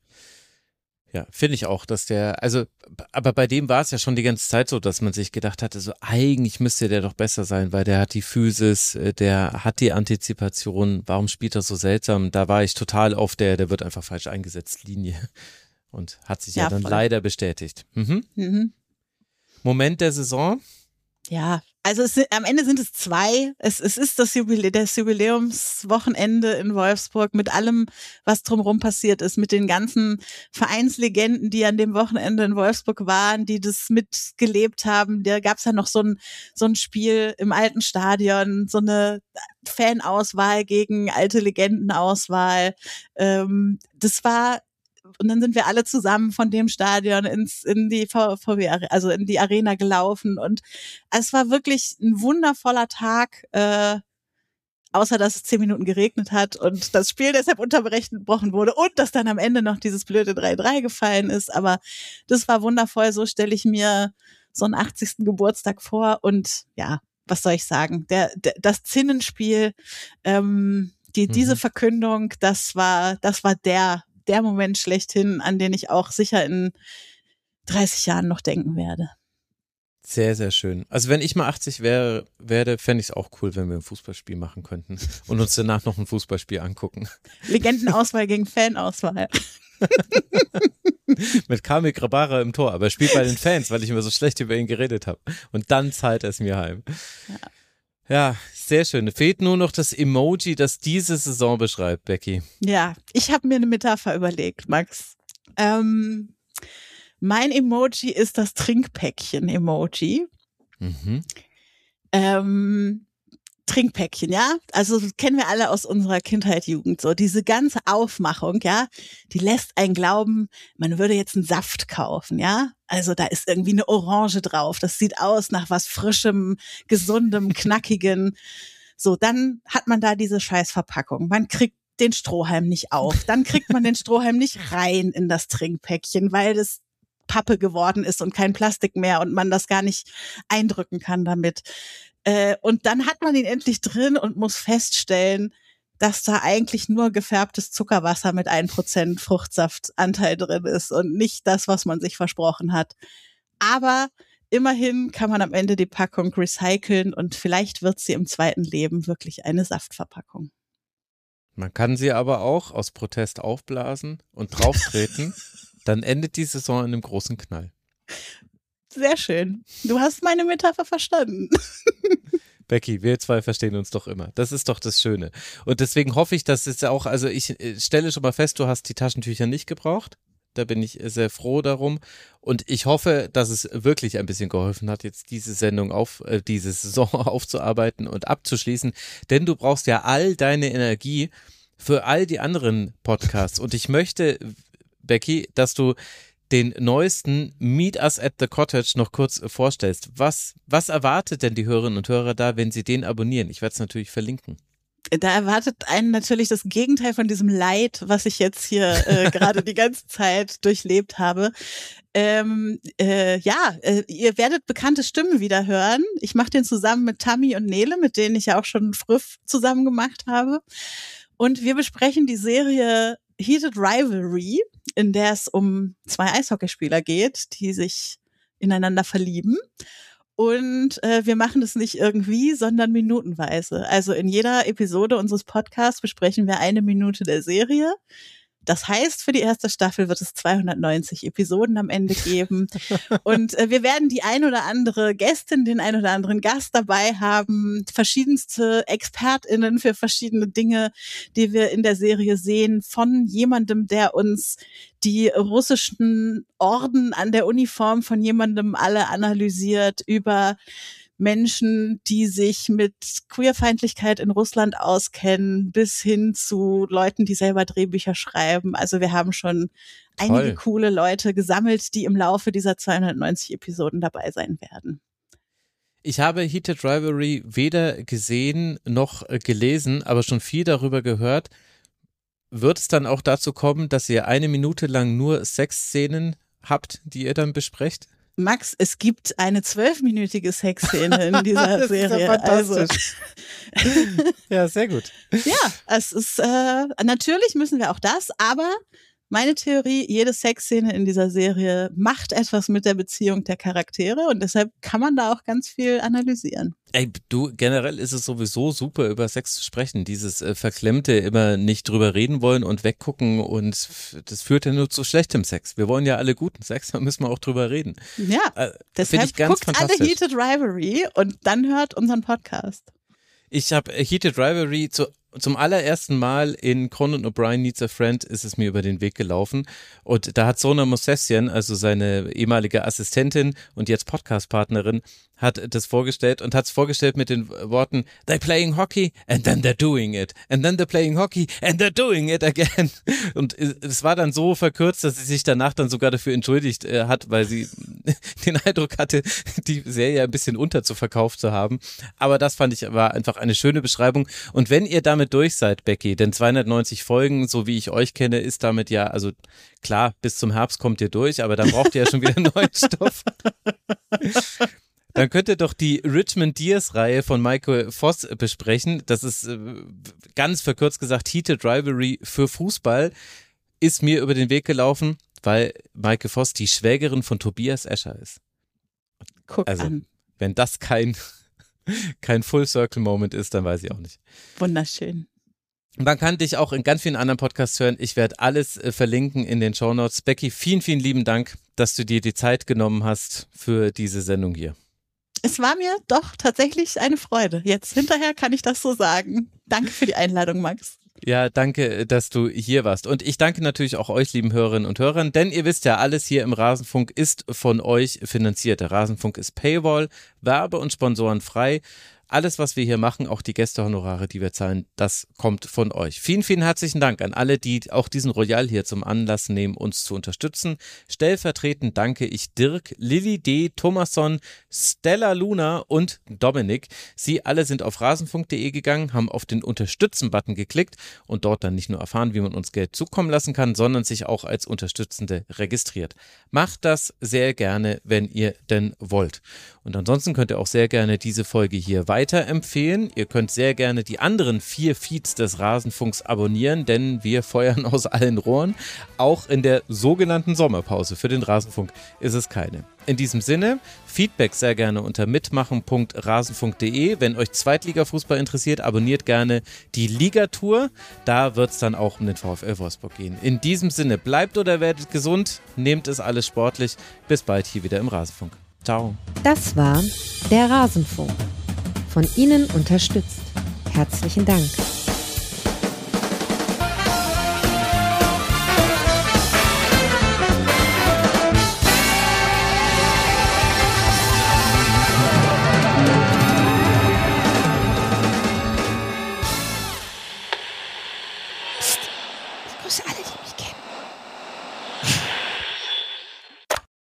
Ja, finde ich auch, dass der, also, aber bei dem war es ja schon die ganze Zeit so, dass man sich gedacht hatte, so eigentlich müsste der doch besser sein, weil der hat die Physis, der hat die Antizipation, warum spielt er so seltsam? Da war ich total auf der, der wird einfach falsch eingesetzt, Linie und hat sich ja, ja dann voll. leider bestätigt. Mhm. Mhm. Moment der Saison? Ja, also es sind, am Ende sind es zwei. Es, es ist das, Jubilä das Jubiläumswochenende in Wolfsburg mit allem, was drumherum passiert ist, mit den ganzen Vereinslegenden, die an dem Wochenende in Wolfsburg waren, die das mitgelebt haben. Da gab es ja noch so ein, so ein Spiel im alten Stadion, so eine Fanauswahl gegen alte Legendenauswahl. Ähm, das war Und dann sind wir alle zusammen von dem Stadion ins in die V W, also in die Arena gelaufen. Und es war wirklich ein wundervoller Tag, äh, außer dass es zehn Minuten geregnet hat und das Spiel deshalb unterbrochen wurde und dass dann am Ende noch dieses blöde drei drei gefallen ist. Aber das war wundervoll. So stelle ich mir so einen achtzigsten Geburtstag vor. Und ja, was soll ich sagen? Der, der das Zinnenspiel, ähm, die mhm. diese Verkündung, das war das war der der Moment schlechthin, an den ich auch sicher in dreißig Jahren noch denken werde. Sehr, sehr schön. Also wenn ich mal achtzig wäre, werde, fände ich es auch cool, wenn wir ein Fußballspiel machen könnten und uns danach noch ein Fußballspiel angucken. Legendenauswahl gegen Fanauswahl. Mit Kamil Grabara im Tor, aber er spielt bei den Fans, weil ich immer so schlecht über ihn geredet habe. Und dann zahlt er es mir heim. Ja. Ja, sehr schön. Fehlt nur noch das Emoji, das diese Saison beschreibt, Becky. Ja, ich habe mir eine Metapher überlegt, Max. Ähm, mein Emoji ist das Trinkpäckchen-Emoji. Mhm. Ähm, Trinkpäckchen, ja, also das kennen wir alle aus unserer Kindheit, Jugend, so diese ganze Aufmachung, ja, die lässt einen glauben, man würde jetzt einen Saft kaufen, ja, also da ist irgendwie eine Orange drauf, das sieht aus nach was Frischem, Gesundem, Knackigen, so, dann hat man da diese Scheißverpackung, man kriegt den Strohhalm nicht auf, dann kriegt man den Strohhalm nicht rein in das Trinkpäckchen, weil das Pappe geworden ist und kein Plastik mehr und man das gar nicht eindrücken kann damit. Äh, und dann hat man ihn endlich drin und muss feststellen, dass da eigentlich nur gefärbtes Zuckerwasser mit ein Prozent Fruchtsaftanteil drin ist und nicht das, was man sich versprochen hat. Aber immerhin kann man am Ende die Packung recyceln und vielleicht wird sie im zweiten Leben wirklich eine Saftverpackung. Man kann sie aber auch aus Protest aufblasen und drauftreten. Dann endet die Saison in einem großen Knall. Sehr schön. Du hast meine Metapher verstanden. Becky, wir zwei verstehen uns doch immer. Das ist doch das Schöne. Und deswegen hoffe ich, dass es auch, also ich stelle schon mal fest, du hast die Taschentücher nicht gebraucht. Da bin ich sehr froh darum. Und ich hoffe, dass es wirklich ein bisschen geholfen hat, jetzt diese Sendung auf, äh, diese Saison aufzuarbeiten und abzuschließen. Denn du brauchst ja all deine Energie für all die anderen Podcasts. Und ich möchte, Becky, dass du den neuesten Meet Us at the Cottage noch kurz vorstellst. Was, was erwartet denn die Hörerinnen und Hörer da, wenn sie den abonnieren? Ich werde es natürlich verlinken. Da erwartet einen natürlich das Gegenteil von diesem Leid, was ich jetzt hier äh, gerade die ganze Zeit durchlebt habe. Ähm, äh, ja, äh, ihr werdet bekannte Stimmen wieder hören. Ich mache den zusammen mit Tammy und Nele, mit denen ich ja auch schon Früff zusammen gemacht habe. Und wir besprechen die Serie Heated Rivalry, in der es um zwei Eishockeyspieler geht, die sich ineinander verlieben. Und äh, wir machen das nicht irgendwie, sondern minutenweise. Also in jeder Episode unseres Podcasts besprechen wir eine Minute der Serie. Das heißt, für die erste Staffel wird es zweihundertneunzig Episoden am Ende geben. Und äh, wir werden die ein oder andere Gästin, den ein oder anderen Gast dabei haben, verschiedenste ExpertInnen für verschiedene Dinge, die wir in der Serie sehen, von jemandem, der uns die russischen Orden an der Uniform von jemandem alle analysiert, über Menschen, die sich mit Queerfeindlichkeit in Russland auskennen, bis hin zu Leuten, die selber Drehbücher schreiben. Also wir haben schon Toll. einige coole Leute gesammelt, die im Laufe dieser zweihundertneunzig Episoden dabei sein werden. Ich habe Heated Rivalry weder gesehen noch gelesen, aber schon viel darüber gehört. Wird es dann auch dazu kommen, dass ihr eine Minute lang nur Sexszenen habt, die ihr dann besprecht? Max, es gibt eine zwölfminütige Sexszene in dieser das Serie. Ist ja fantastisch. Also. Ja, sehr gut. Ja, es ist äh, natürlich müssen wir auch das, aber Meine Theorie, jede Sexszene in dieser Serie macht etwas mit der Beziehung der Charaktere und deshalb kann man da auch ganz viel analysieren. Ey, du, generell ist es sowieso super, über Sex zu sprechen. Dieses äh, Verklemmte, immer nicht drüber reden wollen und weggucken und f- das führt ja nur zu schlechtem Sex. Wir wollen ja alle guten Sex, da müssen wir auch drüber reden. Ja, äh, deshalb ich ganz guckt alle fantastisch. Heated Rivalry und dann hört unseren Podcast. Ich habe Heated Rivalry zu, zum allerersten Mal in Conan O'Brien Needs a Friend ist es mir über den Weg gelaufen und da hat Sona Mosesian, also seine ehemalige Assistentin und jetzt Podcast-Partnerin, hat das vorgestellt und hat es vorgestellt mit den Worten they're playing hockey and then they're doing it and then they're playing hockey and they're doing it again und es war dann so verkürzt, dass sie sich danach dann sogar dafür entschuldigt äh, hat, weil sie den Eindruck hatte, die Serie ein bisschen unterzuverkauft zu haben, aber das fand ich war einfach eine schöne Beschreibung und wenn ihr damit durch seid, Becky, denn zweihundertneunzig Folgen, so wie ich euch kenne, ist damit ja, also klar, bis zum Herbst kommt ihr durch, aber dann braucht ihr ja schon wieder neuen Stoff. Dann könnt ihr doch die Richmond Deers-Reihe von Michael Voss besprechen. Das ist äh, ganz verkürzt gesagt Heated Rivalry für Fußball. Ist mir über den Weg gelaufen, weil Michael Voss die Schwägerin von Tobias Escher ist. Guck also, an. Wenn das kein, kein Full-Circle-Moment ist, dann weiß ich auch nicht. Wunderschön. Man kann dich auch in ganz vielen anderen Podcasts hören. Ich werde alles äh, verlinken in den Shownotes. Becky, vielen, vielen lieben Dank, dass du dir die Zeit genommen hast für diese Sendung hier. Es war mir doch tatsächlich eine Freude. Jetzt hinterher kann ich das so sagen. Danke für die Einladung, Max. Ja, danke, dass du hier warst. Und ich danke natürlich auch euch, lieben Hörerinnen und Hörern, denn ihr wisst ja, alles hier im Rasenfunk ist von euch finanziert. Der Rasenfunk ist Paywall, Werbe- und Sponsoren frei. Alles, was wir hier machen, auch die Gästehonorare, die wir zahlen, das kommt von euch. Vielen, vielen herzlichen Dank an alle, die auch diesen Royal hier zum Anlass nehmen, uns zu unterstützen. Stellvertretend danke ich Dirk, Lilly D., Thomasson, Stella Luna und Dominik. Sie alle sind auf rasenfunk punkt de gegangen, haben auf den Unterstützen-Button geklickt und dort dann nicht nur erfahren, wie man uns Geld zukommen lassen kann, sondern sich auch als Unterstützende registriert. Macht das sehr gerne, wenn ihr denn wollt. Und ansonsten könnt ihr auch sehr gerne diese Folge hier weiterempfehlen. Ihr könnt sehr gerne die anderen vier Feeds des Rasenfunks abonnieren, denn wir feuern aus allen Rohren. Auch in der sogenannten Sommerpause für den Rasenfunk ist es keine. In diesem Sinne, Feedback sehr gerne unter mitmachen punkt rasenfunk punkt de. Wenn euch Zweitligafußball interessiert, abonniert gerne die Ligatour. Da wird es dann auch um den VfL Wolfsburg gehen. In diesem Sinne, bleibt oder werdet gesund, nehmt es alles sportlich. Bis bald hier wieder im Rasenfunk. Ciao. Das war der Rasenfunk. Von Ihnen unterstützt. Herzlichen Dank. Ich grüße alle, die mich kennen.